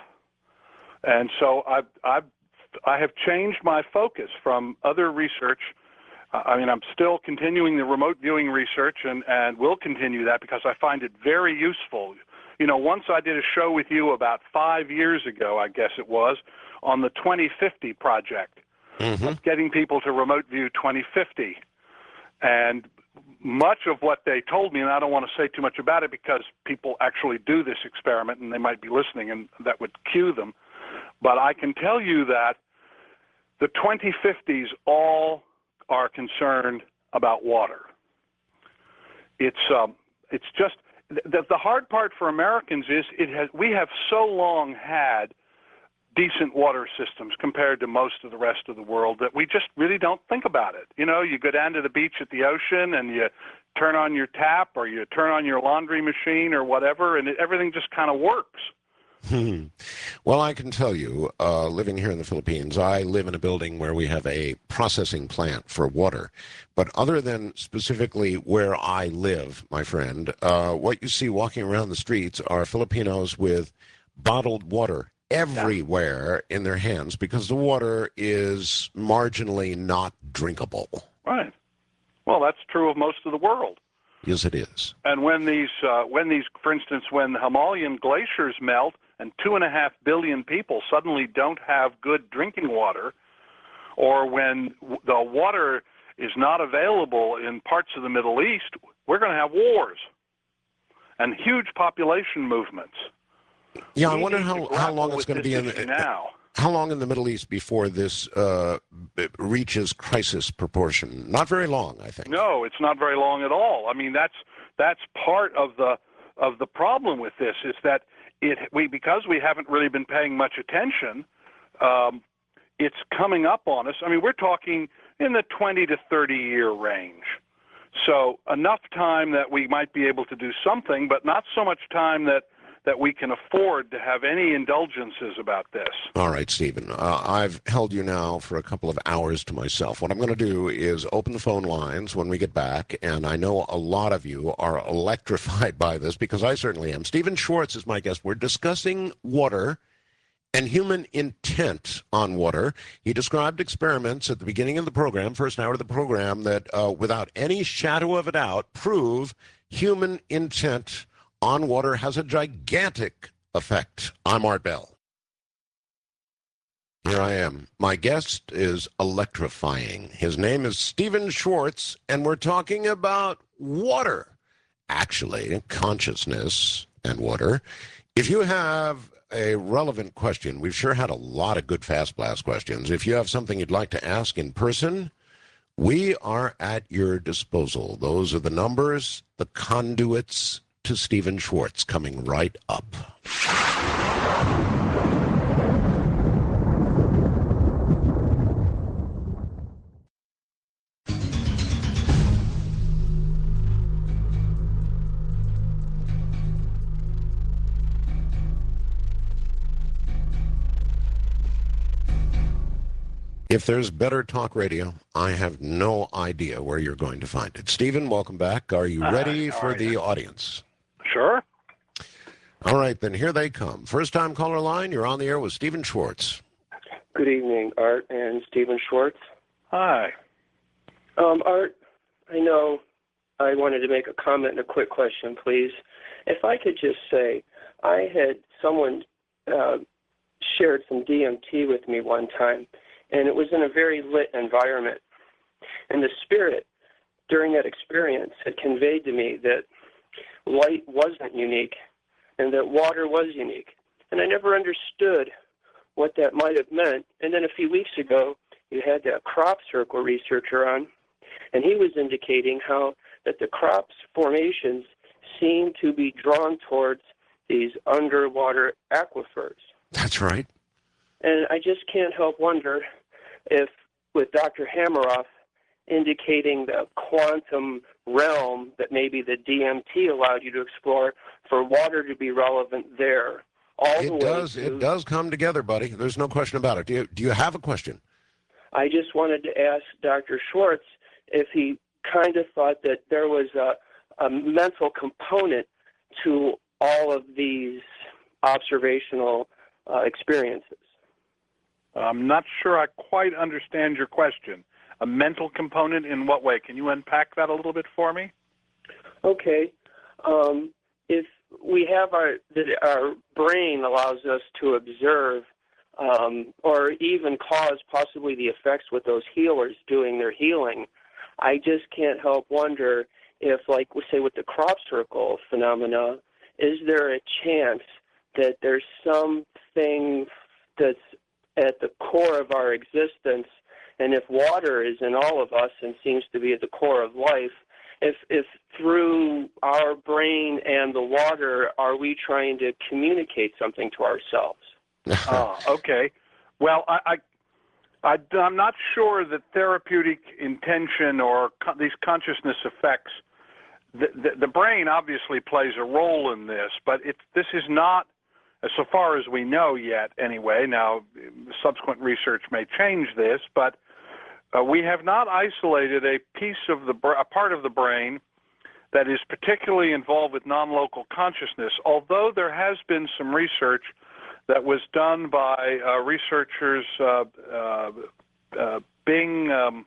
And so I've, I've, I have changed my focus from other research. I mean, I'm still continuing the remote viewing research, and, and will continue that because I find it very useful. You know, once I did a show with you about five years ago, I guess it was, on the twenty fifty project, mm-hmm. getting people to remote view twenty fifty. And much of what they told me, and I don't want to say too much about it because people actually do this experiment and they might be listening and that would cue them, but I can tell you that the twenty fifties all are concerned about water. It's um, it's just the, the hard part for Americans is it has we have so long had decent water systems compared to most of the rest of the world that we just really don't think about it. You know, you go down to the beach at the ocean and you turn on your tap or you turn on your laundry machine or whatever, and it, everything just kind of works. Hmm. Well, I can tell you, uh, living here in the Philippines, I live in a building where we have a processing plant for water. But other than specifically where I live, my friend, uh, what you see walking around the streets are Filipinos with bottled water everywhere in their hands because the water is marginally not drinkable. Right. Well, that's true of most of the world. Yes, it is. And when these, uh, when these, for instance, when the Himalayan glaciers melt and two and a half billion people suddenly don't have good drinking water, or when the water is not available in parts of the Middle East, we're going to have wars and huge population movements. Yeah, I We wonder need how, to how grapple long it's with going to this be in issue the, now. how long in the Middle East before this uh, reaches crisis proportion? Not very long, I think. No, it's not very long at all. I mean, that's that's part of the of the problem with this is that it we because we haven't really been paying much attention. Um, it's coming up on us. I mean, we're talking in the twenty to thirty year range. So enough time that we might be able to do something, but not so much time that, that we can afford to have any indulgences about this. All right, Stephen. Uh, I've held you now for a couple of hours to myself. What I'm going to do is open the phone lines when we get back, and I know a lot of you are electrified by this because I certainly am. Stephen Schwartz is my guest. We're discussing water and human intent on water. He described experiments at the beginning of the program, first hour of the program, that uh, without any shadow of a doubt prove human intent on water has a gigantic effect. I'm Art Bell. Here I am. My guest is electrifying. His name is Stephen Schwartz, and we're talking about water. Actually, consciousness and water. If you have a relevant question, we've sure had a lot of good Fast Blast questions. If you have something you'd like to ask in person, we are at your disposal. Those are the numbers, the conduits to Stephen Schwartz coming right up. If there's better talk radio, I have no idea where you're going to find it. Stephen, welcome back. Are you ready Uh, for right. the audience? Sure. All right, then here they come. First time caller line, you're on the air with Stephen Schwartz. Good evening, Art and Stephen Schwartz. Hi. Um, Art, I know I wanted to make a comment and a quick question, please. If I could just say, I had someone uh, shared some D M T with me one time, and it was in a very lit environment. And the spirit during that experience had conveyed to me that light wasn't unique and that water was unique. And I never understood what that might have meant. And then a few weeks ago, you had that crop circle researcher on, and he was indicating how that the crops formations seem to be drawn towards these underwater aquifers. That's right. And I just can't help wonder if, with Doctor Hameroff indicating the quantum realm that maybe the D M T allowed you to explore, for water to be relevant there. All the It way does. to, It does come together, buddy. There's no question about it. Do you, do you have a question? I just wanted to ask Doctor Schwartz if he kind of thought that there was a, a mental component to all of these observational uh, experiences. I'm not sure I quite understand your question. A mental component in what way? Can you unpack that a little bit for me? Okay. Um, if we have our, that our brain allows us to observe um, or even cause possibly the effects with those healers doing their healing, I just can't help wonder if, like we say with the crop circle phenomena, is there a chance that there's something that's at the core of our existence, and if water is in all of us and seems to be at the core of life, if if through our brain and the water are we trying to communicate something to ourselves? Ah, okay. Well, I, I, I, I'm not sure that therapeutic intention or co- these consciousness effects, the, the, the brain obviously plays a role in this, but it, this is not, so far as we know yet anyway, now subsequent research may change this, but uh, we have not isolated a piece of the, a part of the brain that is particularly involved with non-local consciousness, although there has been some research that was done by uh, researchers, uh, uh, uh, Bing, um,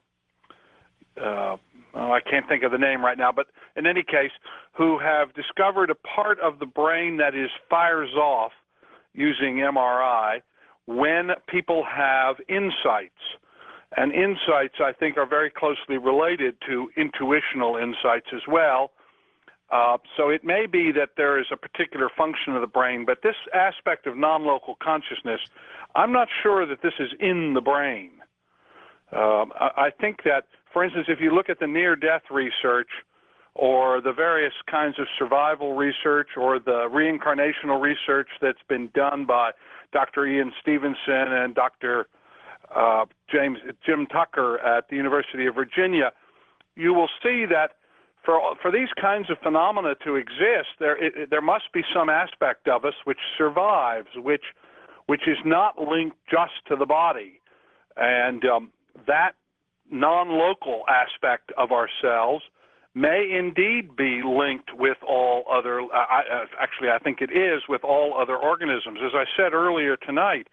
uh, oh, I can't think of the name right now, but in any case, who have discovered a part of the brain that is fires off using M R I when people have insights. And insights, I think, are very closely related to intuitional insights as well. Uh, so it may be that there is a particular function of the brain, but this aspect of non-local consciousness, I'm not sure that this is in the brain. Um, I, I think that, for instance, if you look at the near-death research or the various kinds of survival research or the reincarnational research that's been done by Doctor Ian Stevenson and Doctor Uh, James Jim Tucker at the University of Virginia, you will see that for for these kinds of phenomena to exist, there it, there must be some aspect of us which survives, which which is not linked just to the body, and um, that non-local aspect of ourselves may indeed be linked with all other. Uh, I, uh, actually, I think it is with all other organisms. As I said earlier tonight,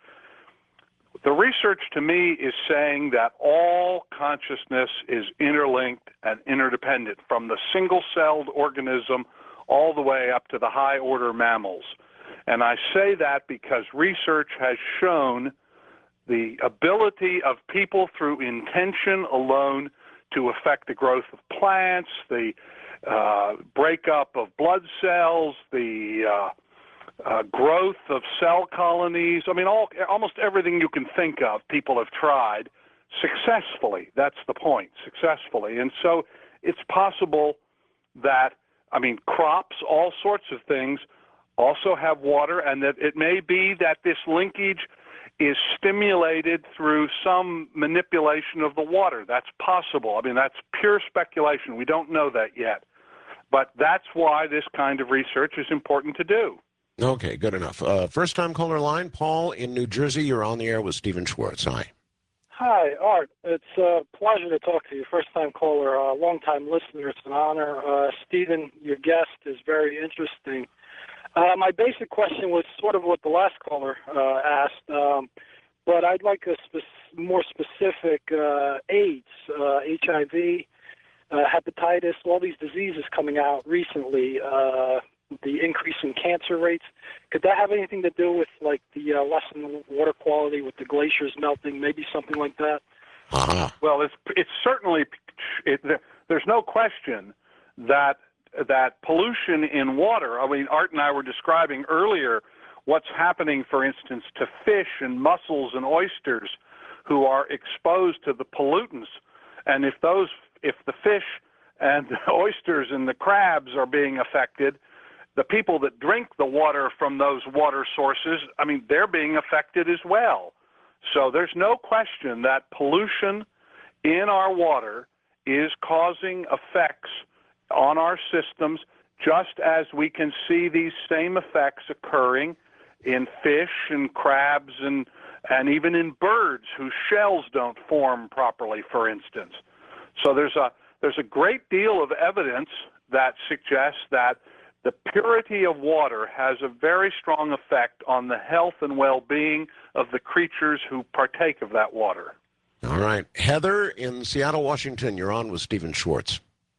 the research to me is saying that all consciousness is interlinked and interdependent, from the single-celled organism all the way up to the high-order mammals. And I say that because research has shown the ability of people through intention alone to affect the growth of plants, the uh, breakup of blood cells, the uh, Uh, growth of cell colonies. I mean, all, almost everything you can think of, people have tried successfully. That's the point, successfully. And so it's possible that, I mean, crops, all sorts of things, also have water, and that it may be that this linkage is stimulated through some manipulation of the water. That's possible. I mean, that's pure speculation. We don't know that yet. But that's why this kind of research is important to do. Okay, good enough. Uh, first-time caller line, Paul in New Jersey. You're on the air with Stephen Schwartz. Hi. Hi, Art. It's a pleasure to talk to you. First-time caller, uh, long-time listener. It's an honor. Uh, Stephen, your guest is very interesting. Uh, my basic question was sort of what the last caller uh, asked, um, but I'd like a spe- more specific uh, AIDS, uh, H I V, uh, hepatitis, all these diseases coming out recently. Uh, the increase in cancer rates. Could that have anything to do with, like, the uh, lessened water quality with the glaciers melting, maybe something like that? Uh-huh. Well, it's it's certainly, it, there's no question that that pollution in water, I mean, Art and I were describing earlier what's happening, for instance, to fish and mussels and oysters who are exposed to the pollutants. And if those, if the fish and the oysters and the crabs are being affected, the people that drink the water from those water sources, I mean, they're being affected as well. So there's no question that pollution in our water is causing effects on our systems, just as we can see these same effects occurring in fish and crabs and, and even in birds whose shells don't form properly, for instance. So there's a, there's a great deal of evidence that suggests that the purity of water has a very strong effect on the health and well-being of the creatures who partake of that water. All right. Heather in Seattle, Washington, you're on with Stephen Schwartz.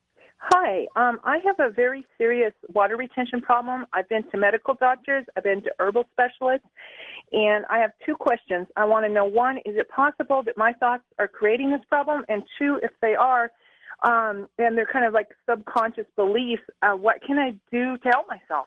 Hi. Um, I have a very serious water retention problem. I've been to medical doctors. I've been to herbal specialists. And I have two questions. I want to know, one, is it possible that my thoughts are creating this problem? And two, if they are, Um, and they're kind of like subconscious beliefs, uh, what can I do to help myself?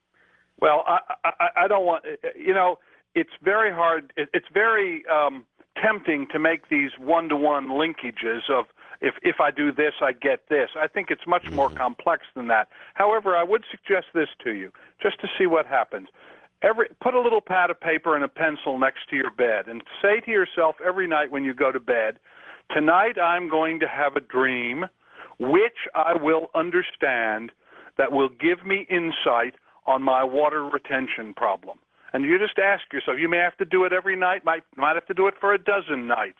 Well, I, I, I don't want, you know, it's very hard, it, it's very um, tempting to make these one-to-one linkages of if, if I do this, I get this. I think it's much more complex than that. However, I would suggest this to you, just to see what happens. Every, put a little pad of paper and a pencil next to your bed and say to yourself every night when you go to bed, tonight I'm going to have a dream which I will understand that will give me insight on my water retention problem. And you just ask yourself, you may have to do it every night, might, might have to do it for a dozen nights.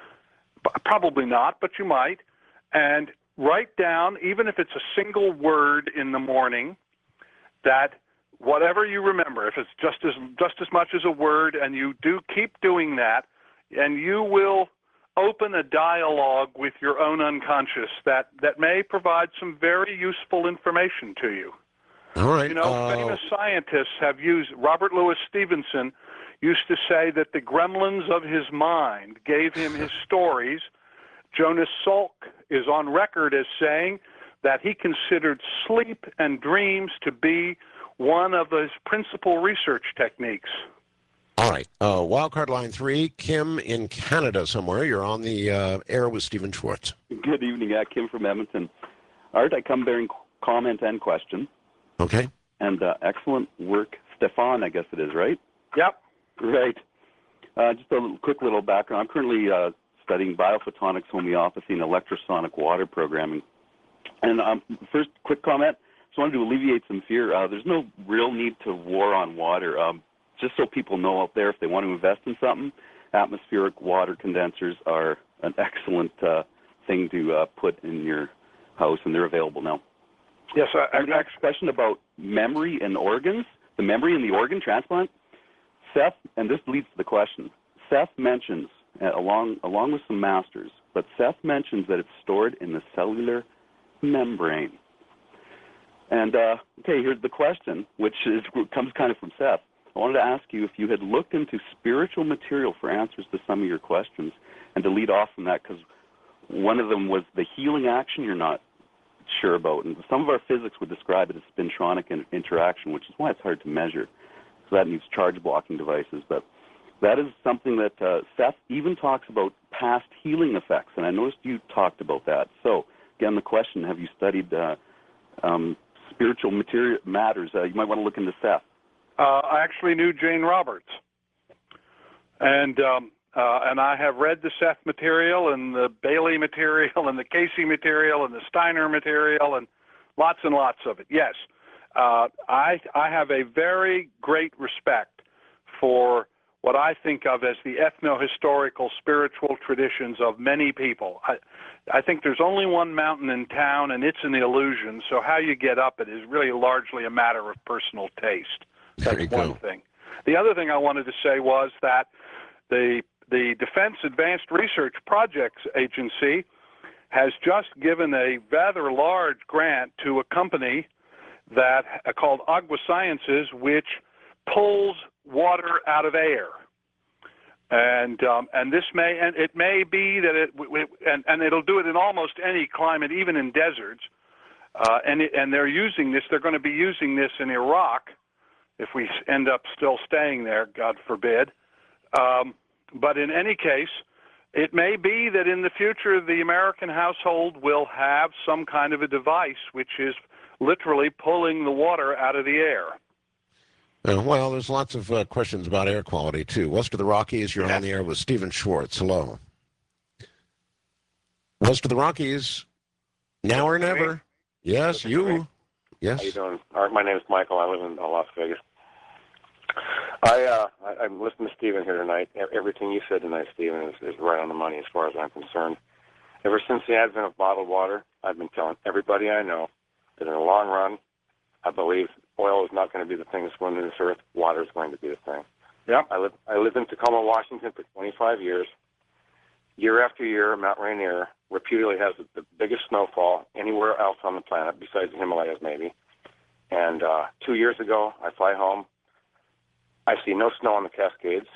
Probably not, but you might. And write down, even if it's a single word in the morning, that whatever you remember, if it's just as, just as much as a word, and you do keep doing that, and you will open a dialogue with your own unconscious that, that may provide some very useful information to you. All right. You know, uh... famous scientists have used, Robert Louis Stevenson used to say that the gremlins of his mind gave him his stories. Jonas Salk is on record as saying that he considered sleep and dreams to be one of his principal research techniques. All right. Uh, wildcard line three, Kim in Canada somewhere. You're on the uh, air with Stephen Schwartz. Good evening, uh, Kim from Edmonton. Art, I come bearing comment and question. Okay. And uh, excellent work. Stefan, I guess it is, right? Yep. Right. Uh, just a little, quick little background. I'm currently uh, studying biophotonics, homeopathy, and electrosonic water programming. And um, first, quick comment. Just wanted to alleviate some fear. Uh, there's no real need to war on water. Um, just so people know out there, if they want to invest in something, atmospheric water condensers are an excellent uh, thing to uh, put in your house, and they're available now. Yes, I, I have a question about memory and organs, the memory and the organ transplant. Seth, and this leads to the question, Seth mentions, uh, along, along with some masters, but Seth mentions that it's stored in the cellular membrane. And, uh, okay, here's the question, which is, comes kind of from Seth. I wanted to ask you if you had looked into spiritual material for answers to some of your questions, and to lead off from that, because one of them was the healing action you're not sure about. And some of our physics would describe it as spintronic interaction, which is why it's hard to measure. So that needs charge blocking devices. But that is something that uh, Seth even talks about past healing effects, and I noticed you talked about that. So, again, the question, have you studied uh, um, spiritual material matters? Uh, you might want to look into Seth. Uh, I actually knew Jane Roberts, and um, uh, and I have read the Seth material and the Bailey material and the Casey material and the Steiner material and lots and lots of it. Yes, uh, I I have a very great respect for what I think of as the ethno-historical spiritual traditions of many people. I, I think there's only one mountain in town, and it's an illusion, so how you get up it is really largely a matter of personal taste. That's one go. thing. The other thing I wanted to say was that the the Defense Advanced Research Projects Agency has just given a rather large grant to a company that uh, called Agua Sciences, which pulls water out of air. And um, and this may and it may be that it and and it'll do it in almost any climate, even in deserts. Uh, and it, and they're using this. They're going to be using this in Iraq, if we end up still staying there, God forbid. Um, but in any case, it may be that in the future the American household will have some kind of a device which is literally pulling the water out of the air. Uh, well, there's lots of uh, questions about air quality, too. West of the Rockies, you're yeah. on the air with Stephen Schwartz. Hello. West of the Rockies, now or never. Yes, you. Yes. How you doing? Art, my name is Michael. I live in uh, Las Vegas. I, uh, I, I'm listening to Stephen here tonight. Everything you said tonight, Stephen, is, is right on the money as far as I'm concerned. Ever since the advent of bottled water, I've been telling everybody I know that in the long run, I believe oil is not going to be the thing that's going to this earth. Water is going to be the thing. Yep. I live I lived in Tacoma, Washington for twenty-five years. Year after year, Mount Rainier reputedly has the, the biggest snowfall anywhere else on the planet, besides the Himalayas maybe. And uh, two years ago, I fly home. I see no snow on the Cascades.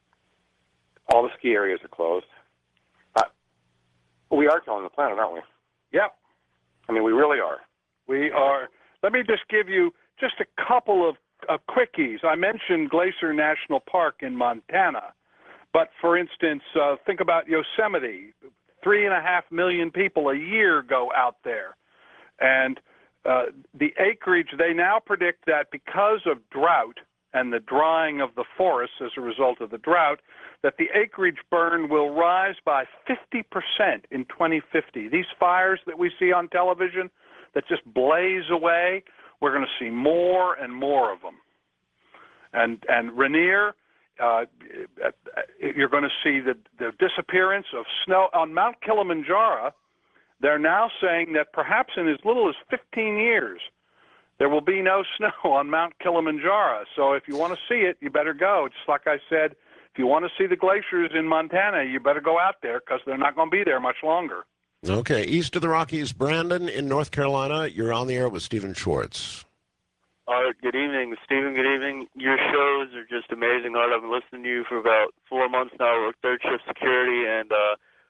All the ski areas are closed. Uh, we are killing the planet, aren't we? Yep. I mean, we really are. We are. Let me just give you just a couple of uh, quickies. I mentioned Glacier National Park in Montana. But, for instance, uh, think about Yosemite. Three and a half million people a year go out there. And uh, the acreage, they now predict that because of drought and the drying of the forests as a result of the drought, that the acreage burn will rise by fifty percent in twenty fifty. These fires that we see on television that just blaze away, we're going to see more and more of them. And, and Rainier... Uh, you're going to see the, the disappearance of snow on Mount Kilimanjaro. They're now saying that perhaps in as little as fifteen years, there will be no snow on Mount Kilimanjaro. So if you want to see it, you better go. Just like I said, if you want to see the glaciers in Montana, you better go out there because they're not going to be there much longer. Okay. East of the Rockies, Brandon in North Carolina. You're on the air with Stephen Schwartz. Art, good evening. Stephen, good evening. Your shows are just amazing, Art. I've been listening to you for about four months now. I work third shift security, and uh,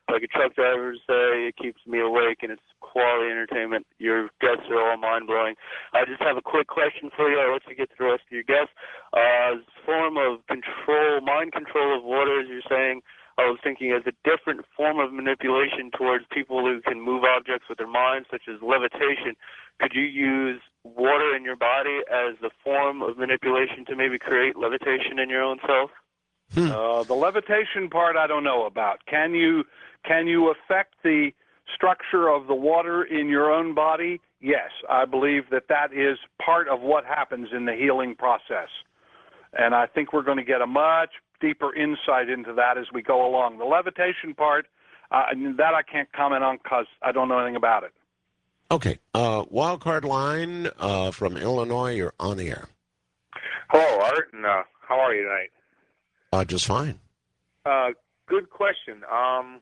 like a truck driver would say, it keeps me awake, and it's quality entertainment. Your guests are all mind-blowing. I just have a quick question for you. I'll let you get to the rest of your guests. Uh, this form of control, mind control of water, as you're saying, I was thinking as a different form of manipulation towards people who can move objects with their minds, such as levitation. Could you use water in your body as a form of manipulation to maybe create levitation in your own self? Hmm. Uh, the levitation part I don't know about. Can you can you affect the structure of the water in your own body? Yes, I believe that that is part of what happens in the healing process. And I think we're going to get a much deeper insight into that as we go along. The levitation part, uh, that I can't comment on because I don't know anything about it. Okay. Uh, wildcard line uh, from Illinois, you're on the air. Hello, Art, and uh, how are you tonight? Uh, just fine. Uh, good question. Um,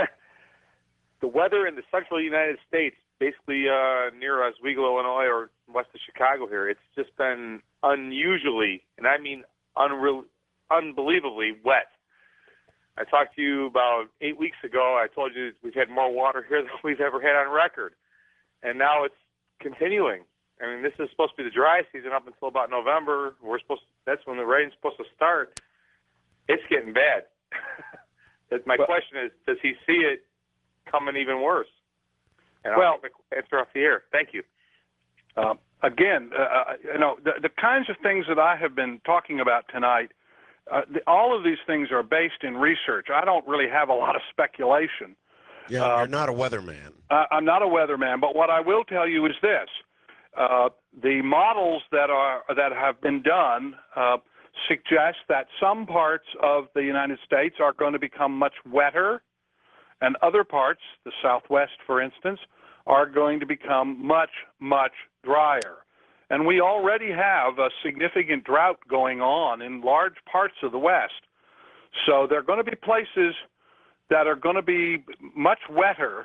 the weather in the central United States, basically uh, near Oswego, Illinois, or west of Chicago here, it's just been unusually, and I mean unreal, unbelievably wet. I talked to you about eight weeks ago. I told you we've had more water here than we've ever had on record, and now it's continuing. I mean, this is supposed to be the dry season up until about November. We're supposed to, that's when the rain's supposed to start. It's getting bad. My well, question is, does he see it coming even worse? And I'll well, answer off the air. Thank you. Uh, again, uh, you know, the, the kinds of things that I have been talking about tonight, uh, the, all of these things are based in research. I don't really have a lot of speculation. Yeah, uh, you're not a weatherman. Uh, I'm not a weatherman, but what I will tell you is this. Uh, the models that are that have been done uh, suggest that some parts of the United States are going to become much wetter, and other parts, the Southwest, for instance, are going to become much, much drier. And we already have a significant drought going on in large parts of the West. So there are going to be places that are going to be much wetter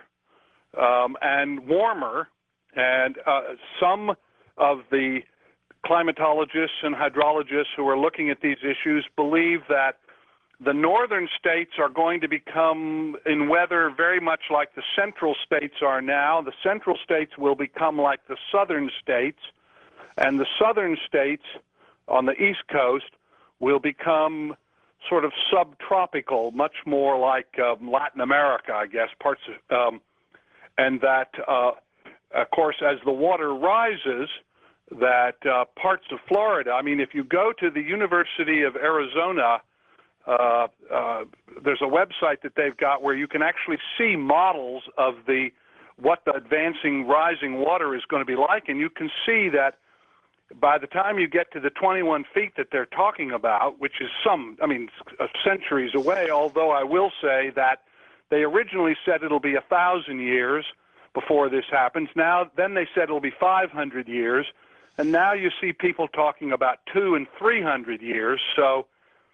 um, and warmer, and uh, some of the climatologists and hydrologists who are looking at these issues believe that the northern states are going to become in weather very much like the central states are now. The central states will become like the southern states, and the southern states on the East Coast will become sort of subtropical, much more like um, Latin America, I guess, parts of, um, and that, uh, of course, as the water rises, that uh, parts of Florida, I mean, if you go to the University of Arizona, uh, uh, there's a website that they've got where you can actually see models of the what the advancing rising water is going to be like, and you can see that by the time you get to the twenty-one feet that they're talking about, which is some, I mean, centuries away, although I will say that they originally said it'll be a thousand years before this happens. Now, then they said it'll be five hundred years, and now you see people talking about two and three hundred years. So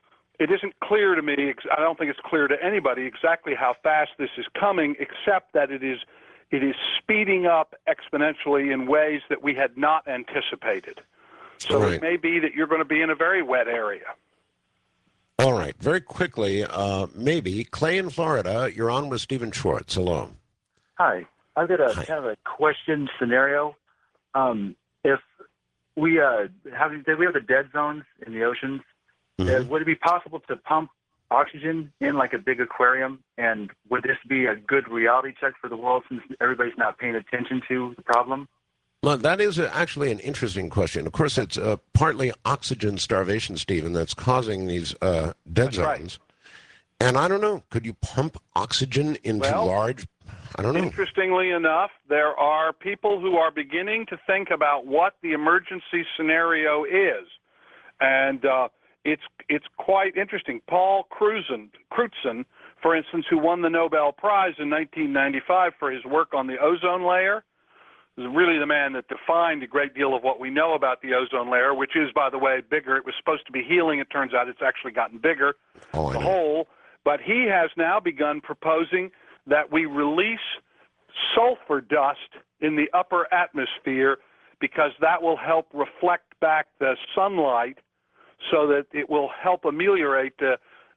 it isn't clear to me, I don't think it's clear to anybody exactly how fast this is coming, except that it is it is speeding up exponentially in ways that we had not anticipated. So right. It may be that you're going to be in a very wet area. All right. Very quickly, uh, maybe, Clay in Florida, you're on with Stephen Schwartz. Hello. Hi. I've got a Hi. kind of a question scenario. Um, if we uh, have, we have the dead zones in the oceans, mm-hmm. uh, would it be possible to pump oxygen in like a big aquarium, and would this be a good reality check for the world since everybody's not paying attention to the problem? Well, that is a, actually an interesting question. Of course, it's uh, partly oxygen starvation, Stephen, that's causing these uh, dead that's zones. Right. And I don't know, could you pump oxygen into well, large, I don't know. Interestingly enough, there are people who are beginning to think about what the emergency scenario is. And uh, It's it's quite interesting. Paul Crutzen, Crutzen, for instance, who won the Nobel Prize in nineteen ninety-five for his work on the ozone layer, is really the man that defined a great deal of what we know about the ozone layer, which is, by the way, bigger. It was supposed to be healing. It turns out it's actually gotten bigger, oh, the hole. But he has now begun proposing that we release sulfur dust in the upper atmosphere because that will help reflect back the sunlight, so that it will help ameliorate the,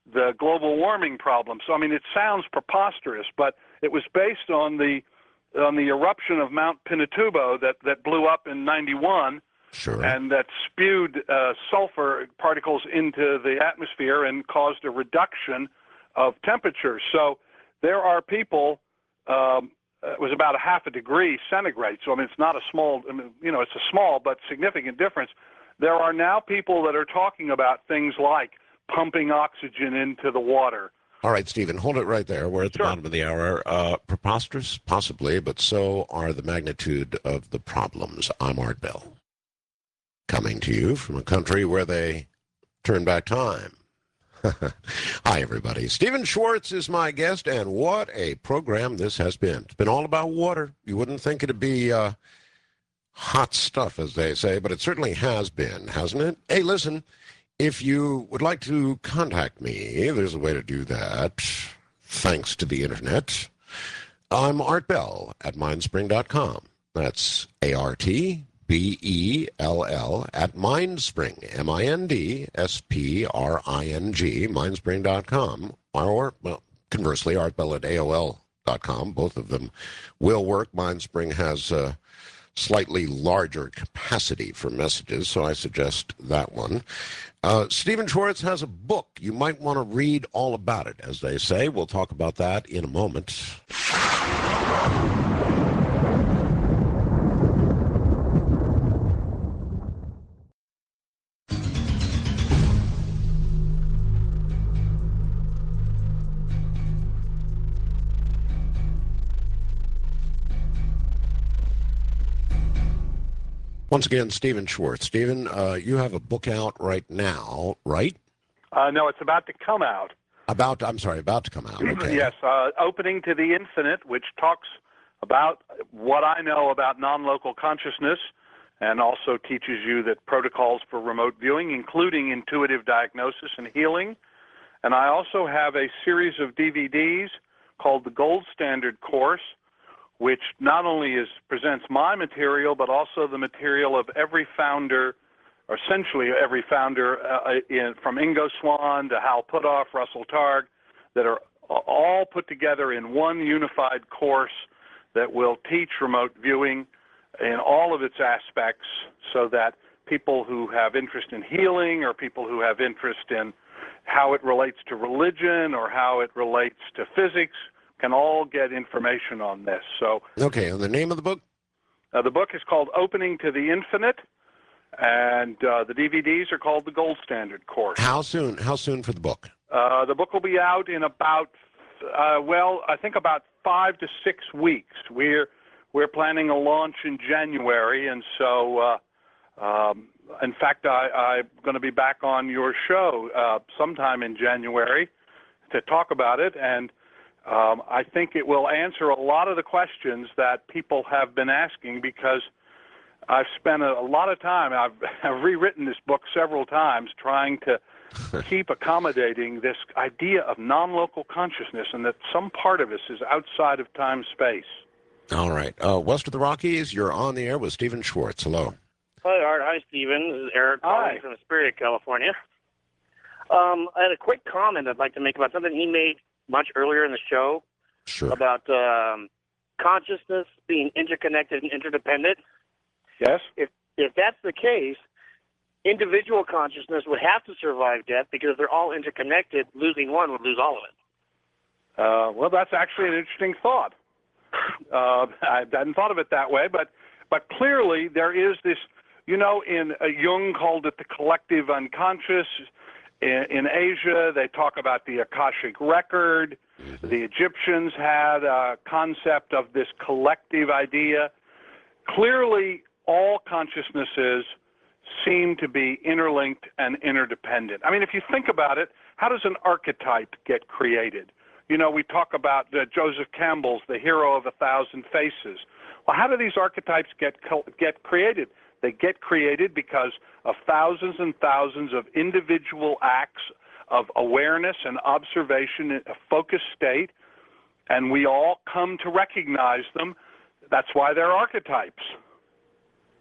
the global warming problem. So, I mean, it sounds preposterous, but it was based on the on the eruption of Mount Pinatubo that, that blew up in ninety-one. Sure. And that spewed uh, sulfur particles into the atmosphere and caused a reduction of temperature. So there are people, um, it was about a half a degree centigrade. So, I mean, it's not a small, I mean, you know, it's a small but significant difference. There are now people that are talking about things like pumping oxygen into the water. All right, Stephen, hold it right there. We're at the Sure. bottom of the hour. Uh, preposterous? Possibly, but so are the magnitude of the problems. I'm Art Bell, coming to you from a country where they turn back time. Hi, everybody. Stephen Schwartz is my guest, and what a program this has been. It's been all about water. You wouldn't think it'd be uh, hot stuff, as they say, but it certainly has been, hasn't it? Hey, listen, if you would like to contact me, there's a way to do that, thanks to the Internet. I'm Art Bell at mindspring dot com. That's A R T B E L L at Mindspring, M I N D S P R I N G, mindspring dot com, or, well, conversely, artbell at A O L dot com. Both of them will work. Mindspring has a slightly larger capacity for messages, so I suggest that one. Uh, Stephen Schwartz has a book. You might want to read all about it, as they say. We'll talk about that in a moment. Once again, Stephen Schwartz. Stephen, uh, you have a book out right now, right? Uh, no, it's about to come out. About, I'm sorry, about to come out. Okay. Yes, uh, Opening to the Infinite, which talks about what I know about non-local consciousness and also teaches you that protocols for remote viewing, including intuitive diagnosis and healing. And I also have a series of D V Ds called the Gold Standard Course, which not only is presents my material, but also the material of every founder, or essentially every founder, uh, in, from Ingo Swann to Hal Puthoff, Russell Targ, that are all put together in one unified course that will teach remote viewing in all of its aspects, so that people who have interest in healing, or people who have interest in how it relates to religion or how it relates to physics, can all get information on this. So, okay, and the name of the book? Uh, the book is called Opening to the Infinite, and uh, the D V Ds are called the Gold Standard Course. How soon? How soon for the book? Uh, the book will be out in about, uh, well, I think about five to six weeks. We're we're planning a launch in January, and so, uh, um, in fact, I, I'm going to be back on your show uh, sometime in January to talk about it, and Um, I think it will answer a lot of the questions that people have been asking, because I've spent a, a lot of time, I've, I've rewritten this book several times trying to keep accommodating this idea of non-local consciousness, and that some part of us is outside of time-space. All right. Uh, west of the Rockies, you're on the air with Stephen Schwartz. Hello. Hi, Art. Hi, Stephen. This is Eric calling Hi. from Aspiria, California. Um, I had a quick comment I'd like to make about something he made much earlier in the show. Sure. About um, consciousness being interconnected and interdependent. Yes. If if that's the case, individual consciousness would have to survive death, because if they're all interconnected, losing one would lose all of it. Uh, well, that's actually an interesting thought. Uh, I hadn't thought of it that way, but but clearly there is this, you know, in uh, Jung called it the collective unconscious. In, in Asia, they talk about the Akashic record. Mm-hmm. The Egyptians had a concept of this collective idea. Clearly, all consciousnesses seem to be interlinked and interdependent. I mean, if you think about it, how does an archetype get created? You know, we talk about uh, Joseph Campbell's The Hero of a Thousand Faces. Well, how do these archetypes get get created? They get created because of thousands and thousands of individual acts of awareness and observation in a focused state, and we all come to recognize them. That's why they're archetypes.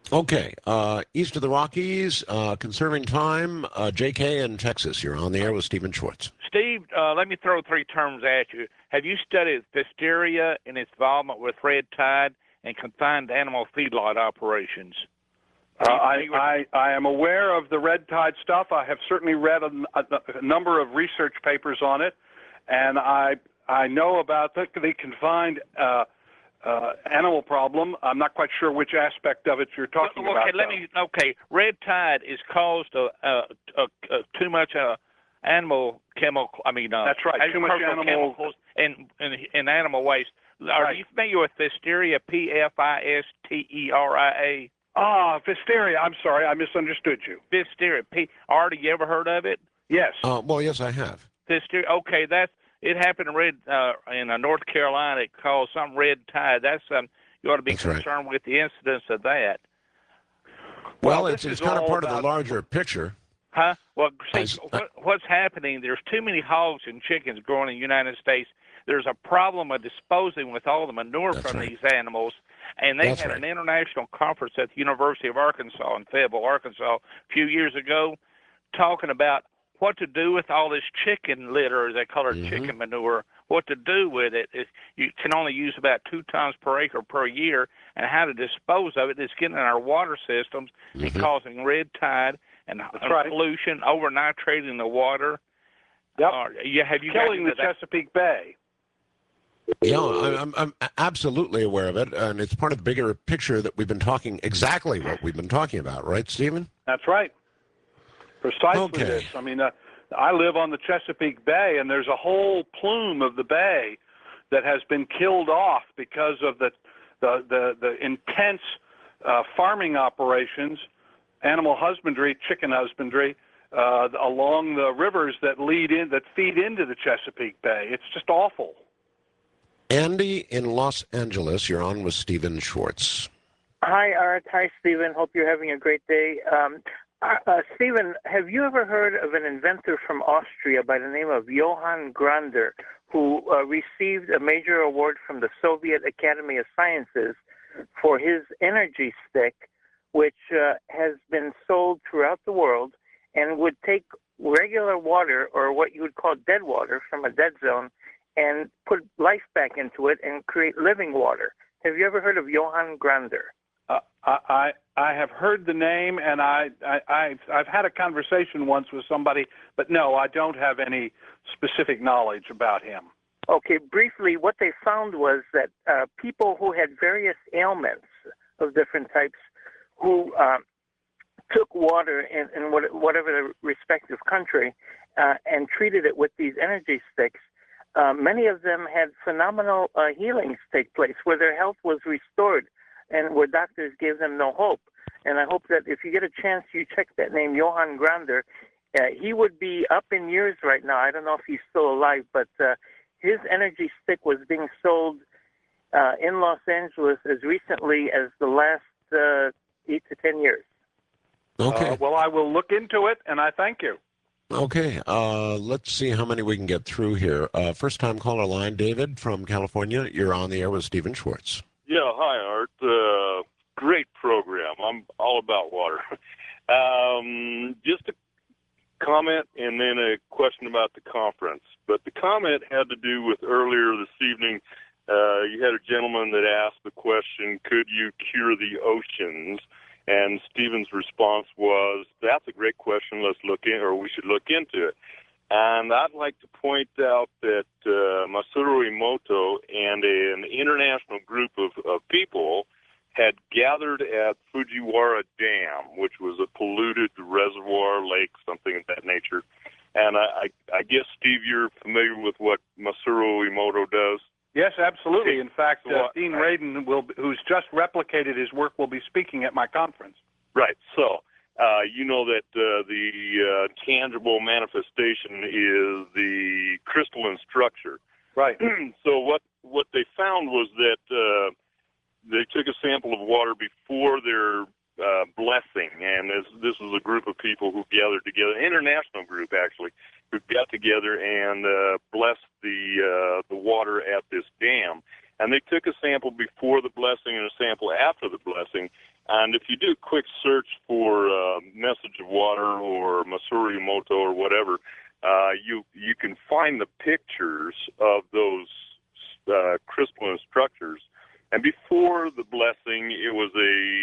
Okay, uh, east of the Rockies, uh, conserving time, uh, J K in Texas. You're on the air with Stephen Schwartz. Steve, uh, let me throw three terms at you. Have you studied Pfiesteria and its involvement with red tide and confined animal feedlot operations? Uh, I, I, I am aware of the red tide stuff. I have certainly read a, a, a number of research papers on it, and I I know about the, the confined uh, uh, animal problem. I'm not quite sure which aspect of it you're talking okay, about. Okay, let me. Okay, red tide is caused uh, uh, uh, uh, too much uh, animal chemical. I mean, uh, that's right. Too much animal chemicals and and, and animal waste. Are right. you familiar with Pfiesteria? P F I S T E R I A. Ah, Pfiesteria. I'm sorry, I misunderstood you. Pfiesteria. P. Artie, you ever heard of it? Yes. Uh, well, yes, I have. Pfiesteria. Okay, that's it. Happened in red uh, in uh, North Carolina. It caused some red tide. That's um. You ought to be that's concerned right. with the incidence of that. Well, well it's it's kind of part about... of the larger picture. Huh? Well, see, As, uh, what, what's happening? There's too many hogs and chickens growing in the United States. There's a problem of disposing with all the manure That's from right. these animals. And they That's had right. an international conference at the University of Arkansas in Fayetteville, Arkansas, a few years ago, talking about what to do with all this chicken litter, as they call it, mm-hmm. chicken manure, what to do with it. It you can only use about two tons per acre per year, and how to dispose of it. It's getting in our water systems mm-hmm. and causing red tide and, and right. pollution, over-nitrating the water. Yep. Uh, yeah, have you killing the that? Chesapeake Bay. Yeah, I'm, I'm absolutely aware of it, and it's part of the bigger picture that we've been talking, exactly what we've been talking about, right, Stephen? That's right. Precisely okay. this. I mean, uh, I live on the Chesapeake Bay, and there's a whole plume of the bay that has been killed off because of the the, the, the intense uh, farming operations, animal husbandry, chicken husbandry, uh, along the rivers that lead in, that feed into the Chesapeake Bay. It's just awful. Andy in Los Angeles, you're on with Stephen Schwartz. Hi, Art. Hi, Stephen. Hope you're having a great day. Um, uh, Stephen, have you ever heard of an inventor from Austria by the name of Johann Grander, who uh, received a major award from the Soviet Academy of Sciences for his energy stick, which uh, has been sold throughout the world and would take regular water, or what you would call dead water from a dead zone, and put life back into it and create living water. Have you ever heard of Johann Grander? Uh, I I have heard the name, and I, I I've I've had a conversation once with somebody, but no, I don't have any specific knowledge about him. Okay, briefly, what they found was that uh, people who had various ailments of different types, who uh, took water in, in what, whatever the respective country uh, and treated it with these energy sticks, Uh, many of them had phenomenal uh, healings take place where their health was restored and where doctors gave them no hope. And I hope that if you get a chance, you check that name, Johann Grander. Uh, he would be up in years right now. I don't know if he's still alive, but uh, his energy stick was being sold uh, in Los Angeles as recently as the last uh, eight to ten years. Okay. Uh, well, I will look into it, and I thank you. Okay, uh, let's see how many we can get through here. Uh, first-time caller line, David from California. You're on the air with Stephen Schwartz. Yeah, hi, Art. Uh, great program. I'm all about water. um, just a comment and then a question about the conference. But the comment had to do with earlier this evening, uh, you had a gentleman that asked the question, could you cure the oceans? And Stephen's response was, that's a great question, let's look in, or we should look into it. And I'd like to point out that uh, Masaru Emoto and a, an international group of, of people had gathered at Fujiwara Dam, which was a polluted reservoir, lake, something of that nature. And I, I, I guess, Steve, you're familiar with what Masaru Emoto does? Yes, absolutely. In fact, uh, So, Dean Radin, will, who's just replicated his work, will be speaking at my conference. Right. So uh, you know that uh, the uh, tangible manifestation is the crystalline structure. Right. So what what they found was that uh, they took a sample of water before their uh, blessing, and this, this was a group of people who gathered together, an international group actually, who got together and uh, blessed the uh, the water at this dam. And they took a sample before the blessing and a sample after the blessing, And if you do a quick search for uh, Message of Water or Masuri Moto or whatever, uh, you you can find the pictures of those uh, crystalline structures. And before the blessing, it was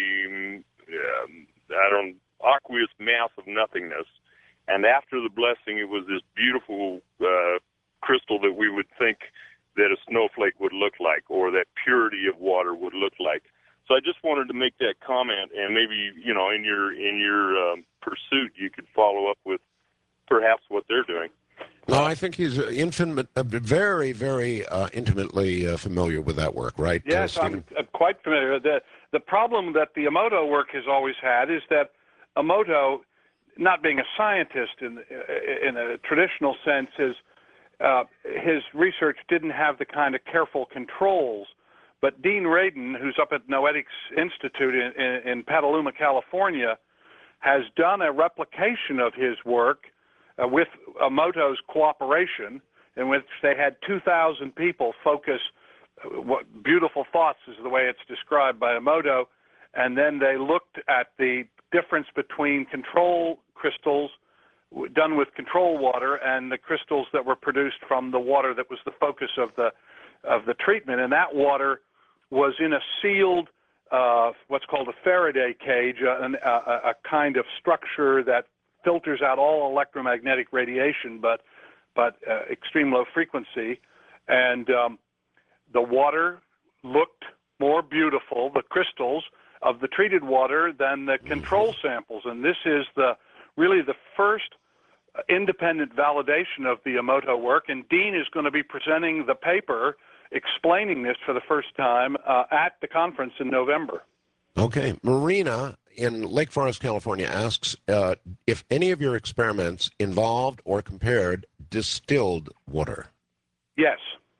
a um, I don't aqueous mass of nothingness. And after the blessing, it was this beautiful uh, crystal that we would think that a snowflake would look like, or that purity of water would look like. So I just wanted to make that comment, and maybe, you know, in your in your um, pursuit, you could follow up with perhaps what they're doing. No, I think he's infinite, uh, very, very uh, intimately uh, familiar with that work, right? Yes, uh, I'm, I'm quite familiar. The the problem that the Emoto work has always had is that Emoto, not being a scientist in in a traditional sense, is uh, his research didn't have the kind of careful controls. But Dean Radin, who's up at Noetics Institute in, in, in Petaluma, California, has done a replication of his work uh, with Emoto's cooperation, in which they had two thousand people focus uh, what beautiful thoughts is the way it's described by Emoto, and then they looked at the difference between control crystals done with control water and the crystals that were produced from the water that was the focus of the of the treatment. And that water was in a sealed, uh, what's called a Faraday cage, uh, an, uh, a kind of structure that filters out all electromagnetic radiation, but but uh, extreme low frequency. And um, the water looked more beautiful, the crystals of the treated water, than the control samples. And this is the really the first independent validation of the Emoto work. And Dean is going to be presenting the paper explaining this for the first time uh, at the conference in November. Okay. Marina in Lake Forest, California asks uh, if any of your experiments involved or compared distilled water. Yes.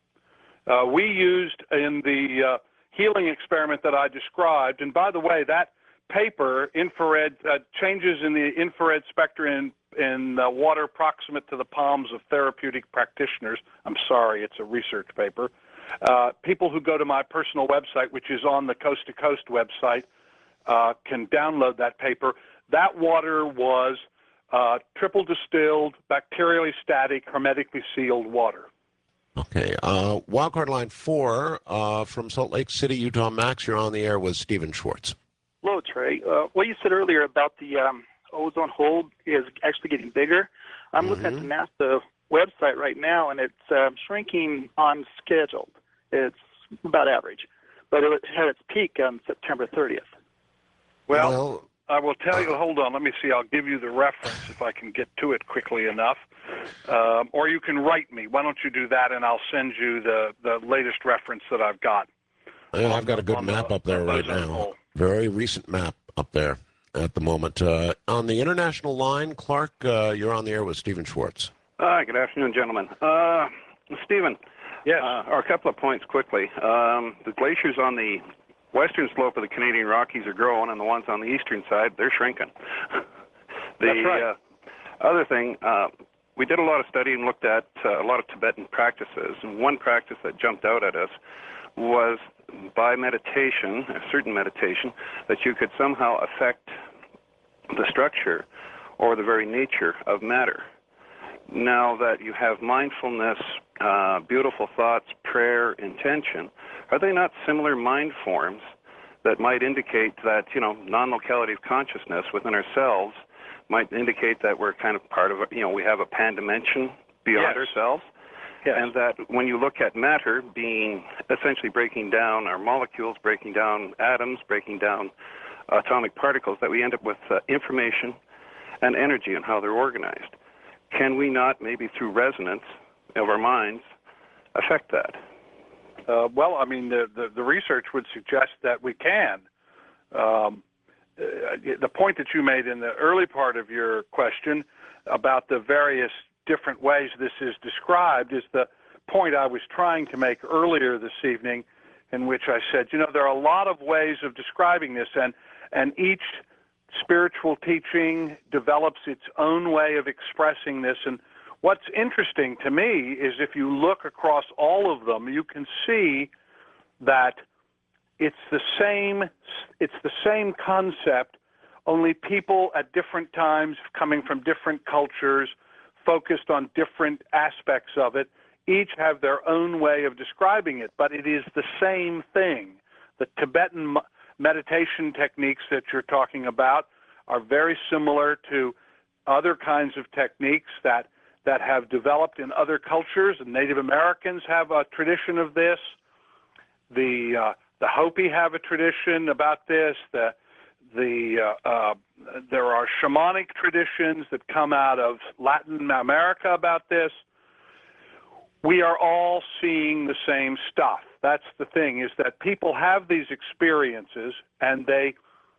Uh, we used in the uh, healing experiment that I described, and by the way, that paper, infrared uh, changes in the infrared spectrum in, in uh, water proximate to the palms of therapeutic practitioners. I'm sorry, it's a research paper. Uh, people who go to my personal website, which is on the Coast to Coast website, uh, can download that paper. That water was uh, triple distilled, bacterially static, hermetically sealed water. Okay. Uh, Wildcard line four uh, from Salt Lake City, Utah. Max, you're on the air with Stephen Schwartz. Hello, Trey. Uh, what you said earlier about the um, ozone hole is actually getting bigger. I'm mm-hmm. looking at the NASA website right now, and it's uh, shrinking on schedule. It's about average, but it had its peak on September thirtieth. Well, well I will tell you, hold on, let me see. I'll give you the reference if I can get to it quickly enough. Um, or you can write me. Why don't you do that, and I'll send you the, the latest reference that I've got. Yeah, I've got a good map the, up there right now. Hole. Very recent map up there at the moment. Uh, on the international line, Clark, uh, you're on the air with Stephen Schwartz. Hi, good afternoon, gentlemen. Uh, Stephen, yes. Uh, or a couple of points quickly. Um, the glaciers on the western slope of the Canadian Rockies are growing, and the ones on the eastern side, they're shrinking. the That's right. uh, other thing, uh, we did a lot of study and looked at uh, a lot of Tibetan practices, and one practice that jumped out at us was by meditation, a certain meditation, that you could somehow affect the structure or the very nature of matter. Now that you have mindfulness, uh, beautiful thoughts, prayer, intention, are they not similar mind forms that might indicate that, you know, non-locality of consciousness within ourselves might indicate that we're kind of part of, a, you know, we have a pan-dimension beyond yes. ourselves? Yes. And that when you look at matter being essentially breaking down our molecules, breaking down atoms, breaking down atomic particles, that we end up with uh, information and energy and how they're organized. Can we not, maybe through resonance of our minds, affect that? Uh, well, I mean, the, the, the research would suggest that we can. Um, uh, the point that you made in the early part of your question about the various different ways this is described is the point I was trying to make earlier this evening, in which I said, you know, there are a lot of ways of describing this, and, and each spiritual teaching develops its own way of expressing this. And what's interesting to me is if you look across all of them, you can see that it's the same. It's the same concept, only people at different times, coming from different cultures, focused on different aspects of it, each have their own way of describing it, but it is the same thing. The Tibetan meditation techniques that you're talking about are very similar to other kinds of techniques that that have developed in other cultures, and Native Americans have a tradition of this. The uh, the Hopi have a tradition about this. The the uh, uh, there are shamanic traditions that come out of Latin America about this. We are all seeing the same stuff. That's the thing, is that people have these experiences and they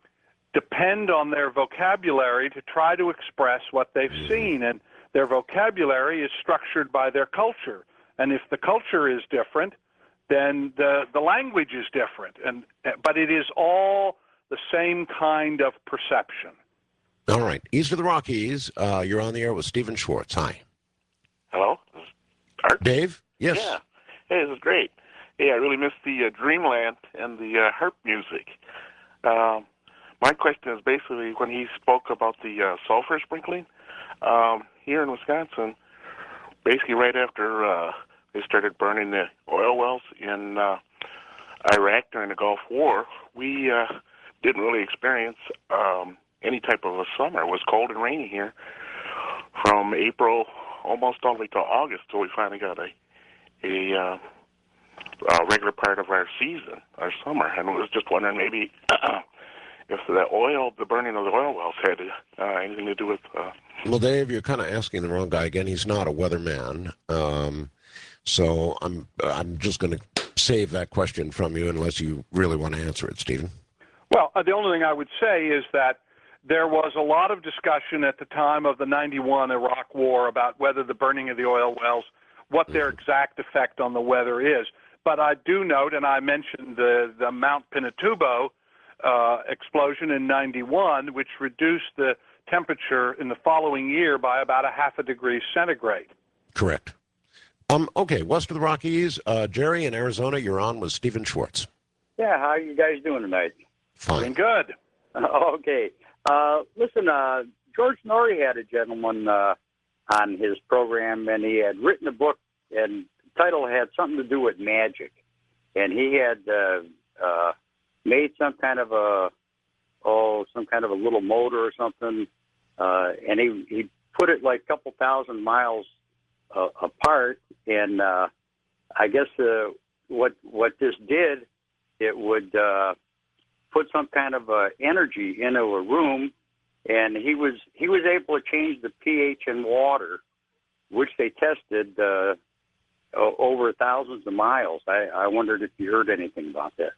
depend on their vocabulary to try to express what they've seen, and their vocabulary is structured by their culture. And if the culture is different, then the, the language is different. And but it is all the same kind of perception. All right. East of the Rockies, uh, you're on the air with Stephen Schwartz. Hi. Hello? Art? Dave? Yes. Yeah. Hey, this is great. Hey, I really missed the uh, Dreamland and the uh, harp music. Um, my question is basically when he spoke about the uh, sulfur sprinkling, um, here in Wisconsin, basically right after uh, they started burning the oil wells in uh, Iraq during the Gulf War, we uh, didn't really experience um, any type of a summer. It was cold and rainy here from April almost all the way to August till we finally got a a, uh, a regular part of our season, our summer. And I was just wondering maybe uh, if the oil, the burning of the oil wells had uh, anything to do with... Uh, Well, Dave, you're kind of asking the wrong guy again. He's not a weatherman. Um, so I'm, I'm just going to save that question from you unless you really want to answer it, Stephen. Well, uh, the only thing I would say is that there was a lot of discussion at the time of the ninety-one Iraq War about whether the burning of the oil wells, what their exact effect on the weather is. But I do note, and I mentioned the, the Mount Pinatubo uh, explosion in ninety-one, which reduced the temperature in the following year by about a half a degree centigrade. Correct. Um, okay, west of the Rockies, uh, Jerry in Arizona, you're on with Stephen Schwartz. Yeah, how are you guys doing tonight? Fine. Doing good. Okay. Uh, listen, uh, George Norrie had a gentleman uh, on his program, and he had written a book, and the title had something to do with magic. And he had uh, uh, made some kind of a, oh, some kind of a little motor or something, uh, and he, he put it like a couple thousand miles uh, apart, and uh, I guess uh, what what this did, it would uh, put some kind of uh, energy into a room, and he was he was able to change the pH in water, which they tested uh, over thousands of miles. I, I wondered if you heard anything about that.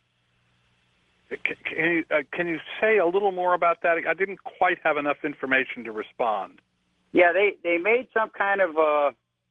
Can, can, you, uh, can you say a little more about that? I didn't quite have enough information to respond. Yeah, they, they made some kind of a,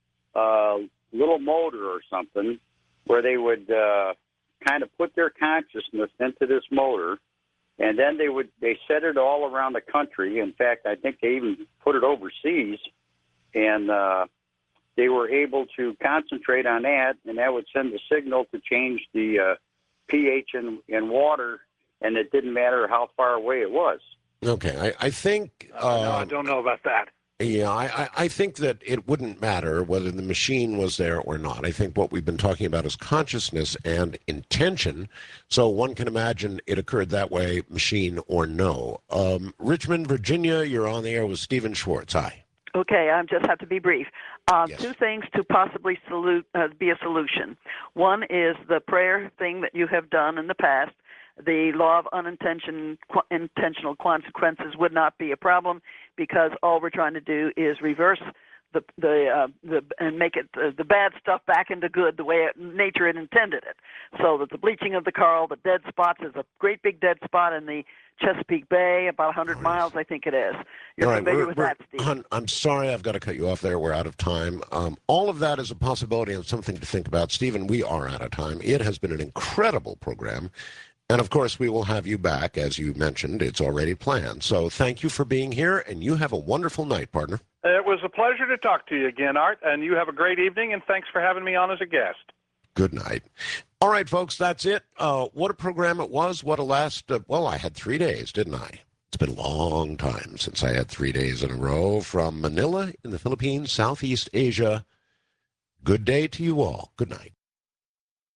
a little motor or something where they would uh, kind of put their consciousness into this motor, and then they would they set it all around the country. In fact, I think they even put it overseas, and uh, they were able to concentrate on that, and that would send the signal to change the uh, pH in, in water, and it didn't matter how far away it was. Okay, I, I think... Uh, no, I don't know about that. Yeah, I, I think that it wouldn't matter whether the machine was there or not. I think what we've been talking about is consciousness and intention. So one can imagine it occurred that way, machine or no. Um, Richmond, Virginia, you're on the air with Stephen Schwartz. Hi. Okay, I just have to be brief. Um, yes. Two things to possibly salute, uh, be a solution. One is the prayer thing that you have done in the past. The law of unintentional qu- intentional consequences would not be a problem because all we're trying to do is reverse the the uh, the and make it uh, the bad stuff back into good the way it, nature had intended it. So that the bleaching of the coral, the dead spots, is a great big dead spot in the Chesapeake Bay, about one hundred miles, I think it is. You're All right, familiar we're, with we're, that, Steve? hon, I'm sorry I've got to cut you off there. We're out of time. Um, all of that is a possibility and something to think about. Stephen, we are out of time. It has been an incredible program. And, of course, we will have you back, as you mentioned. It's already planned. So thank you for being here, and you have a wonderful night, partner. It was a pleasure to talk to you again, Art, and you have a great evening, and thanks for having me on as a guest. Good night. All right, folks, that's it. Uh, what a program it was. What a last, uh, well, I had three days, didn't I? It's been a long time since I had three days in a row from Manila in the Philippines, Southeast Asia. Good day to you all. Good night.